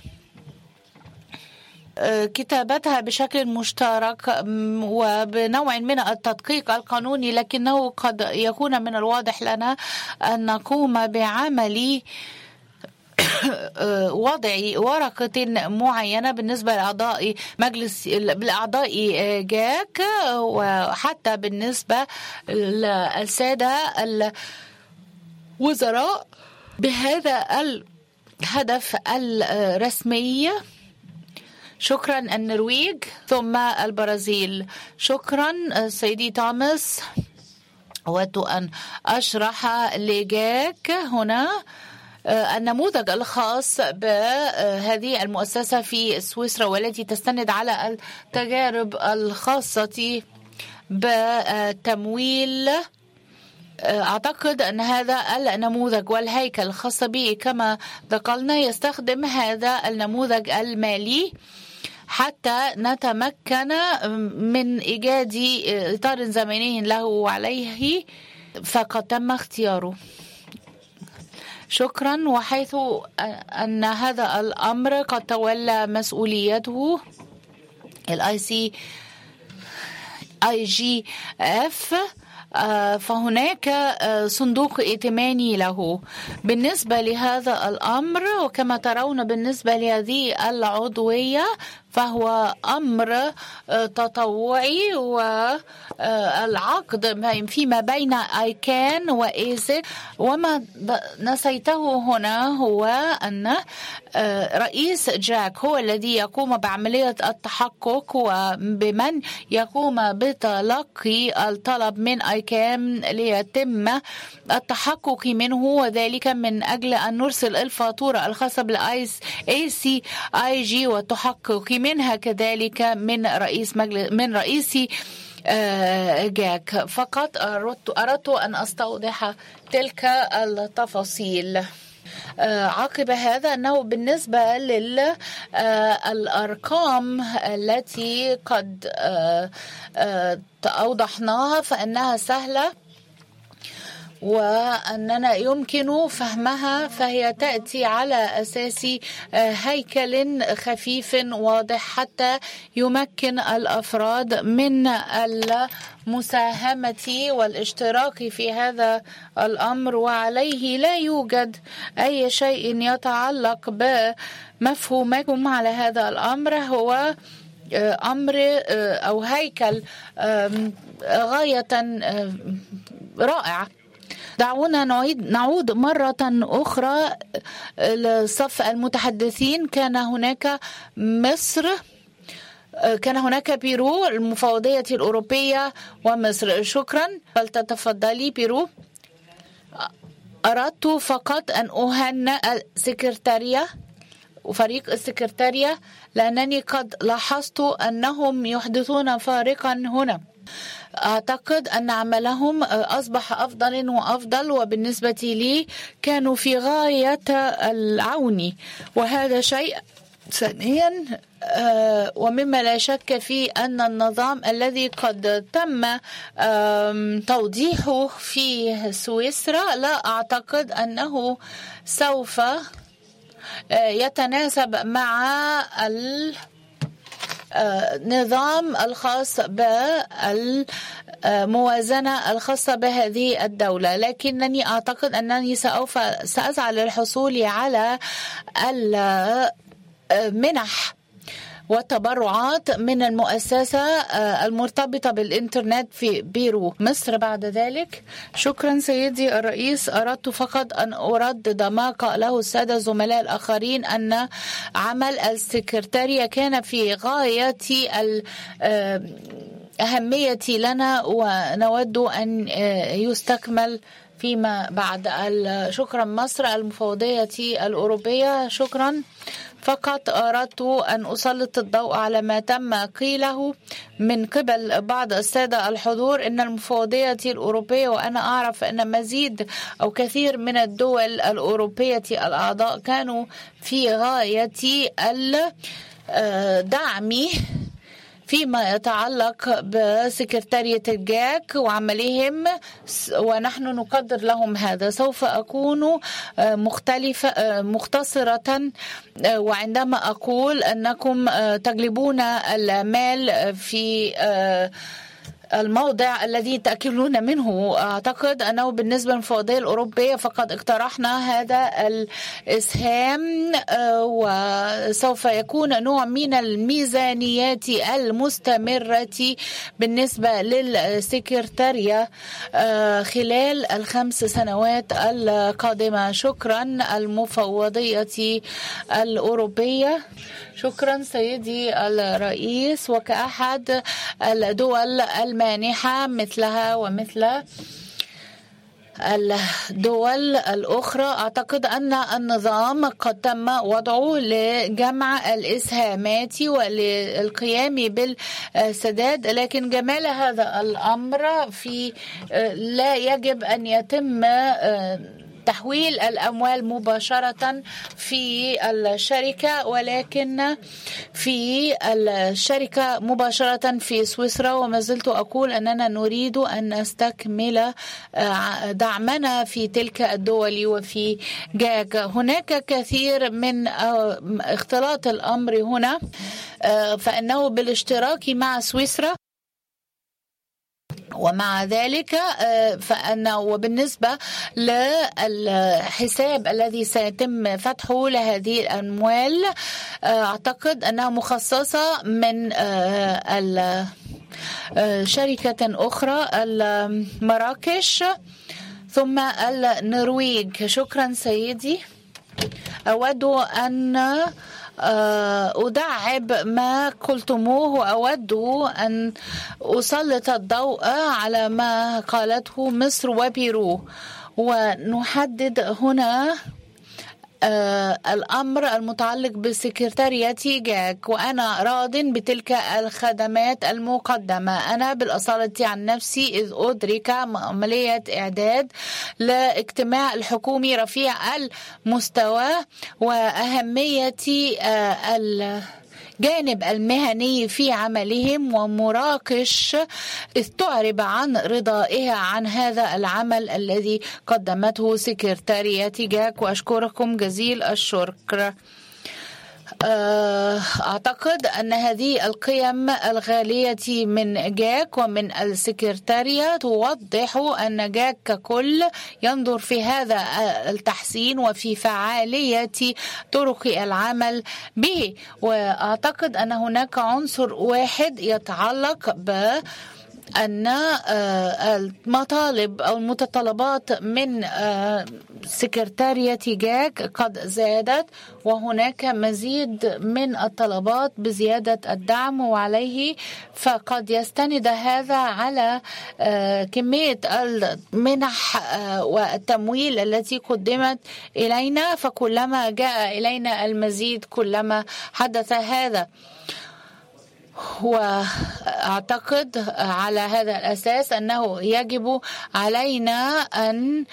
كتابتها بشكل مشترك وبنوع من التدقيق القانوني، لكنه قد يكون من الواضح لنا أن نقوم بعمل وضع ورقة معينة بالنسبة لأعضاء مجلس بالأعضاء جاك، وحتى بالنسبة للسادة الوزراء بهذا الهدف الرسمي. شكرا النرويج ثم البرازيل. شكرا سيدي توماس. أود أن أشرح لجاك هنا النموذج الخاص بهذه المؤسسة في سويسرا والتي تستند على التجارب الخاصة بتمويل. أعتقد أن هذا النموذج والهيكل الخاص به كما ذكرنا يستخدم هذا النموذج المالي حتى نتمكن من إيجاد إطار زمني له وعليه، فقد تم اختياره. شكرا. وحيث أن هذا الأمر قد تولى مسؤوليته الاي سي اي جي اف، فهناك صندوق ائتماني له بالنسبة لهذا الأمر. وكما ترون بالنسبة لهذه العضوية فهو أمر تطوعي، والعقد فيما بين آيكان وإيزك. وما نسيته هنا هو أن رئيس جاك هو الذي يقوم بعملية التحقق وبمن يقوم بتلقي الطلب من آيكان ليتم التحقق منه، وذلك من أجل أن نرسل الفاتورة الخاصة بالآيس اي سي اي جي والتحقق منها كذلك من رئيس مجلس من رئيس جاك. فقط أردت, أردت أن أستوضح تلك التفاصيل. عقب هذا أنه بالنسبة للأرقام التي قد أوضحناها فإنها سهلة، وأننا يمكن فهمها، فهي تأتي على أساس هيكل خفيف واضح حتى يمكن الأفراد من المساهمة والاشتراك في هذا الأمر، وعليه لا يوجد أي شيء يتعلق بمفهومكم على هذا الأمر. هو أمر أو هيكل غاية رائع. دعونا نعيد نعود مرة أخرى لصف المتحدثين. كان هناك مصر، كان هناك بيرو، المفوضية الأوروبية ومصر. شكرا، فلتتفضلي بيرو. أردت فقط أن أهنئ السكرتارية وفريق السكرتارية، لأنني قد لاحظت أنهم يحدثون فارقا هنا. أعتقد أن عملهم أصبح أفضل وأفضل، وبالنسبة لي كانوا في غاية العون، وهذا شيء. ثانيا، ومما لا شك فيه أن النظام الذي قد تم توضيحه في سويسرا لا أعتقد أنه سوف يتناسب مع النظام الخاص بالموازنة الخاصة بهذه الدولة، لكنني أعتقد أنني سوف سأسعى للحصول على المنح والتبرعات من المؤسسة المرتبطة بالإنترنت في بيرو مصر. بعد ذلك، شكرا سيدي الرئيس. أردت فقط أن أردد ما قاله السادة الزملاء الآخرين، أن عمل السكرتارية كان في غاية الأهمية لنا، ونود أن يستكمل فيما بعد. شكرا مصر، المفوضية الأوروبية. شكرا. فقط أردت أن أسلط الضوء على ما تم قيله من قبل بعض السادة الحضور، إن المفوضية الأوروبية، وأنا أعرف أن مزيد أو كثير من الدول الأوروبية الأعضاء كانوا في غاية الدعم فيما يتعلق بسكرتارية الجاك وعملهم، ونحن نقدر لهم هذا. سوف أكون مختلفة مختصرة، وعندما أقول أنكم تجلبون المال في الموضع الذي تأكلون منه، أعتقد أنه بالنسبة للمفوضية الأوروبية فقد اقترحنا هذا الإسهام، وسوف يكون نوع من الميزانيات المستمرة بالنسبة للسكرتارية خلال الخمس سنوات القادمة. شكرا المفوضية الأوروبية. شكرا سيدي الرئيس. وكأحد الدول المانحة مثلها ومثل الدول الأخرى، أعتقد أن النظام قد تم وضعه لجمع الإسهامات وللقيام بالسداد، لكن جمال هذا الأمر في لا يجب أن يتم تحويل الأموال مباشرة في الشركة، ولكن في الشركة مباشرة في سويسرا. وما زلت أقول أننا نريد أن نستكمل دعمنا في تلك الدول وفي جاك. هناك كثير من اختلاط الأمر هنا، فإنه بالاشتراك مع سويسرا، ومع ذلك فأنا وبالنسبة للحساب الذي سيتم فتحه لهذه الأموال، أعتقد أنها مخصصة من شركة أخرى، مراكش ثم النرويج. شكرا سيدي. أود أن أدعب ما قلتموه، وأود أن أسلط الضوء على ما قالته مصر وبيرو، ونحدد هنا الأمر المتعلق بسكرتارية جاك. وأنا راض بتلك الخدمات المقدمة. أنا بالأصالة عن نفسي إذ أدرك عملية إعداد لاجتماع الحكومي رفيع المستوى وأهمية ال الجانب المهني في عملهم ومراقش استعرب عن رضائها عن هذا العمل الذي قدمته سكرتارية جاك، وأشكركم جزيل الشكر. أعتقد أن هذه القيم الغالية من جاك ومن السكرتارية توضح أن جاك ككل ينظر في هذا التحسين وفي فعالية طرق العمل به. وأعتقد أن هناك عنصر واحد يتعلق ب أن المطالب أو المتطلبات من سكرتارية جاك قد زادت، وهناك مزيد من الطلبات بزيادة الدعم، وعليه فقد يستند هذا على كمية المنح والتمويل التي قدمت إلينا، فكلما جاء إلينا المزيد كلما حدث هذا. وأعتقد على هذا الأساس أنه يجب علينا أن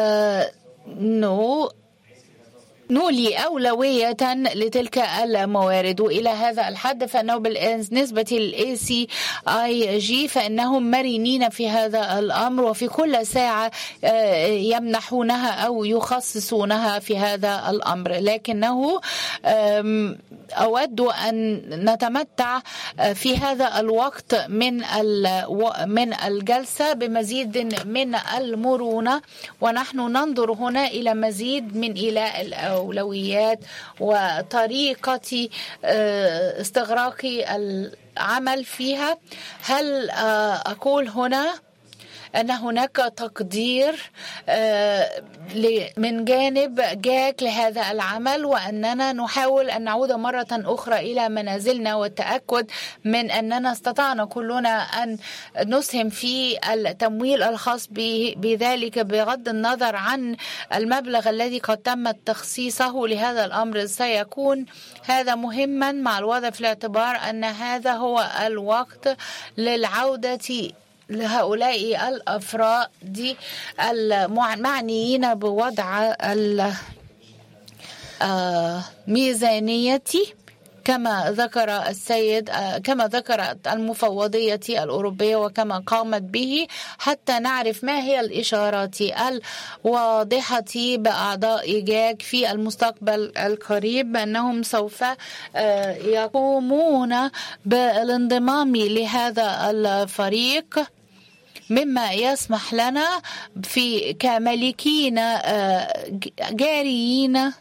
نولي أولوية لتلك الموارد. وإلى هذا الحد فإنه بالنسبة لل إيه سي آي جي فإنهم مرنين في هذا الأمر، وفي كل ساعة يمنحونها أو يخصصونها في هذا الأمر، لكنه أود أن نتمتع في هذا الوقت من من الجلسة بمزيد من المرونة، ونحن ننظر هنا إلى مزيد من إيلاء الأولويات وطريقة استغراق العمل فيها. هل أقول هنا أن هناك تقدير من جانب جاك لهذا العمل، وأننا نحاول أن نعود مرة أخرى إلى منازلنا والتأكد من أننا استطعنا كلنا أن نسهم في التمويل الخاص بذلك بغض النظر عن المبلغ الذي قد تم تخصيصه لهذا الأمر. سيكون هذا مهما مع الوضع في الاعتبار أن هذا هو الوقت للعودة لهؤلاء الأفراد المعنيين بوضع الميزانية كما ذكر السيد كما ذكرت المفوضية الأوروبية وكما قامت به، حتى نعرف ما هي الإشارات الواضحة بأعضاء جاك في المستقبل القريب بأنهم سوف يقومون بالانضمام لهذا الفريق، مما يسمح لنا في كمالكين جاريين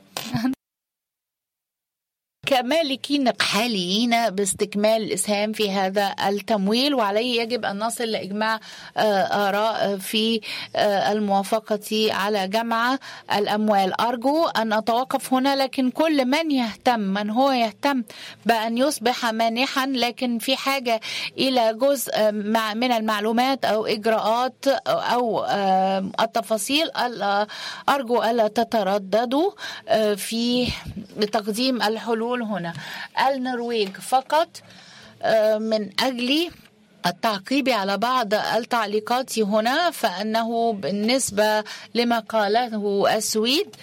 كمالكين حاليين باستكمال الإسهام في هذا التمويل. وعليه يجب أن نصل لإجماع آراء في الموافقة على جمع الأموال. أرجو أن أتوقف هنا، لكن كل من يهتم من هو يهتم بأن يصبح مانحا لكن في حاجة إلى جزء من المعلومات أو إجراءات أو التفاصيل، أرجو ألا تترددوا في تقديم الحلول هنا. النرويج فقط من أجل التعقيب على بعض التعليقات هنا، فأنه بالنسبة لما قاله السويد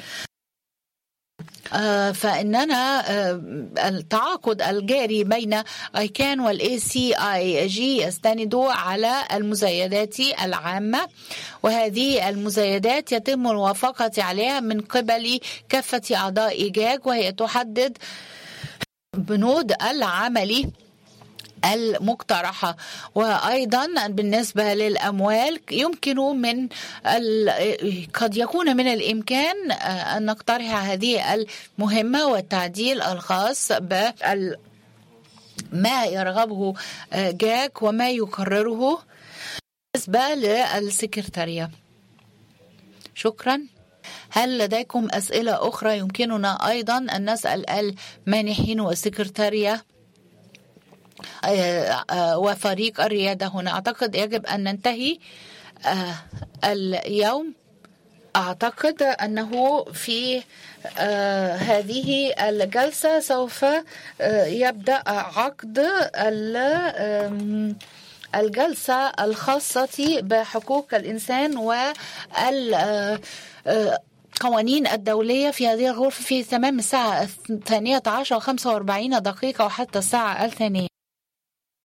فإننا التعاقد الجاري بين أيكان والإي سي آي جي يستند على المزايدات العامة، وهذه المزايدات يتم الموافقة عليها من قبل كافة أعضاء جاك، وهي تحدد بنود العمل المقترحة. وأيضا بالنسبة للأموال يمكن من قد يكون من الإمكان أن نقترح هذه المهمة والتعديل الخاص بما يرغبه جاك وما يقرره بالنسبة للسكرتارية. شكرا. هل لديكم أسئلة أخرى؟ يمكننا أيضا أن نسأل المانحين والسكرتارية وفريق الريادة هنا. أعتقد يجب أن ننتهي اليوم. أعتقد أنه في هذه الجلسة سوف يبدأ عقد الجلسة الخاصة بحقوق الإنسان وال القوانين الدولية في هذه الغرفة في تمام الساعة الثانية عشر وخمسة وأربعين دقيقة وحتى الساعة الثانية.